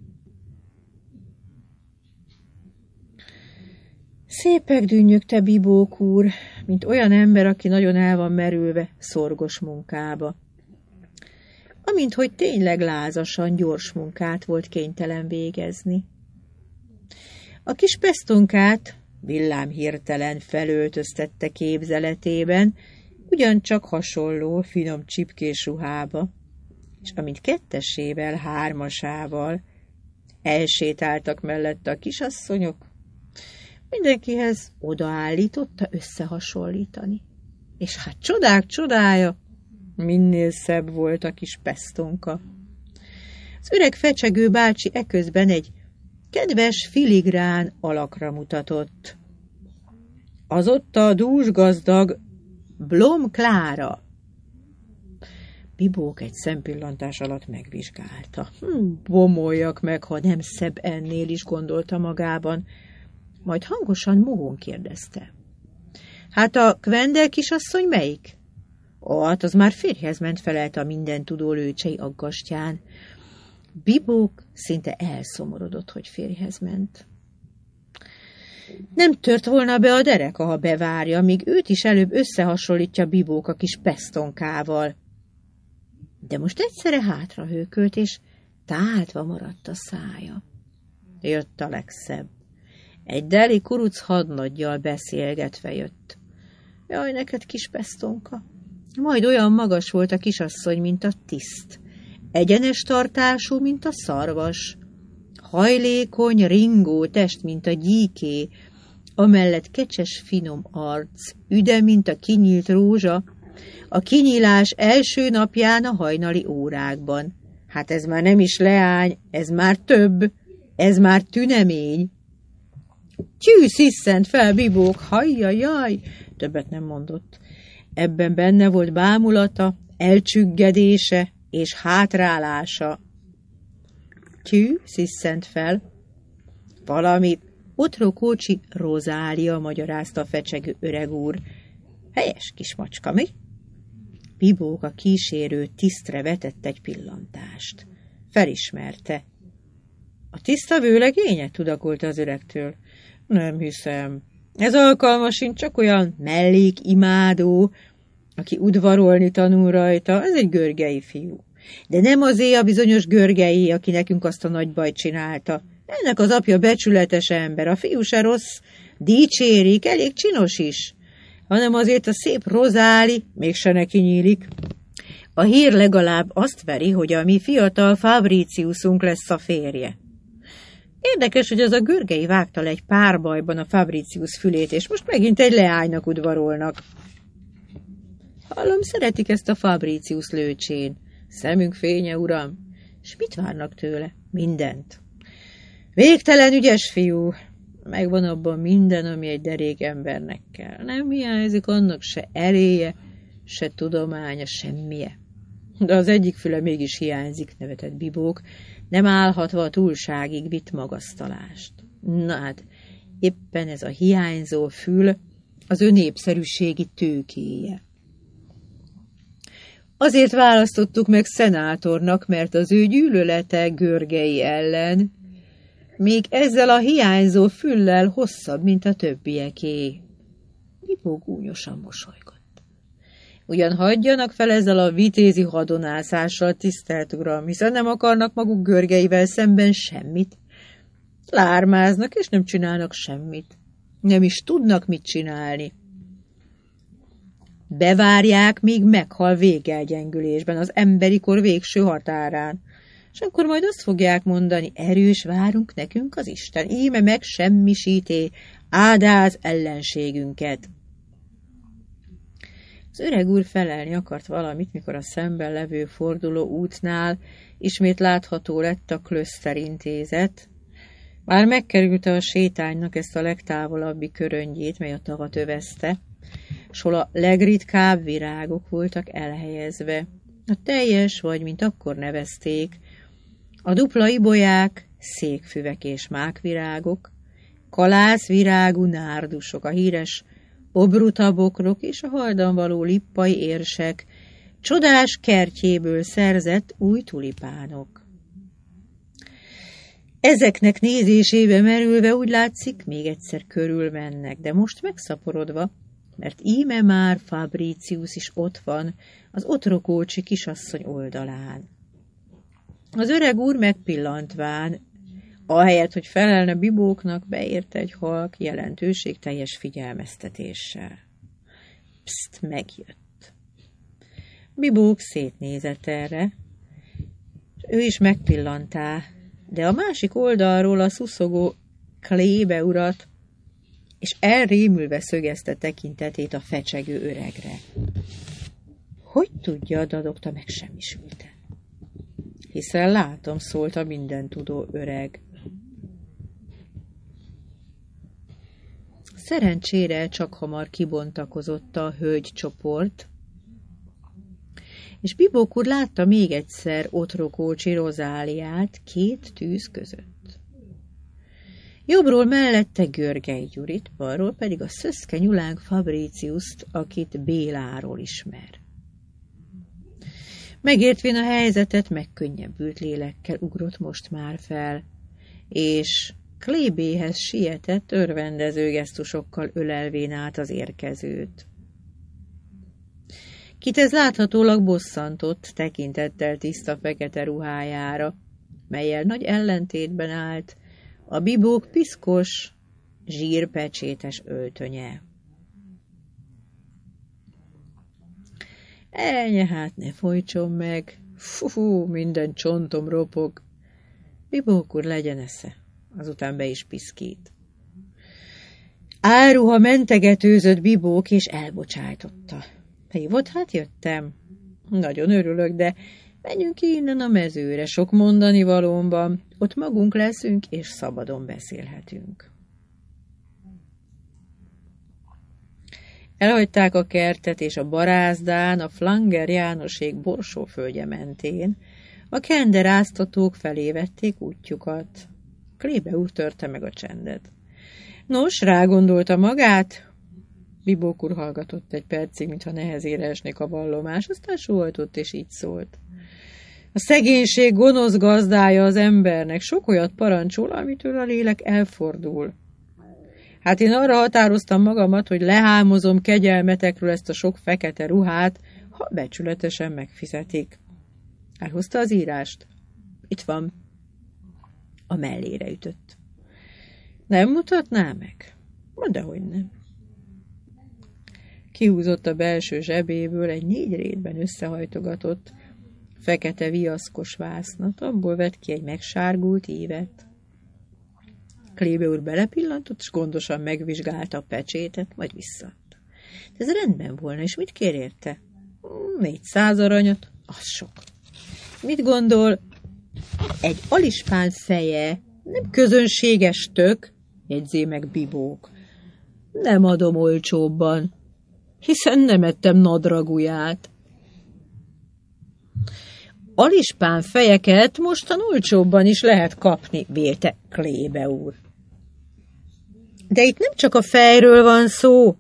Szépek dünnyögte Bibók úr, mint olyan ember, aki nagyon el van merülve szorgos munkába. Amint hogy tényleg lázasan, gyors munkát volt kénytelen végezni. A kis pesztonkát villám hirtelen felöltöztette képzeletében, ugyancsak hasonló, finom csipkés ruhába, és amint kettesével, hármasával elsétáltak mellette a kisasszonyok, mindenkihez odaállította összehasonlítani. És hát csodák csodája, minél szebb volt a kis pesztonka. Az öreg fecsegő bácsi eközben egy kedves filigrán alakra mutatott. Az ott a dúsgazdag Blom Klára. Bibók egy szempillantás alatt megvizsgálta. Hm, bomoljak meg, ha nem szebb ennél is, gondolta magában. Majd hangosan mohón kérdezte. Hát a Kvendel kisasszony melyik? Ó, hát az már férjhez ment, felelte a minden tudó lőcsei aggastyán. Bibók szinte elszomorodott, hogy férjhez ment. Nem tört volna be a dereka, ha bevárja, míg őt is előbb összehasonlítja Bibók a kis pesztonkával. De most egyszerre hátrahőkölt, és táltva maradt a szája. Jött a legszebb. Egy deli kuruc hadnaggyal beszélgetve jött. Jaj, neked, kis pesztonka! Majd olyan magas volt a kisasszony, mint a tiszt. Egyenes tartású, mint a szarvas. Hajlékony, ringó test, mint a gyíké, amellett kecses, finom arc, üde, mint a kinyílt rózsa, A kinyílás első napján a hajnali órákban. Hát ez már nem is leány, ez már több, ez már tünemény. Tyű, sziszent fel, Bibók, hajjajaj, többet nem mondott. Ebben benne volt bámulata, elcsüggedése és hátrálása. Tyű, sziszent fel. Valamit. Otrokócsi Rozália, magyarázta a fecsegő öreg úr. Helyes kis macska, mi? Bibók a kísérő tisztre vetett egy pillantást. Felismerte. A tiszta vőlegénye? Tudakolta az öregtől. Nem hiszem. Ez alkalmas sincs, csak olyan mellékimádó, aki udvarolni tanul rajta. Ez egy görgei fiú. De nem azé a bizonyos görgei, aki nekünk azt a nagy bajt csinálta. Ennek az apja becsületes ember, a fiú se rossz, dicsérik, elég csinos is, hanem azért a szép Rozáli mégse neki nyílik. A hír legalább azt veri, hogy a mi fiatal Fabriciusunk lesz a férje. Érdekes, hogy az a görgei vágta le egy párbajban a Fabricius fülét, és most megint egy leánynak udvarolnak. Hallom, szeretik ezt a Fabricius lőcsén. Szemünk fénye, uram. És mit várnak tőle? Mindent. Végtelen ügyes fiú. Megvan abban minden, ami egy derék embernek kell. Nem hiányzik annak se eréje, se tudománya, semmije. De az egyik füle mégis hiányzik, nevetett Bibók, nem állhatva a túlságig vitt magasztalást. Na hát, éppen ez a hiányzó fül az ő népszerűségi tőkéje. Azért választottuk meg szenátornak, mert az ő gyűlölete Görgei ellen még ezzel a hiányzó füllel hosszabb, mint a többieké. Bibó gúnyosan mosolygott. Ugyan hagyjanak fel ezzel a vitézi hadonászással, tisztelt uram, hiszen nem akarnak maguk Görgeivel szemben semmit. Lármáznak, és nem csinálnak semmit. Nem is tudnak mit csinálni. Bevárják, míg meghal végelgyengülésben, az emberi kor végső határán. És akkor majd azt fogják mondani, erős várunk nekünk az Isten, íme meg semmisíté, áldáz ellenségünket. Az öreg úr felelni akart valamit, mikor a szemben levő forduló útnál ismét látható lett a klöszterintézet. Már megkerülte a sétánynak ezt a legtávolabbi köröngyét, mely a tavat övezte, s hol a legritkább virágok voltak elhelyezve. A teljes, vagy mint akkor nevezték, a dupla ibolyák, székfüvek és mákvirágok, kalászvirágú nárdusok, a híres obrutabokrok és a haldan való lippai érsek, csodás kertjéből szerzett új tulipánok. Ezeknek nézésébe merülve úgy látszik, még egyszer körülmennek, de most megszaporodva, mert íme már Fabricius is ott van, az otrokócsi kisasszony oldalán. Az öreg úr megpillantván, ahelyett, hogy felelne Bibóknak, beérte egy halk, jelentőségteljes figyelmeztetéssel. Pszt, megjött. Bibók szétnézett erre, ő is megpillantá, de a másik oldalról a szuszogó Klébe urat, és elrémülve szögezte tekintetét a fecsegő öregre. Hogy tudja, dadogta megsemmisülten. Hiszen látom, szólt a mindentudó öreg. Szerencsére csak hamar kibontakozott a hölgycsoport, és Bibók úr látta még egyszer Otrokócsi Rozáliát két tűz között. Jobbról mellette Görgei Gyurit, balról pedig a szöszke nyulánk Fabriciust, akit Béláról ismer. Megértvén a helyzetet, megkönnyebbült lélekkel ugrott most már fel, és Klébéhez sietett örvendező gesztusokkal ölelvén át az érkezőt. Kit ez láthatólag bosszantott, tekintettel tiszta fekete ruhájára, mellyel nagy ellentétben állt a Bibók piszkos, zsírpecsétes öltönye. Elnye, hát ne folytson meg, fú, minden csontom ropog. Bibók úr, legyen esze, azután be is piszkít. Áruha mentegetőzött Bibók, és elbocsájtotta. Hívott, hát jöttem. Nagyon örülök, de menjünk ki innen a mezőre, sok mondani valóban. Ott magunk leszünk, és szabadon beszélhetünk. Elhagyták a kertet, és a barázdán, a Flanger Jánosék borsóföldje mentén a kenderáztatók felé vették útjukat. Klébe úr törte meg a csendet. Nos, rágondolta magát? Bibók úr hallgatott egy percig, mintha nehezére esnék a vallomás, aztán sóhajtott, és így szólt. A szegénység gonosz gazdája az embernek, sok olyat parancsol, amitől a lélek elfordul. Hát én arra határoztam magamat, hogy lehámozom kegyelmetekről ezt a sok fekete ruhát, ha becsületesen megfizetik. Elhozta az írást. Itt van. A mellére ütött. Nem mutatná meg? Dehogy nem. Kihúzott a belső zsebéből egy négy rétben összehajtogatott, fekete viaszkos vásznat, abból vett ki egy megsárgult ívet. Klébe úr belepillantott, és gondosan megvizsgálta a pecsétet, majd visszaadta. De ez rendben volna, és mit kér érte? Négyszáz aranyat? Az sok. Mit gondol? Egy alispán feje, nem közönséges tök, jegyzé meg Bibók. Nem adom olcsóbban, hiszen nem ettem nadraguját. Alispán fejeket mostan olcsóbban is lehet kapni, vélte Klébe úr. De itt nem csak a fejről van szó,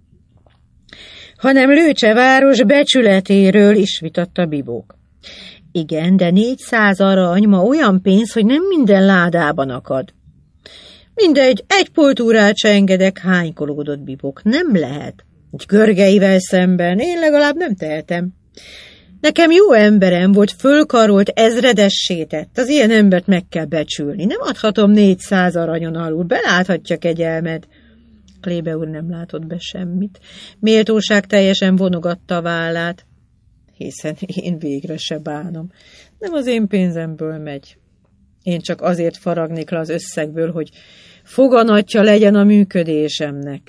hanem Lőcse város becsületéről is, vitatta Bibók. Igen, de négyszáz arany ma olyan pénz, hogy nem minden ládában akad. Mindegy, egy poltúrát se engedek, hánykolódott Bibók. Nem lehet. Egy Görgeivel szemben én legalább nem tehetem. Nekem jó emberem volt, fölkarolt, ezredessé tett. Az ilyen embert meg kell becsülni. Nem adhatom négyszáz aranyon alul. Beláthatja kegyelmed. Klébe úr nem látott be semmit. Méltóság teljesen vonogatta a vállát. Hiszen én végre se bánom. Nem az én pénzemből megy. Én csak azért faragnék le az összegből, hogy foganatja legyen a működésemnek.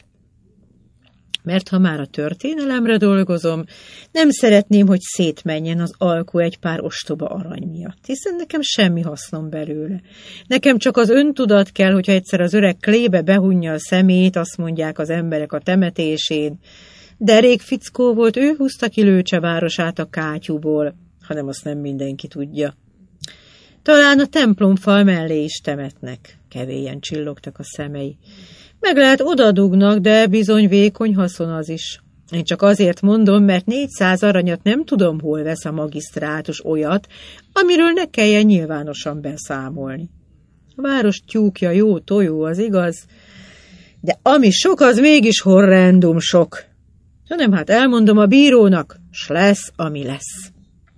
Mert ha már a történelemre dolgozom, nem szeretném, hogy szétmenjen az alkú egy pár ostoba arany miatt, hiszen nekem semmi hasznom belőle. Nekem csak az öntudat kell, hogyha egyszer az öreg Klébe behunja a szemét, azt mondják az emberek a temetésén. Derék fickó volt, ő húzta ki Lőcse városát a kátyúból, hanem azt nem mindenki tudja. Talán a templomfal mellé is temetnek, kevélyen csillogtak a szemei. Meg lehet odadugnak, de bizony vékony haszon az is. Én csak azért mondom, mert négyszáz aranyat nem tudom, hol vesz a magisztrátus olyat, amiről ne kelljen nyilvánosan beszámolni. A város tyúkja jó tojó, az igaz, de ami sok, az mégis horrendum sok. Hanem hát elmondom a bírónak, s lesz, ami lesz.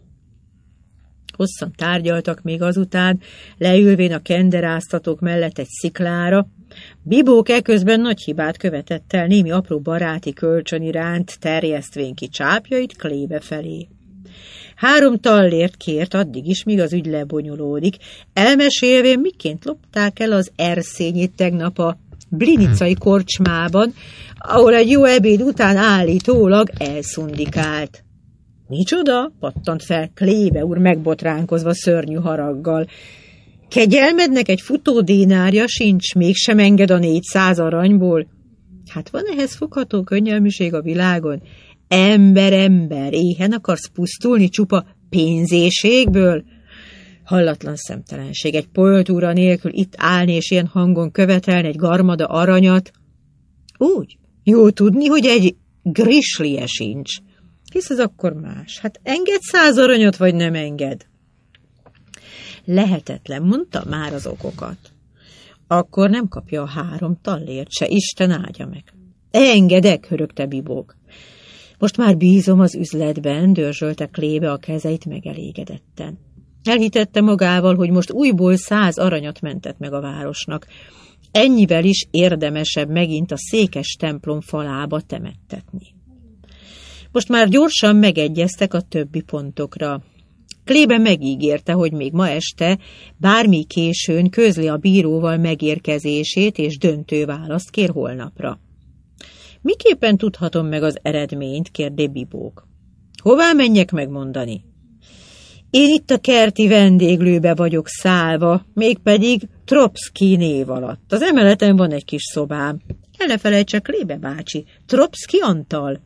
Hosszan tárgyaltak még azután, leülvén a kenderáztatók mellett egy sziklára. Bibók eközben nagy hibát követett el, némi apró baráti kölcsön iránt terjesztvén ki csápjait Klébe felé. Három tallért kért addig is, míg az ügy lebonyolódik, elmesélvén, miként lopták el az erszényét tegnap a blinicai korcsmában, ahol egy jó ebéd után állítólag elszundikált. Micsoda? Pattant fel Klébe úr megbotránkozva szörnyű haraggal. Kegyelmednek egy futódénárja sincs, mégsem enged a négyszáz aranyból. Hát van ehhez fogható könnyelműség a világon? Ember, ember, éhen akarsz pusztulni csupa pénzéségből? Hallatlan szemtelenség, egy poltúra nélkül itt állni és ilyen hangon követelni egy garmada aranyat. Úgy, jó tudni, hogy egy grislie sincs. Hisz ez akkor más. Hát enged száz aranyat, vagy nem enged? Lehetetlen, mondta már az okokat. Akkor nem kapja a három tallért se, Isten áldja meg. Engedek, hörögte Bibók. Most már bízom az üzletben, dörzsölte Klébe a kezeit megelégedetten. Elhitette magával, hogy most újból száz aranyat mentett meg a városnak. Ennyivel is érdemesebb megint a székes templom falába temettetni. Most már gyorsan megegyeztek a többi pontokra. Klébe megígérte, hogy még ma este, bármi későn közli a bíróval megérkezését és döntő választ kér holnapra. Miképpen tudhatom meg az eredményt, kérdé Bibók. Hová menjek megmondani? Én itt a kerti vendéglőbe vagyok szállva, mégpedig Tropszky név alatt. Az emeleten van egy kis szobám. El ne felejtse, Klébe bácsi, Tropszky Antal.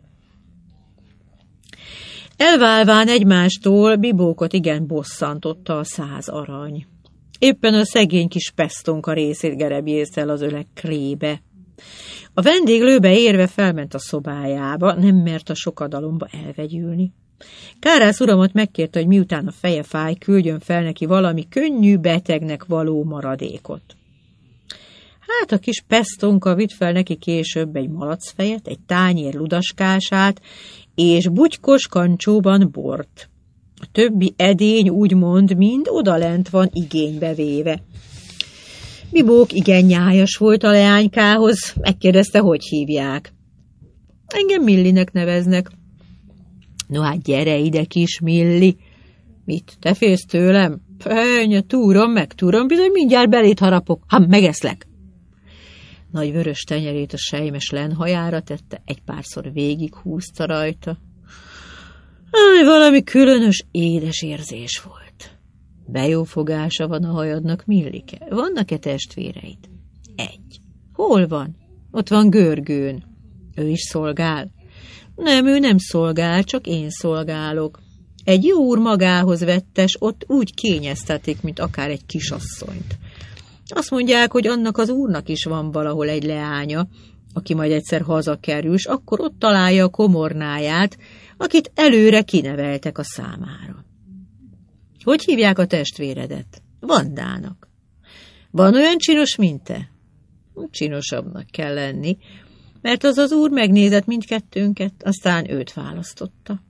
Elválván egymástól Bibókot igen bosszantotta a száz arany. Éppen a szegény kis pestonka részét gerebjészte el az öreg Klébe. A vendéglőbe érve felment a szobájába, nem mert a sokadalomba elvegyülni. Kárász uramat megkérte, hogy miután a feje fáj, küldjön fel neki valami könnyű, betegnek való maradékot. Hát a kis pestonka vitt fel neki később egy malacfejet, egy tányér ludaskását, és bugykos kancsóban bort. A többi edény úgymond mind odalent van igénybe véve. Bibók igen nyájas volt a leánykához, megkérdezte, hogy hívják. Engem Millinek neveznek. No hát gyere ide, kis Milli. Mit, te félsz tőlem? Pöny, túrom, meg túrom, bizony mindjárt belét harapok, ha megeszlek. Nagy vörös tenyerét a sejmes lenhajára tette, egy párszor végig húzta rajta. Áj, valami különös édes érzés volt. Bejófogása van a hajadnak, Millike. Vannak-e testvéreid? Egy. Hol van? Ott van Görgőn. Ő is szolgál? Nem, ő nem szolgál, csak én szolgálok. Egy jó úr magához vettes, ott úgy kényeztetik, mint akár egy kisasszonyt. Azt mondják, hogy annak az úrnak is van valahol egy leánya, aki majd egyszer hazakerül, s akkor ott találja a komornáját, akit előre kineveltek a számára. Hogy hívják a testvéredet? Vandának. Van olyan csinos, mint te? Csinosabbnak kell lenni, mert az az úr megnézett mindkettőnket, aztán őt választotta.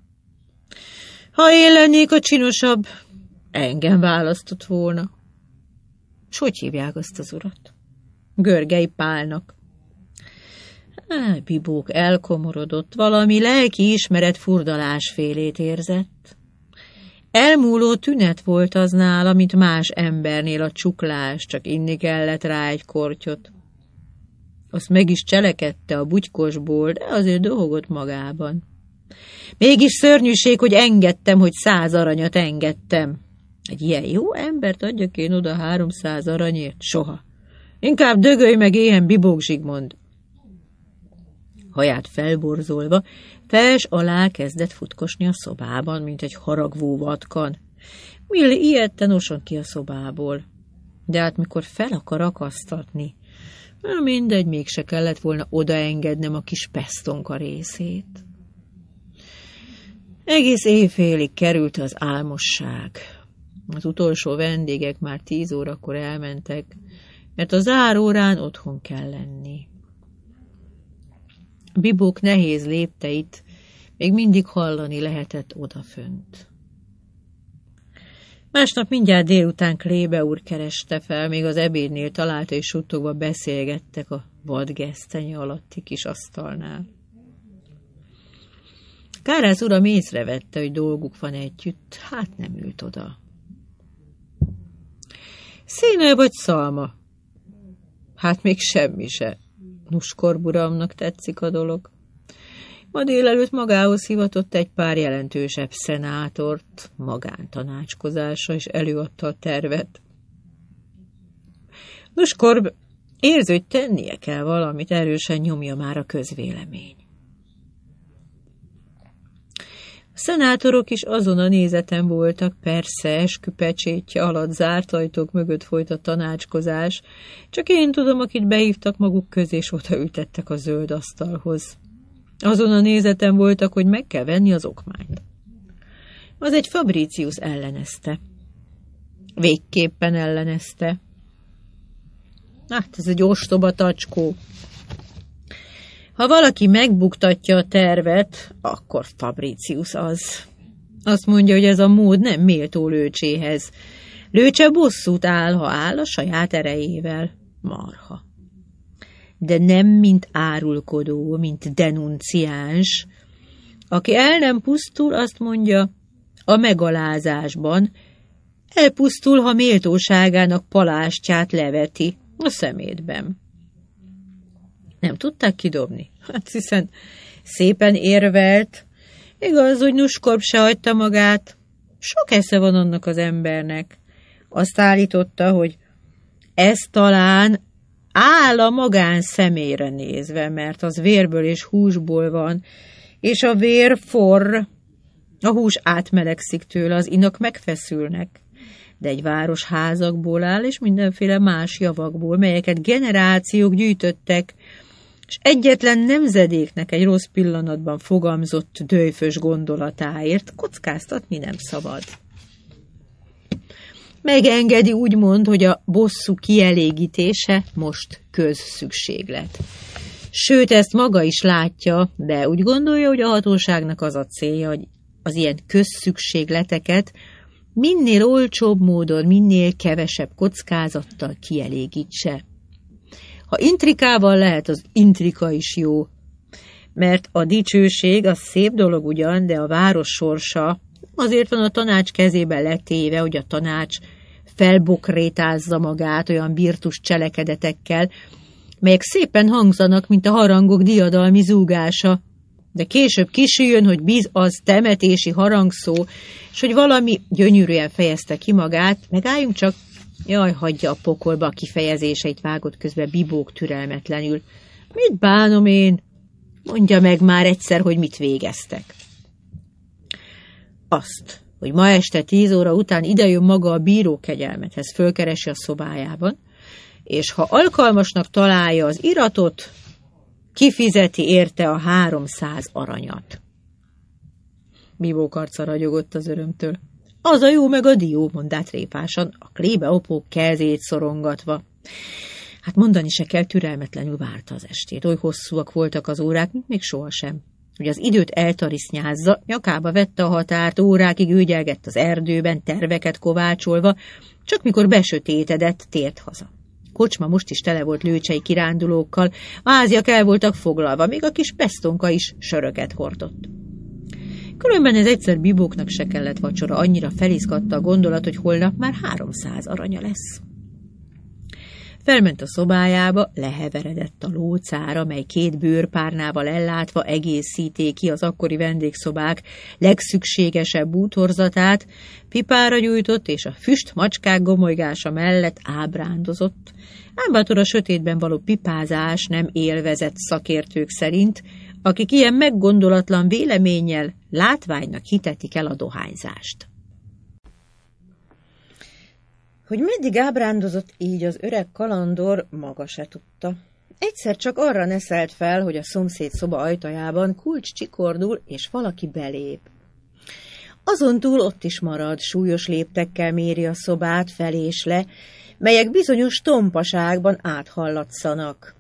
Ha én lennék a csinosabb, engem választott volna. S hogy hívják azt az urat? Görgei Pálnak. Á, Bibók elkomorodott, valami lelki ismeret furdalásfélét érzett. Elmúló tünet volt az nála, mint más embernél a csuklás, csak inni kellett rá egy kortyot. Azt meg is cselekedte a bugykosból, de azért dohogott magában. Mégis szörnyűség, hogy engedtem, hogy száz aranyat engedtem. Egy ilyen jó embert adjak én oda háromszáz aranyért? Soha. Inkább dögölj meg éhen, Bibók Zsigmond. Haját felborzolva, fels alá kezdett futkosni a szobában, mint egy haragvó vatkan. Milli ijedten oson ki a szobából. De hát mikor fel akar akasztatni, mindegy, mégse kellett volna odaengednem a kis pestonka részét. Egész éjfélig került az álmosság. Az utolsó vendégek már tíz órakor elmentek, mert a zárórán otthon kell lenni. Bibók nehéz lépteit még mindig hallani lehetett odafönt. Másnap mindjárt délután Klébe úr kereste fel, még az ebédnél találta és suttogva beszélgettek a vadgesztenye alatti kis asztalnál. Kárász uram észrevette, hogy dolguk van együtt, hát nem ült oda. Szénel vagy szalma? Hát még semmi se. Nuskorburamnak tetszik a dolog. Ma délelőtt magához hivatott egy pár jelentősebb szenátort, magántanácskozásra, és előadta a tervet. Nuskorb érzi, hogy tennie kell valamit, erősen nyomja már a közvélemény. A szenátorok is azon a nézeten voltak, persze esküpecsétje alatt zárt ajtók mögött folyt a tanácskozás, csak én tudom, akit behívtak maguk közé, és odaültettek a zöld asztalhoz. Azon a nézeten voltak, hogy meg kell venni az okmányt. Az egy Fabricius ellenezte. Végképpen ellenezte. Hát ez egy ostoba tacskó. Ha valaki megbuktatja a tervet, akkor Fabricius az. Azt mondja, hogy ez a mód nem méltó Lőcséhez. Lőcse bosszút áll, ha áll a saját erejével. Marha. De nem mint árulkodó, mint denunciáns. Aki el nem pusztul, azt mondja, a megalázásban elpusztul, ha méltóságának palástját leveti a szemétben. Nem tudták kidobni? Hát hiszen szépen érvelt, igaz, hogy Nuskorp se hagyta magát, sok esze van annak az embernek. Azt állította, hogy ez talán áll a magán személyre nézve, mert az vérből és húsból van, és a vér forr, a hús átmelegszik tőle, az inak megfeszülnek. De egy város házakból áll, és mindenféle más javakból, melyeket generációk gyűjtöttek, és egyetlen nemzedéknek egy rossz pillanatban fogamzott dőfös gondolatáért kockáztatni nem szabad. Megengedi úgymond, hogy a bosszú kielégítése most közszükséglet. Sőt, ezt maga is látja, de úgy gondolja, hogy a hatóságnak az a célja, hogy az ilyen közszükségleteket minél olcsóbb módon, minél kevesebb kockázattal kielégítse. Ha intrikával lehet, az intrika is jó, mert a dicsőség az szép dolog ugyan, de a város sorsa azért van a tanács kezében letéve, hogy a tanács felbokrétázza magát olyan birtus cselekedetekkel, melyek szépen hangzanak, mint a harangok diadalmi zúgása, de később kisüljön, hogy biz az temetési harangszó, és hogy valami gyönyörűen fejezte ki magát, megálljunk csak, jaj, hagyja a pokolba a kifejezéseit, vágott közben Bibók türelmetlenül. Mit bánom én? Mondja meg már egyszer, hogy mit végeztek. Azt, hogy ma este tíz óra után idejön maga a bíró kegyelmethez, fölkeresi a szobájában, és ha alkalmasnak találja az iratot, kifizeti érte a háromszáz aranyat. Bibók arca ragyogott az örömtől. Az a jó meg a dió, mondát répásan, a Klebeopó kezét szorongatva. Hát mondani se kell, türelmetlenül várta az estét. Oly hosszúak voltak az órák, mint még sohasem. Hogy az időt eltarisznyázza, nyakába vette a határt, órákig ügyelgett az erdőben, terveket kovácsolva, csak mikor besötétedett, tért haza. Kocsma most is tele volt lőcsei kirándulókkal, a háziak el voltak foglalva, még a kis Pestonka is söröket hordott. Különben ez egyszer Bibóknak se kellett vacsora, annyira felizgatta a gondolat, hogy holnap már háromszáz aranya lesz. Felment a szobájába, leheveredett a lócára, mely két bőrpárnával ellátva egészíté ki az akkori vendégszobák legszükségesebb bútorzatát, pipára gyújtott, és a füst macskák gomolygása mellett ábrándozott. Ám bátor a sötétben való pipázás nem élvezett szakértők szerint, akik ilyen meggondolatlan véleménnyel látványnak hitetik el a dohányzást. Hogy meddig ábrándozott így az öreg kalandor, maga se tudta. Egyszer csak arra neszelt fel, hogy a szomszéd szoba ajtajában kulcs csikordul, és valaki belép. Azon túl ott is marad, súlyos léptekkel méri a szobát fel és le, melyek bizonyos tompaságban áthallatszanak.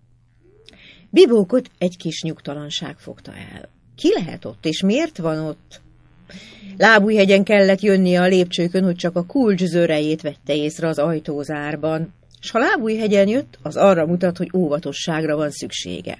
Bibókot egy kis nyugtalanság fogta el. Ki lehet ott, és miért van ott? Lábújhegyen kellett jönnie a lépcsőkön, hogy csak a kulcs zörejét vette észre az ajtózárban, s ha Lábújhegyen jött, az arra mutat, hogy óvatosságra van szüksége.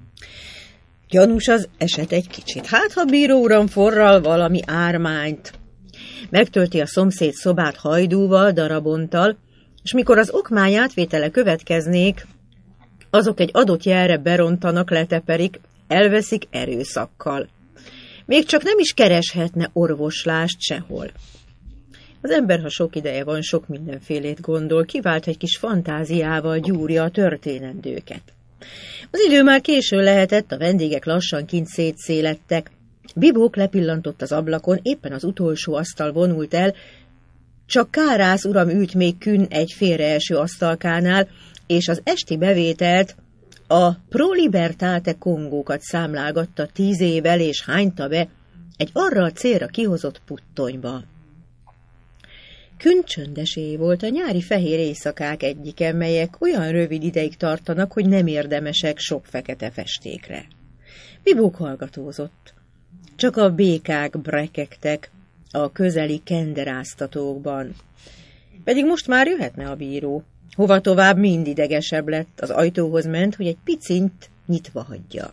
Gyanús az eset egy kicsit, hát ha bíró uram forral valami ármányt. Megtölti a szomszéd szobát hajdúval, darabonttal, és mikor az okmány átvétele következnék, azok egy adott jelre berontanak, leteperik, elveszik erőszakkal. Még csak nem is kereshetne orvoslást sehol. Az ember, ha sok ideje van, sok mindenfélét gondol, kivált egy kis fantáziával gyúrja a történendőket. Az idő már késő lehetett, a vendégek lassan kint szétszélettek. Bibók lepillantott az ablakon, éppen az utolsó asztal vonult el, csak Kárász uram ült még künn egy félreeső asztalkánál, és az esti bevételt, a Pro Libertate kongókat számlálgatta tízével, és hányta be egy arra a célra kihozott puttonyba. Künn csöndesé volt a nyári fehér éjszakák egyike, melyek olyan rövid ideig tartanak, hogy nem érdemesek sok fekete festékre. Bibók hallgatózott. Csak a békák brekegtek a közeli kenderáztatókban. Pedig most már jöhetne a bíró. Hova tovább mind idegesebb lett, az ajtóhoz ment, hogy egy picint nyitva hagyja.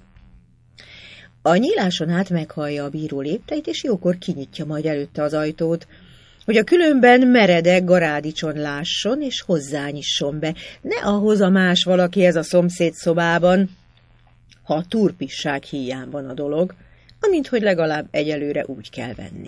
A nyíláson át meghallja a bíró lépteit, és jókor kinyitja majd előtte az ajtót, hogy a különben meredek garádicson lásson, és hozzányisson be. Ne ahhoz a más valaki ez a szomszéd szobában, ha a turpisság híján van a dolog, amint hogy legalább egyelőre úgy kell venni.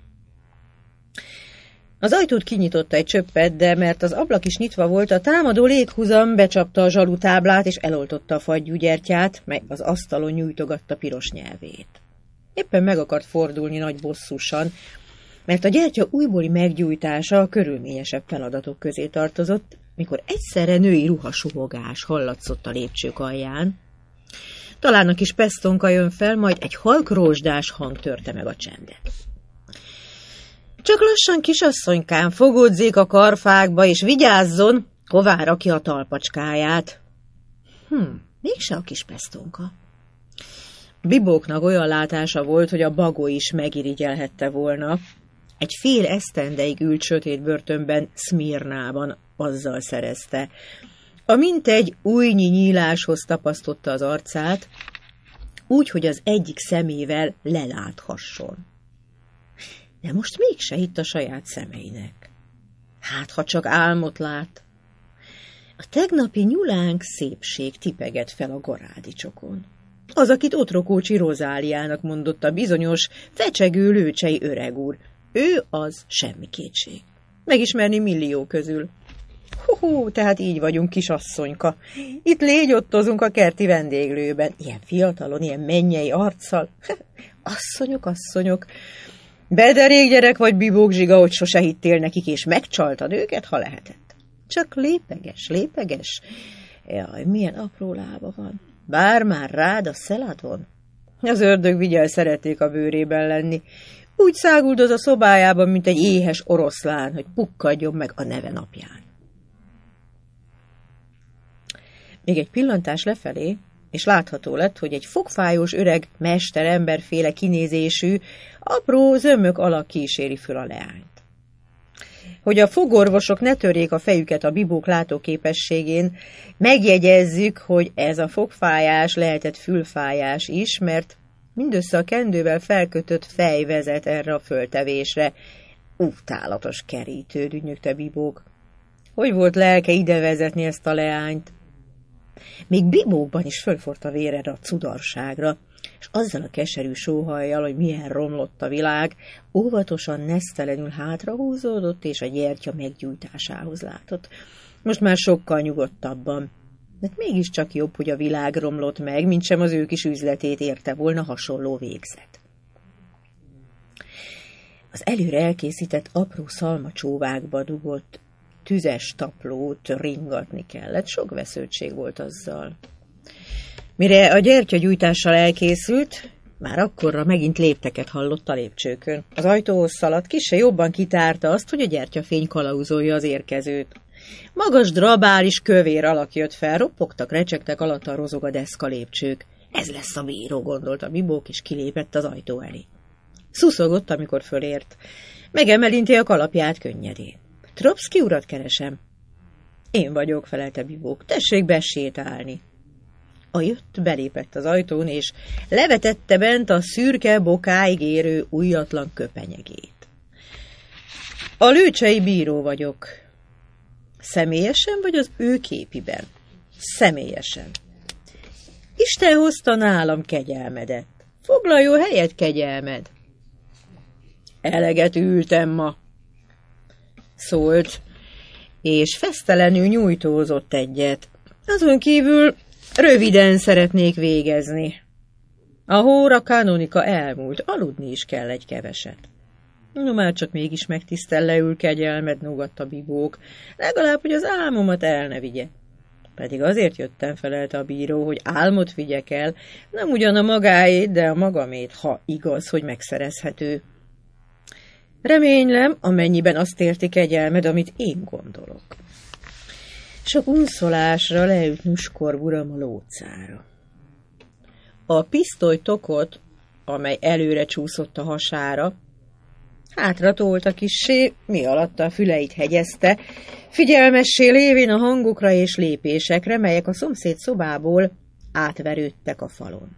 Az ajtót kinyitotta egy csöppet, de mert az ablak is nyitva volt, a támadó léghuzam becsapta a zsalutáblát, és eloltotta a fagyúgyertyát, mely az asztalon nyújtogatta piros nyelvét. Éppen meg akart fordulni nagy bosszúsan, mert a gyertya újbóli meggyújtása a körülményesebb feladatok közé tartozott, mikor egyszerre női ruhasuhogás hallatszott a lépcsők alján. Talán a kis pestonka jön fel, majd egy halk rózsdás hang törte meg a csendet. Csak lassan, kisasszonykám, fogódzék a karfákba, és vigyázzon, hová rakja a talpacskáját. Hm, mégse a kis pestonka. Bibóknak olyan látása volt, hogy a bagó is megirigyelhette volna. Egy fél esztendeig ült sötét börtönben, Szmirnában, azzal szerezte. A mintegy újnyi nyíláshoz tapasztotta az arcát, úgy, hogy az egyik szemével leláthasson. De most mégse hitt a saját szemeinek. Hát, ha csak álmot lát. A tegnapi nyulánk szépség tipegett fel a garádicsokon. Az, akit Otrokócsi Rozáliának mondott a bizonyos, fecsegő lőcsei öreg úr. Ő az, semmi kétség. Megismerni millió közül. Hú, tehát így vagyunk, kisasszonyka. Itt légyottozunk a kerti vendéglőben. Ilyen fiatalon, ilyen mennyei arccal. Asszonyok, asszonyok. Bederék gyerek vagy, Bibók Zsiga, hogy sose hittél nekik, és megcsaltad őket, ha lehetett. Csak lépeges, lépeges. Jaj, milyen apró lába van. Bár már rád a szeladon. Az ördög vigyel szerették a bőrében lenni. Úgy száguldoz a szobájában, mint egy éhes oroszlán, hogy pukkadjon meg a neve napján. Még egy pillantás lefelé, és látható lett, hogy egy fogfájós öreg mesteremberféle kinézésű, apró zömök alak kíséri föl a leányt. Hogy a fogorvosok ne törjék a fejüket a bibók látóképességén, megjegyezzük, hogy ez a fogfájás lehetett fülfájás is, mert mindössze a kendővel felkötött fej vezet erre a föltevésre. Utálatos kerítő, dünnyögte Bibók. Hogy volt lelke ide vezetni ezt a leányt? Még Bibókban is fölfort a vére a cudarságra, és azzal a keserű sóhajjal, hogy milyen romlott a világ, óvatosan nesztelenül hátrahúzódott, és a gyertya meggyújtásához látott. Most már sokkal nyugodtabban. De mégiscsak jobb, hogy a világ romlott meg, mint sem az ő kis üzletét érte volna hasonló végzet. Az előre elkészített apró szalmacsóvákba dugott tüzes taplót ringatni kellett, sok vesződtség volt azzal. Mire a gyertyagyújtással elkészült, már akkorra megint lépteket hallott a lépcsőkön. Az ajtóhoz szaladt, kisse jobban kitárta azt, hogy a gyertyafény kalauzolja az érkezőt. Magas drabális kövér alak jött fel, ropogtak, recsegtek alatt a rozog a deszka lépcsők. Ez lesz a bíró, gondolta Bibók, és kilépett az ajtó elé. Szuszogott, amikor fölért. Megemelinti a kalapját könnyedén. Tropszki urat keresem. Én vagyok, felelte Bibók. Tessék besétálni. A jött belépett az ajtón, és levetette bent a szürke bokáig érő újatlan köpenyegét. A lőcsei bíró vagyok. Személyesen, vagy az ő képiben? Személyesen. Isten hozta nálam kegyelmedet. Foglaljon helyet, kegyelmed. Eleget ültem ma, szólt, és fesztelenül nyújtózott egyet. Azon kívül röviden szeretnék végezni. A hóra kanonika elmúlt, aludni is kell egy keveset. No, már csak mégis megtisztel leül, kegyelmed, nógatta Bibók, legalább, hogy az álmomat el ne vigye. Pedig azért jöttem, felelte a bíró, hogy álmot vigyek el, nem ugyan a magáét, de a magamét, ha igaz, hogy megszerezhető. Reménylem, amennyiben azt érti, kegyelmed, amit én gondolok. Sok unszolásra leült Nuskor uram a lócára. A pisztoly tokot, amely előre csúszott a hasára, hátra tolta kissé, mi alatta a füleit hegyezte, figyelmessé lévén a hangokra és lépésekre, melyek a szomszéd szobából átverődtek a falon.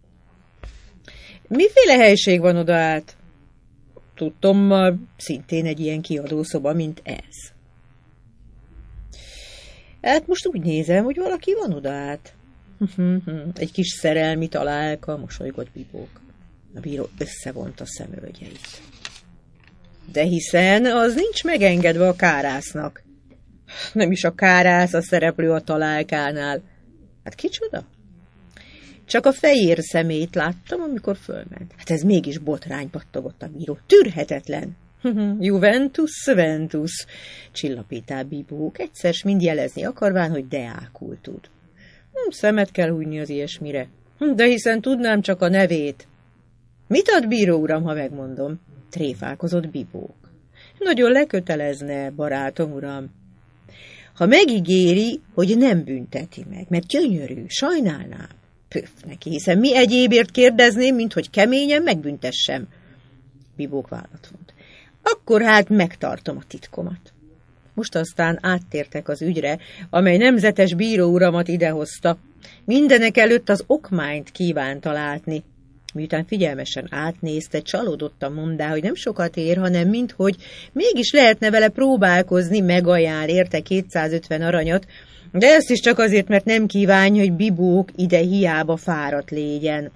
Miféle helység van oda át? Tudtommal szintén egy ilyen kiadószoba, mint ez. Hát most úgy nézem, hogy valaki van oda át. Egy kis szerelmi találka, mosolygott Bibók. A bíró összevonta szemöldjeit. De hiszen az nincs megengedve a kárásznak. Nem is a kárász a szereplő a találkánál. Hát kicsoda? Csak a fehér szemét láttam, amikor fölment. Hát ez mégis botrány, pattogott a bíró. Tűrhetetlen. Juventus, Ventus, csillapítál Bibók, egyszer mind jelezni akarván, hogy deákul tud. Szemet kell hújni az ilyesmire. De hiszen tudnám csak a nevét. Mit ad bíró uram, ha megmondom? Tréfálkozott Bibók. Nagyon lekötelezne, barátom uram. Ha megígéri, hogy nem bünteti meg, mert gyönyörű, sajnálnám. Pöf neki, hiszen mi egyébért kérdezném, mint hogy keményen megbüntessem. Bibók vállat vont. Akkor hát megtartom a titkomat. Most aztán áttértek az ügyre, amely nemzetes bíró uramat idehozta. Mindenek előtt az okmányt kívánta látni. Miután figyelmesen átnézte, csalódottan mondá, hogy nem sokat ér, hanem minthogy mégis lehetne vele próbálkozni, megajánl érte kétszázötven aranyat, de ezt is csak azért, mert nem kívánja, hogy Bibók ide hiába fáradt légyen.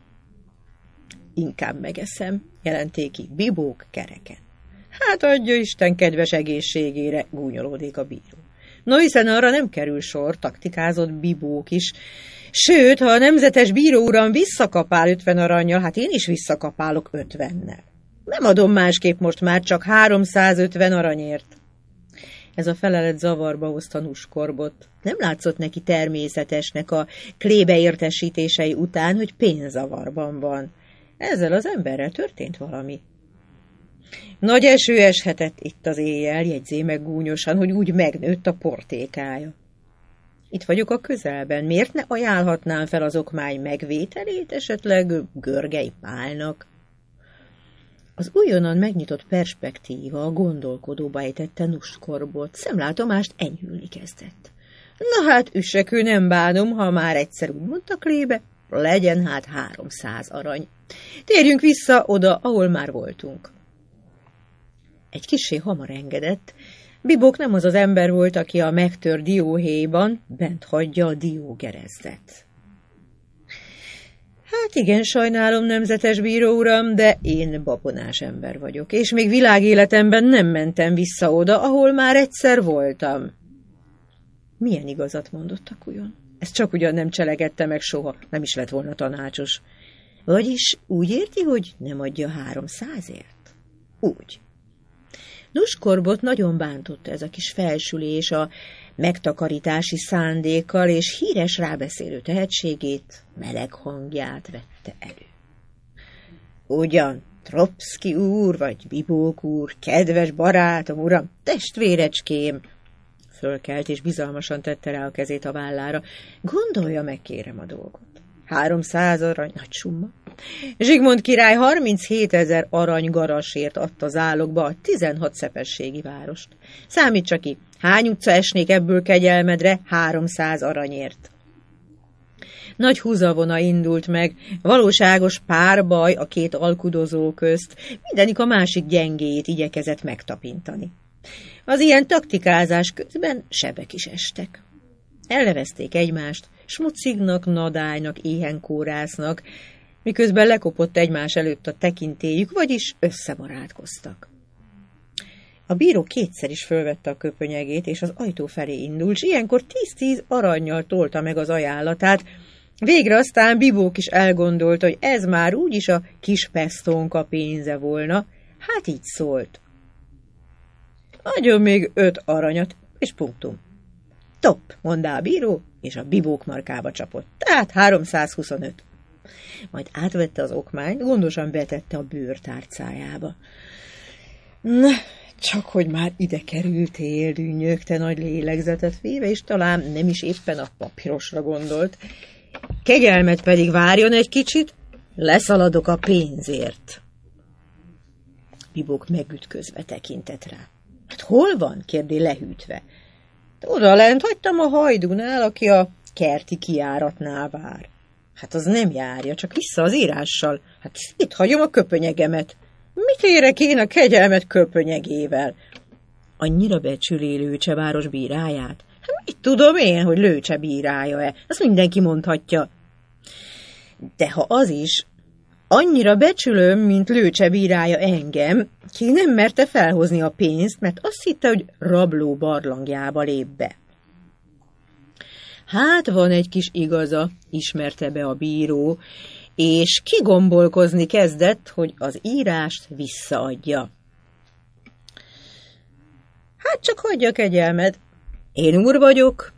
Inkább megeszem, jelenték ki Bibók kereken. Hát adja Isten kedves egészségére, gúnyolódik a bíró. No, hiszen arra nem kerül sor, taktikázott Bibók is. Sőt, ha a nemzetes bíró uram visszakapál ötven arannyal, hát én is visszakapálok ötvennel. Nem adom másképp most már, csak háromszázötven aranyért. Ez a felelet zavarba hozta Nuskorbot. Nem látszott neki természetesnek a klébe értesítései után, hogy pénzzavarban van. Ezzel az emberrel történt valami. Nagy eső eshetett itt az éjjel, jegyzé meg gúnyosan, hogy úgy megnőtt a portékája. Itt vagyok a közelben, miért ne ajánlhatnám fel az okmány megvételét, esetleg Görgei Pálnak? Az újonnan megnyitott perspektíva a gondolkodóba ejtette Nuskorbot, szemlátomást enyhülni kezdett. Na hát, üssekő, nem bánom, ha már egyszer úgy mondta klébe, legyen hát háromszáz arany. Térjünk vissza oda, ahol már voltunk. Egy kissé hamar engedett. Bibók nem az az ember volt, aki a megtör dióhéjban bent hagyja a diógerezdet. Hát igen, sajnálom, nemzetes bíró uram, de én babonás ember vagyok, és még világéletemben nem mentem vissza oda, ahol már egyszer voltam. Milyen igazat mondott a kujon? Ezt csak ugyan nem cselegette meg soha, nem is lett volna tanácsos. Vagyis úgy érti, hogy nem adja háromszázért? Úgy. Nuskorbot nagyon bántotta ez a kis felsülés a megtakarítási szándékkal, és híres rábeszélő tehetségét, meleg hangját vette elő. Ugyan, Tropszki úr, vagy Bibók úr, kedves barátom, uram, testvérecském, fölkelt és bizalmasan tette rá a kezét a vállára. Gondolja meg, kérem, a dolgot. Háromszáz arany, nagy summa. Zsigmond király harminchétezer arany garasért adta zálogba a tizenhat szepességi várost. Számítsa ki, hány utca esnék ebből kegyelmedre háromszáz aranyért. Nagy húzavona indult meg, valóságos párbaj a két alkudozó közt, mindenik a másik gyengéjét igyekezett megtapintani. Az ilyen taktikázás közben sebek is estek. Elnevezték egymást, smucignak, nadálynak, éhenkórásznak, miközben lekopott egymás előtt a tekintélyük, vagyis összebarátkoztak. A bíró kétszer is fölvette a köpönyegét, és az ajtó felé indult, s ilyenkor tíz-tíz arannyal tolta meg az ajánlatát. Végre aztán Bibók is elgondolta, hogy ez már úgyis a kis pestónka pénze volna. Hát így szólt. Adjon még öt aranyat, és punktum. Top, mondá a bíró, és a Bibók markába csapott. Tehát háromszázhuszonöt. Majd átvette az okmányt, gondosan betette a bőrtárcájába. Na, csak hogy már ide kerültél, dünnyögte nagy lélegzetet véve, és talán nem is éppen a papírosra gondolt. Kegyelmet pedig várjon egy kicsit, leszaladok a pénzért. Bibók megütközve tekintett rá. Hát hol van? Kérdé lehűtve. Oda lent hagytam a hajdunál, aki a kerti kijáratnál vár. Hát az nem járja, csak vissza az írással. Hát itt hagyom a köpönyegemet. Mit érek én a kegyelmet köpönyegével? Annyira becsüli Lőcse város bíráját? Mit tudom én, hogy Lőcse bírálja-e? Azt mindenki mondhatja. De ha az is, annyira becsülöm, mint Lőcse bírálja engem, ki nem merte felhozni a pénzt, mert azt hitte, hogy rabló barlangjába lép be. Hát van egy kis igaza, ismerte be a bíró, és kigombolkozni kezdett, hogy az írást visszaadja. Hát csak hagyja kegyelmed, én úr vagyok,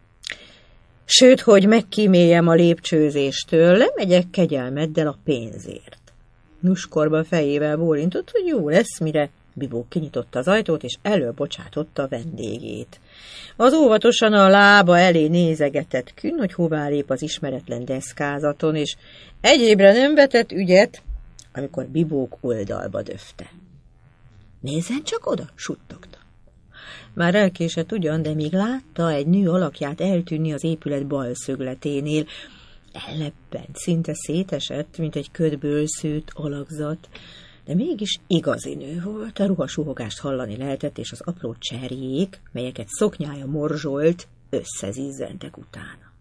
sőt, hogy megkíméljem a lépcsőzéstől, lemegyek kegyelmeddel a pénzért. Nuskorba fejével bólintott, hogy jó lesz, mire Bibó kinyitotta az ajtót, és előbocsátotta a vendégét. Az óvatosan a lába elé nézegetett Kün, hogy hová lép az ismeretlen deszkázaton, és egyébre nem vetett ügyet, amikor Bibók oldalba döfte. Nézzen csak oda, suttogta. Már elkésett ugyan, de még látta egy nő alakját eltűnni az épület bal szögleténél. Ellebbent, szinte szétesett, mint egy ködből szőtt alakzat, de mégis igazi nő volt, a ruhasuhogást hallani lehetett, és az apró cserjék, melyeket szoknyája morzsolt, összezizzentek utána.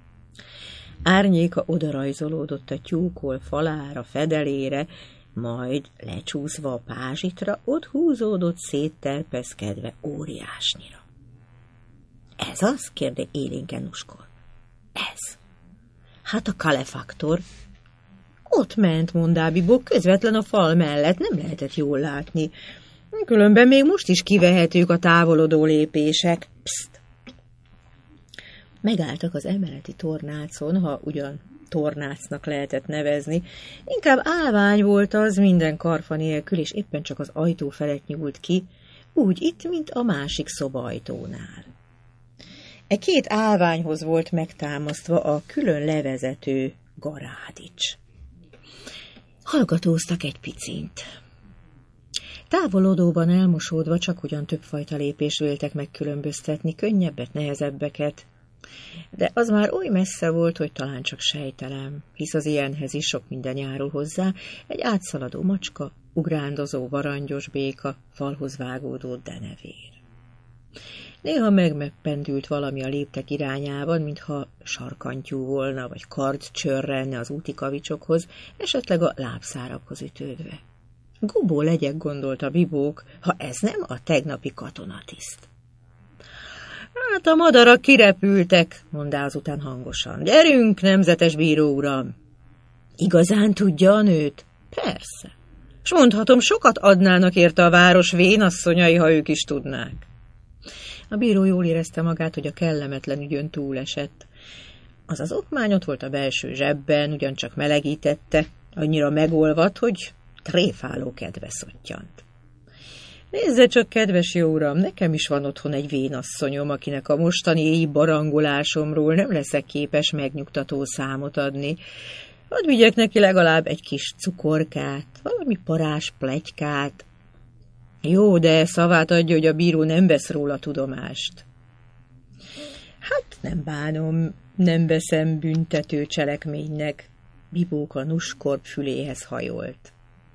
Árnyéka odarajzolódott a tyúkol falára, fedelére, majd lecsúszva a pázsitra, ott húzódott széttelpeszkedve óriásnyira. Ez az? Kérde élénken Nuskor. Ez. Hát a kalefaktor. Ott ment, mondá Bibó, közvetlen a fal mellett, nem lehetett jól látni. Különben még most is kivehetők a távolodó lépések. Pszt! Megálltak az emeleti tornácon, ha ugyan tornácnak lehetett nevezni. Inkább állvány volt az, minden karfa nélkül, és éppen csak az ajtó felett nyúlt ki, úgy itt, mint a másik szobaajtónál. E két állványhoz volt megtámasztva a külön levezető garádics. Hallgatóztak egy picint. Távolodóban elmosódva csak ugyan többfajta lépés véltek megkülönböztetni, könnyebbet, nehezebbeket, de az már oly messze volt, hogy talán csak sejtelem, hisz az ilyenhez is sok minden járul hozzá, egy átszaladó macska, ugrándozó varangyos béka, falhoz vágódó denevér. Néha megmeppendült valami a léptek irányában, mintha sarkantyú volna, vagy kard csörrenne az úti kavicsokhoz, esetleg a lábszárakhoz ütődve. Gubó legyek, gondolta Bibók, ha ez nem a tegnapi katonatiszt. Hát a madarak kirepültek, mondá azután hangosan. Gyerünk, nemzetes bíró uram! Igazán tudja a nőt? Persze. S mondhatom, sokat adnának érte a város vénasszonyai, ha ők is tudnák. A bíró jól érezte magát, hogy a kellemetlen ügyön túlesett. Az az okmány ott volt a belső zsebben, ugyancsak melegítette, annyira megolvadt, hogy tréfáló kedve szottyant. Nézze csak, kedves jó uram, nekem is van otthon egy vénasszonyom, akinek a mostani éjjel barangolásomról nem leszek képes megnyugtató számot adni. Hadd vigyek neki legalább egy kis cukorkát, valami parás pletykát. Jó, de szavát adja, hogy a bíró nem vesz róla tudomást. Hát nem bánom, nem veszem büntető cselekménynek. Bibóka Nuskorb füléhez hajolt.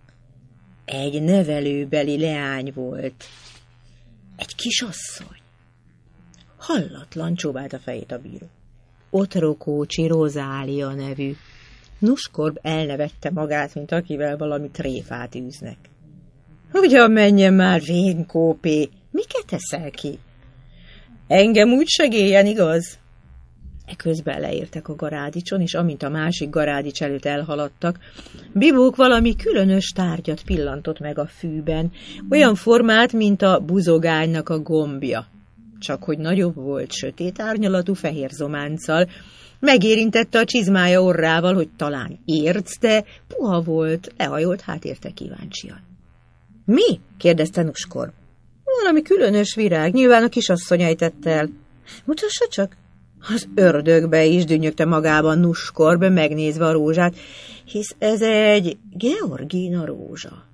Egy nevelőbeli leány volt. Egy kisasszony. Hallatlan, csóvált a fejét a bíró. Otrokócsi Rozália nevű. Nuskorb elnevette magát, mint akivel valami tréfát űznek. Ugyan menjen már, vénkópé, miket teszel ki? Engem úgy segélyen, igaz? Eközben leértek a garádicson, és amint a másik garádics előtt elhaladtak, Bibók valami különös tárgyat pillantott meg a fűben, olyan formát, mint a buzogánynak a gombja. Csak hogy nagyobb volt, sötét árnyalatú fehér zománccal, megérintette a csizmája orrával, hogy talán érc, de puha volt, lehajolt, hát érte kíváncsian. Mi? kérdezte Nuskorb. Valami különös virág, nyilván a kisasszony ejtett el. Mutassa csak. Az ördögbe is dünnyögte magában Nuskorb, megnézve a rózsát, hisz ez egy Georgina rózsa.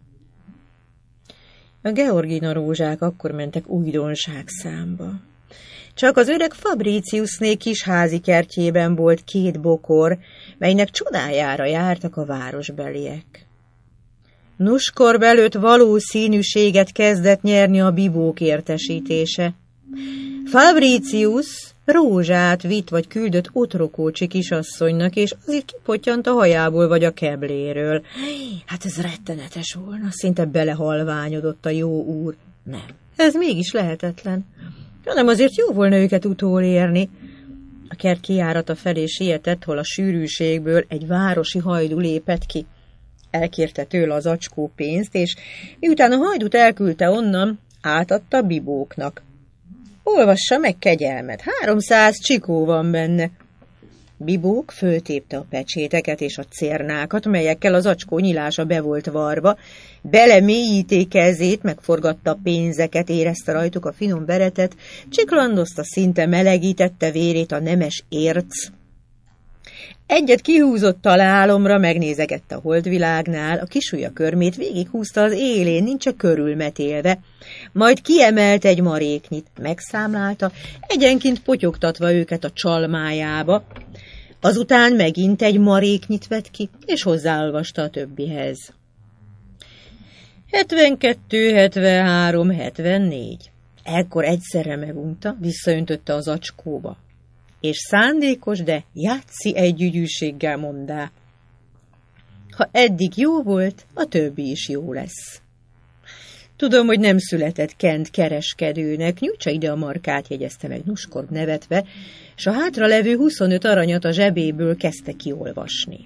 A Georgina rózsák akkor mentek újdonság számba. Csak az öreg Fabriciusné kis házi kertjében volt két bokor, melynek csodájára jártak a városbeliek. Nuskorb előtt valószínűséget kezdett nyerni a Bibók értesítése. Fabricius rózsát vitt vagy küldött otrokócsi kisasszonynak, és azért kipottyant a hajából vagy a kebléről. Hát ez rettenetes volna, szinte belehalványodott a jó úr. Nem, ez mégis lehetetlen. Hanem azért jó volna őket utolérni. A kert kijárata felé sietett, hol a sűrűségből egy városi hajdu lépett ki. Elkérte tőle az acskó pénzt, és miután a hajdut elküldte onnan, átadta Bibóknak. Olvassa meg, kegyelmed, háromszáz csikó van benne. Bibók föltépte a pecséteket és a cérnákat, melyekkel az acskó nyilása be volt varva, belemélyíté kezét, megforgatta a pénzeket, érezte rajtuk a finom veretet, csiklandozta, szinte melegítette vérét a nemes érc. Egyet kihúzott találomra, megnézegette a holdvilágnál, a kisujja körmét végighúzta az élén, nincs a körülmetélve, majd kiemelt egy maréknyit, megszámlálta, egyenként potyogtatva őket a csalmájába, azután megint egy maréknyit vett ki, és hozzáolvasta a többihez. hetvenkettő, hetvenhárom, hetvennégy. Ekkor egyszerre megunta, visszaöntötte az acskóba. És szándékos, de játszi együgyűséggel mondá. Ha eddig jó volt, a többi is jó lesz. Tudom, hogy nem született Kent kereskedőnek, nyújtsa ide a markát, jegyezte meg Nuskorb nevetve, s a hátralevő huszonöt aranyat a zsebéből kezdte kiolvasni.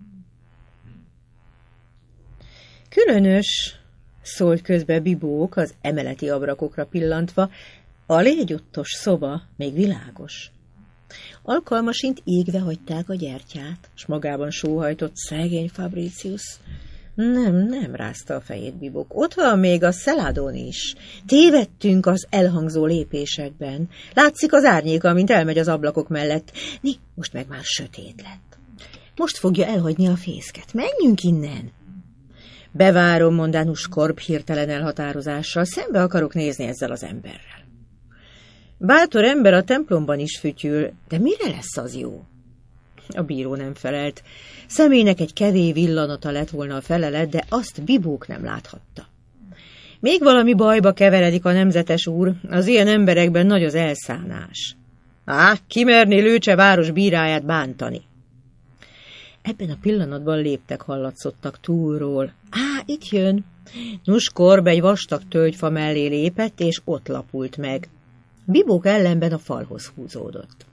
Különös, szólt közbe Bibók az emeleti abrakokra pillantva, a légyottos szoba még világos. Alkalmasint égve hagyták a gyertyát, s magában sóhajtott szegény Fabricius. Nem, nem, rázta a fejét Bibók. Ott van még a Szeladon is. Tévedtünk az elhangzó lépésekben. Látszik az árnyéka, amint elmegy az ablakok mellett. Ni, most meg már sötét lett. Most fogja elhagyni a fészket. Menjünk innen. Bevárom, mondá Nuskorb hirtelen elhatározással. Szembe akarok nézni ezzel az emberrel. Bátor ember a templomban is fütyül, de mire lesz az jó? A bíró nem felelt. Személynek egy kevé villanata lett volna a felelet, de azt Bibók nem láthatta. Még valami bajba keveredik a nemzetes úr, az ilyen emberekben nagy az elszánás. Á, kimerné Lőcse város bíráját bántani. Ebben a pillanatban léptek hallatszottak túlról. Á, itt jön. Nuskorb egy vastag tölgyfa mellé lépett, és ott lapult meg. Bibók ellenben a falhoz húzódott.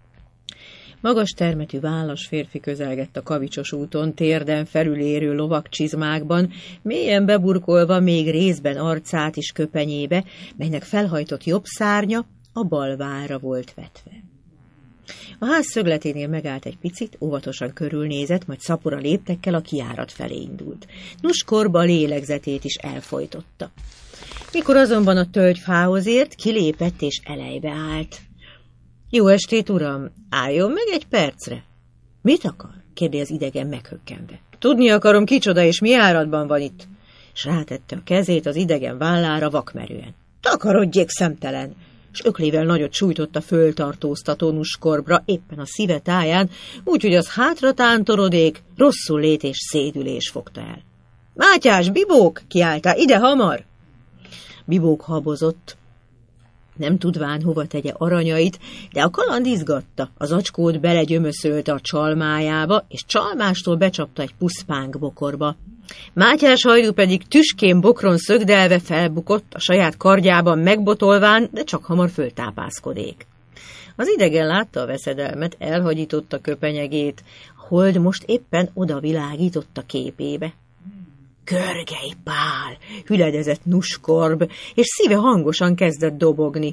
Magas termetű vállas férfi közelgett a kavicsos úton, térden felülérő lovagcsizmákban, mélyen beburkolva még részben arcát is köpenyébe, melynek felhajtott jobb szárnya a bal vállra volt vetve. A ház szögleténél megállt egy picit, óvatosan körülnézett, majd szapora léptekkel a kijárat felé indult. Nuskorb a lélegzetét is elfojtotta. Mikor azonban a tölgyfához ért, kilépett és elejbe állt. Jó estét, uram! Álljon meg egy percre! Mit akar? kérdi az idegen meghökkenve. Tudni akarom, kicsoda és mi áradban van itt. S rátette a kezét az idegen vállára vakmerően. Takarodjék, szemtelen! S öklével nagyot sújtott a föltartóztató Nuskorbra éppen a szíve táján, úgyhogy az hátra tántorodék, rosszul lét és szédülés fogta el. Mátyás, Bibók! Kiáltál, ide hamar! Bibók habozott, nem tudván hova tegye aranyait, de a kaland izgatta, az acskót belegyömöszölte a csalmájába, és csalmástól becsapta egy puszpánk bokorba. Mátyás hajdu pedig tüskén bokron szögdelve felbukott, a saját kardjában megbotolván, de csak hamar föltápászkodék. Az idegen látta a veszedelmet, elhagyította köpenyegét, a hold most éppen oda világított a képébe. Görgei Pál, hüledezett Nuskorb, és szíve hangosan kezdett dobogni.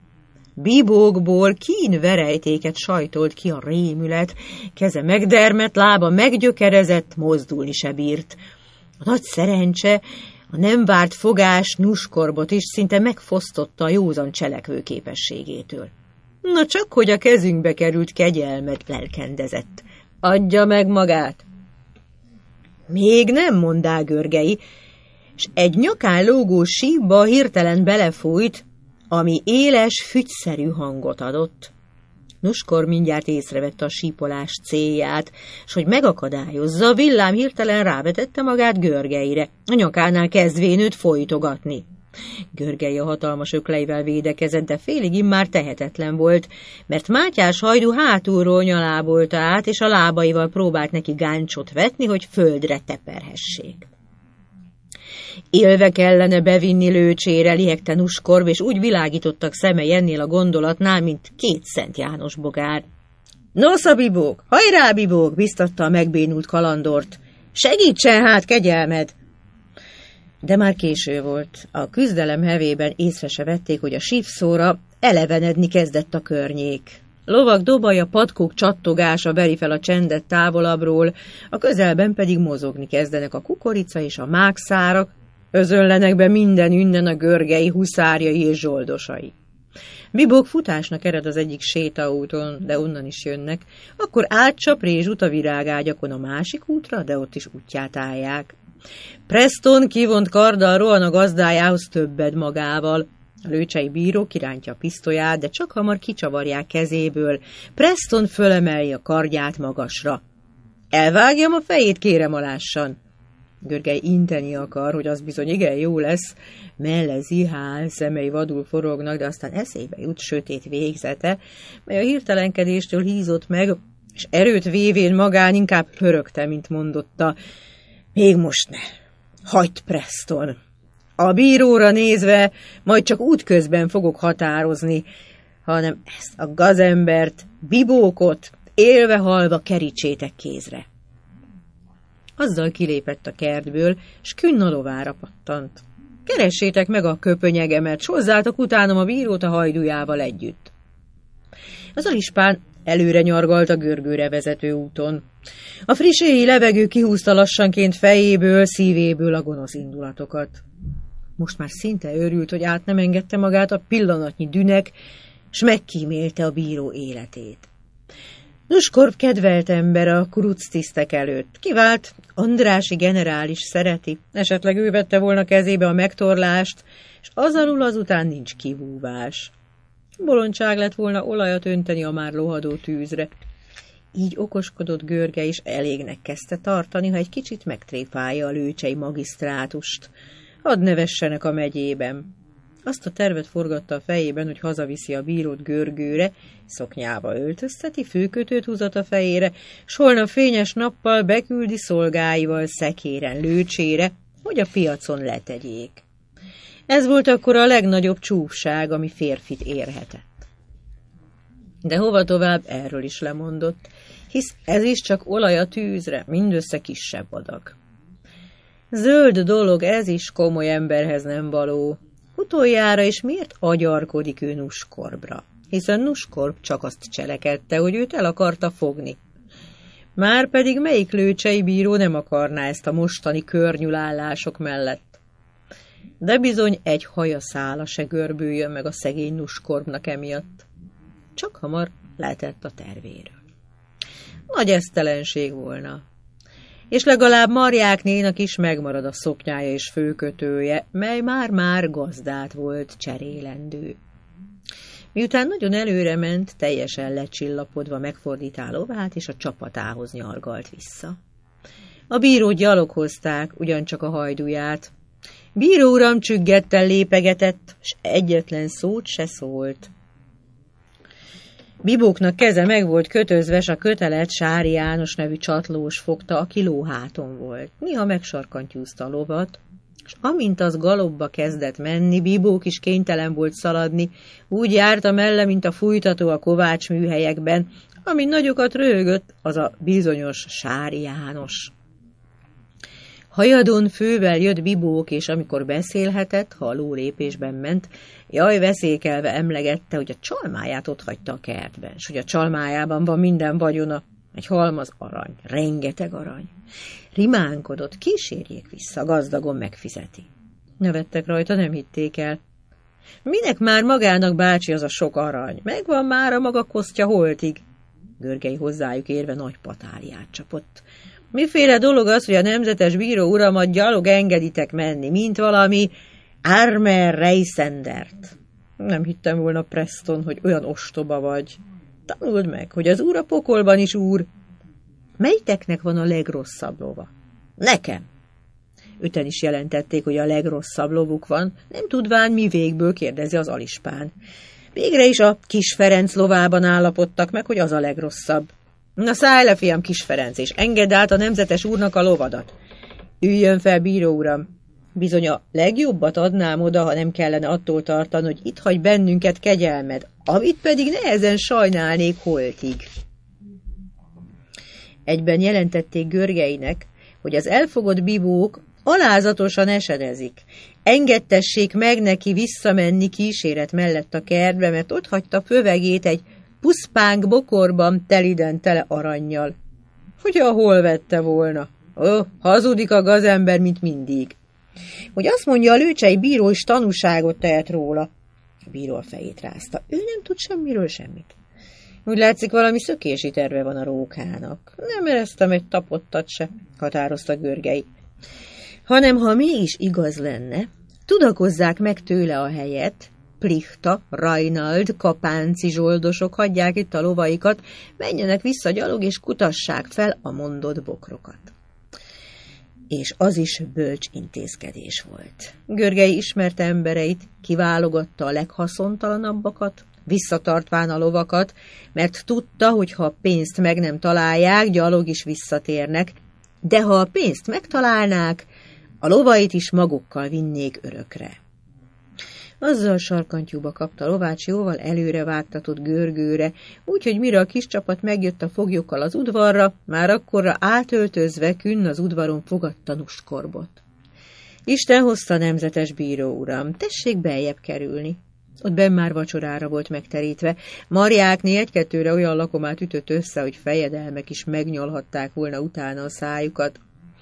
Bibókból kín verejtéket sajtolt ki a rémület, keze megdermett, lába meggyökerezett, mozdulni se bírt. A nagy szerencse, a nem várt fogás Nuskorbot is szinte megfosztotta a józan cselekvő képességétől. Na csak, hogy a kezünkbe került kegyelmet lelkendezett. Adja meg magát! Még nem, mondá Görgei, s egy nyakán lógó sípba hirtelen belefújt, ami éles, fügyszerű hangot adott. Nuskorb mindjárt észrevette a sípolás célját, s hogy megakadályozza, a villám hirtelen rávetette magát Görgeire, a nyakánál kezdvén őt folytogatni. Görgely a hatalmas ökleivel védekezett, de félig immár tehetetlen volt, mert Mátyás hajdú hátulról nyalábolta át, és a lábaival próbált neki gáncsot vetni, hogy földre teperhessék. Élve kellene bevinni lőcsére, lihegte Nuskorb, és úgy világítottak szemei ennél a gondolatnál, mint két Szent János bogár. Nosza, Bibók, hajrá, Bibók, biztatta a megbénult kalandort. Segítsen hát, kegyelmed! De már késő volt. A küzdelem hevében észre se vették, hogy a sívszóra elevenedni kezdett a környék. Lovak dobaja, patkók csattogása veri fel a csendet távolabbról, a közelben pedig mozogni kezdenek a kukorica és a mákszárak, özönlenek be minden ünnen a görgei, huszárjai és zsoldosai. Bibók futásnak ered az egyik sétaúton, de onnan is jönnek, akkor átcsap Rézsut a virágágyakon a másik útra, de ott is útját állják. Preston kivont karddal rohan a gazdájához, többed magával. A lőcsei bíró kirántja a pisztolyát, de csak hamar kicsavarják kezéből. Preston fölemeli a kardját magasra. Elvágjam a fejét, kérem, alássan. Görgely inteni akar, hogy az bizony igen jó lesz. Melle zihál, szemei vadul forognak, de aztán eszébe jut sötét végzete, mely a hirtelenkedéstől hízott meg, és erőt vévén magán inkább pörögte, mint mondotta. Még most ne. Hagyd, Preston. A bíróra nézve majd csak útközben fogok határozni, hanem ezt a gazembert, Bibókot élve-halva kerítsétek kézre. Azzal kilépett a kertből, s künn a lovára pattant. Keressétek meg a köpönyegemet, s hozzátok utánom a bírót a hajdujával együtt. Az alispán előre nyargalt a görgőre vezető úton. A friss éji levegő kihúzta lassanként fejéből, szívéből a gonosz indulatokat. Most már szinte őrült, hogy át nem engedte magát a pillanatnyi dünek, s megkímélte a bíró életét. Nuskorb kedvelt ember a kuructisztek előtt. Kivált, Andrássy generális szereti, esetleg ő vette volna kezébe a megtorlást, és az alul azután nincs kivúvás. Bolondság lett volna olajat önteni a már lohadó tűzre. Így okoskodott Görgely, és elégnek kezdte tartani, ha egy kicsit megtréfálja a lőcsei magisztrátust. Hadd nevessenek a megyében. Azt a tervet forgatta a fejében, hogy hazaviszi a bírót Görgőre, szoknyába öltözteti, főkötőt húzat a fejére, s holnap fényes nappal beküldi szolgáival szekéren Lőcsére, hogy a piacon letegyék. Ez volt akkor a legnagyobb csúfság, ami férfit érhetett. De hova tovább, erről is lemondott, hisz ez is csak olaj a tűzre, mindössze kisebb adag. Zöld dolog ez is, komoly emberhez nem való. Utoljára, és miért agyarkodik ő Nuskorbra? Hiszen Nuskorb csak azt cselekedte, hogy őt el akarta fogni. Márpedig melyik lőcsei bíró nem akarná ezt a mostani környülállások mellett? De bizony egy haja szála se görbüljön meg a szegény Nuskorbnak emiatt. Csak hamar letett a tervéről. Nagy esztelenség volna. És legalább Marjáknénak is megmarad a szoknyája és főkötője, mely már-már gazdát volt cserélendő. Miután nagyon előre ment, teljesen lecsillapodva megfordítál lovát, és a csapatához nyargalt vissza. A bírót gyaloghozták, ugyancsak a hajduját. Bíró uram csüggettel lépegetett, s egyetlen szót se szólt. Bibóknak keze meg volt kötözve, s a kötelet Sári János nevű csatlós fogta, aki lóháton volt. Néha megsarkantyúzta a lovat, és amint az galopba kezdett menni, Bibók is kénytelen volt szaladni, úgy járt a melle, mint a fújtató a kovács műhelyekben, amin nagyokat röhögött, az a bizonyos Sári János. Hajadon fővel jött Bibók, és amikor beszélhetett, ha a ló lépésben ment, jaj veszékelve emlegette, hogy a csalmáját otthagyta a kertben, s hogy a csalmájában van minden vagyona, egy halmaz arany, rengeteg arany. Rimánkodott, kísérjék vissza, gazdagon megfizeti. Nevettek rajta, nem hitték el. Minek már magának, bácsi, az a sok arany? Megvan már a maga kosztja holtig. Görgely hozzájuk érve nagy patáliát csapott. Miféle dolog az, hogy a nemzetes bíró uramat gyalog engeditek menni, mint valami Armer Reisendert. Nem hittem volna, Preston, hogy olyan ostoba vagy. Tanuld meg, hogy az úr a pokolban is úr. Melyiknek van a legrosszabb lova? Nekem. Öten is jelentették, hogy a legrosszabb lovuk van, nem tudván mi végből, kérdezi az alispán. Végre is a Kis Ferenc lovában állapodtak meg, hogy az a legrosszabb. Na szállj le, fiam, Kis Ferenc, és engedd át a nemzetes úrnak a lovadat. Üljön fel, bíró uram. Bizony a legjobbat adnám oda, ha nem kellene attól tartani, hogy itt hagy bennünket kegyelmed, amit pedig nehezen sajnálnék holtig. Egyben jelentették Görgeinek, hogy az elfogott bibók alázatosan esedezik. Engedtessék meg neki visszamenni kíséret mellett a kertbe, mert ott hagyta fövegét egy puszpánk bokorban teliden tele arannyal. Hogy hol vette volna? Ó, hazudik a gazember, mint mindig. Hogy azt mondja, a lőcsei bíró is tanúságot tehet róla. A bíró a fejét rázta. Ő nem tud semmiről semmit. Úgy látszik, valami szökési terve van a rókának. Nem ereztem egy tapottat se, határozta Görgei. Hanem, ha mégis igaz lenne, tudakozzák meg tőle a helyet, Plichta, Rajnald, kapánci zsoldosok hagyják itt a lovaikat, menjenek vissza gyalog és kutassák fel a mondott bokrokat. És az is bölcs intézkedés volt. Görgei ismerte embereit, kiválogatta a leghaszontalanabbakat, visszatartván a lovakat, mert tudta, hogy ha a pénzt meg nem találják, gyalog is visszatérnek, de ha a pénzt megtalálnák, a lovait is magukkal vinnék örökre. Azzal sarkantyúba kapta Lovács jóval előre vágtatott görgőre, úgyhogy mire a kis csapat megjött a foglyokkal az udvarra, már akkorra átöltözve künn az udvaron fogadta Nuskorbot. Isten hozta, nemzetes bíró uram, tessék beljebb kerülni. Ott benn már vacsorára volt megterítve. Marjákné egy-kettőre olyan lakomát ütött össze, hogy fejedelmek is megnyalhatták volna utána a szájukat.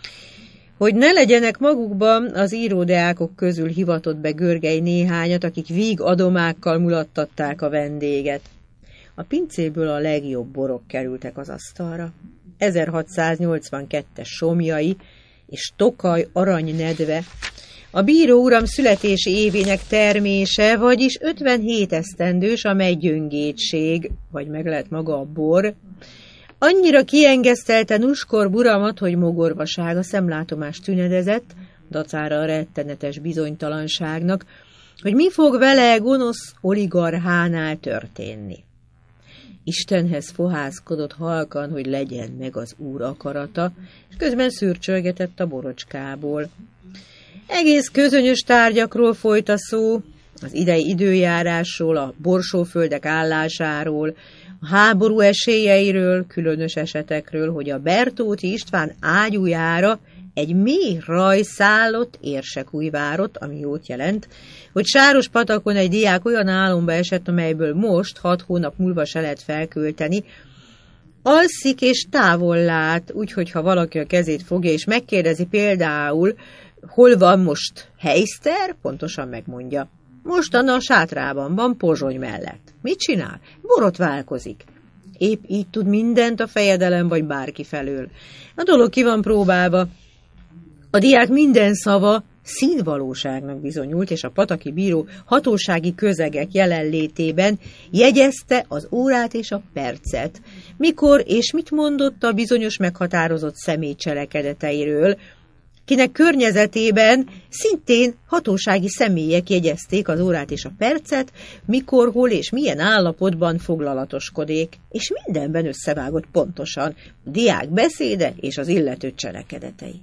Hogy ne legyenek magukban, az íródeákok közül hivatott be Görgei néhányat, akik víg adomákkal mulattatták a vendéget. A pincéből a legjobb borok kerültek az asztalra. ezerhatszáznyolcvankettes somjai és Tokaj aranynedve, a bíró uram születési évének termése, vagyis ötvenhét esztendős, amely gyöngétség, vagy meg lehet maga a bor, annyira kiengesztelte Nuskorb uramat, hogy mogorvasága szemlátomást tünedezett, dacára a rettenetes bizonytalanságnak, hogy mi fog vele gonosz oligarchánál történni. Istenhez fohászkodott halkan, hogy legyen meg az úr akarata, és közben szürcsölgetett a borocskából. Egész közönyös tárgyakról folyt a szó, az idei időjárásról, a borsóföldek állásáról, a háború esélyeiről, különös esetekről, hogy a Bertóti István ágyújára egy mély raj szállott Érsekújvárot, ami jót jelent, hogy Sárospatakon egy diák olyan álomba esett, amelyből most, hat hónap múlva se lehet felkölteni, alszik és távol lát, úgyhogy ha valaki a kezét fogja és megkérdezi például, hol van most Heiszter, pontosan megmondja. Mostan a sátrában van Pozsony mellett. Mit csinál? Borotválkozik. Épp így tud mindent a fejedelem vagy bárki felől. A dolog ki van próbálva. A diák minden szava színvalóságnak bizonyult, és a pataki bíró hatósági közegek jelenlétében jegyezte az órát és a percet. Mikor és mit mondott a bizonyos meghatározott személy cselekedeteiről, kinek környezetében szintén hatósági személyek jegyezték az órát és a percet, mikor, hol és milyen állapotban foglalatoskodik, és mindenben összevágott pontosan a diák beszéde és az illető cselekedetei.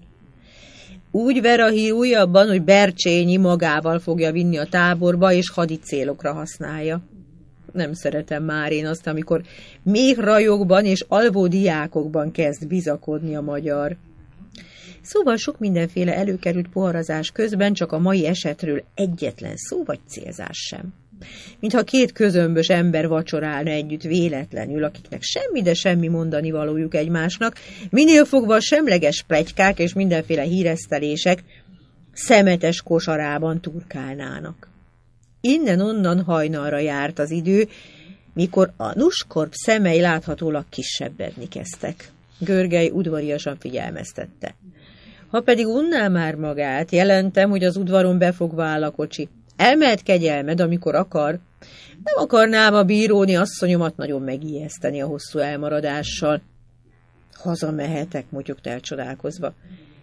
Úgy ver a hír újabban, hogy Bercsényi magával fogja vinni a táborba, és hadi célokra használja. Nem szeretem már én azt, amikor még rajokban és alvó diákokban kezd bizakodni a magyar. Szóval sok mindenféle előkerült poharazás közben csak a mai esetről egyetlen szó vagy célzás sem. Mintha két közömbös ember vacsorálna együtt véletlenül, akiknek semmi, de semmi mondani valójuk egymásnak, minél fogva a semleges pletykák és mindenféle híresztelések szemetes kosarában turkálnának. Innen-onnan hajnalra járt az idő, mikor a Nuskorb szemei láthatólag kisebbedni kezdtek. Görgei udvariasan figyelmeztette. Ha pedig unná már magát, jelentem, hogy az udvaron befogva áll a kocsi. Elmehet kegyelmed, amikor akar. Nem akarnám a bíróni asszonyomat nagyon megijeszteni a hosszú elmaradással. Hazamehetek, motyogta elcsodálkozva.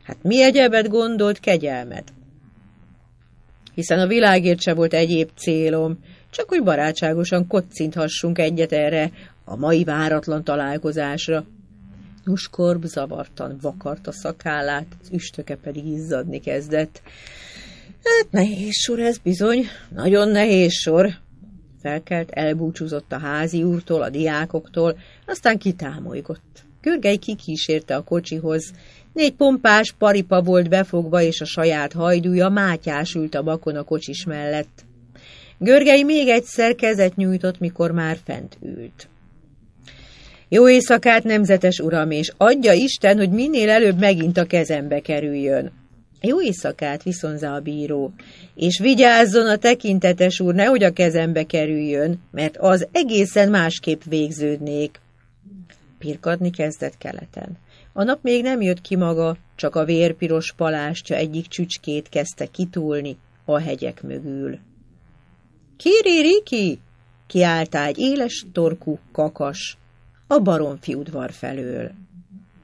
Hát mi egyebet gondolt kegyelmet? Hiszen a világért se volt egyéb célom, csak hogy barátságosan kocinthassunk egyet erre a mai váratlan találkozásra. Nuskorb zavartan vakart a szakállát, az üstöke pedig izzadni kezdett. Hát nehéz sor ez bizony, nagyon nehéz sor. Felkelt, elbúcsúzott a házi úrtól, a diákoktól, aztán kitámolygott. Görgely kikísérte a kocsihoz. Négy pompás paripa volt befogva, és a saját hajdúja Mátyás ült a bakon a kocsis mellett. Görgely még egyszer kezet nyújtott, mikor már fent ült. Jó éjszakát, nemzetes uram, és adja Isten, hogy minél előbb megint a kezembe kerüljön. Jó éjszakát, viszonzá a bíró, és vigyázzon a tekintetes úr, nehogy a kezembe kerüljön, mert az egészen másképp végződnék. Pirkadni kezdett keleten. A nap még nem jött ki maga, csak a vérpiros palástja egyik csücskét kezdte kitúlni a hegyek mögül. Kiri Riki! Kiáltá egy éles torkú kakas a Baromfi udvar felől.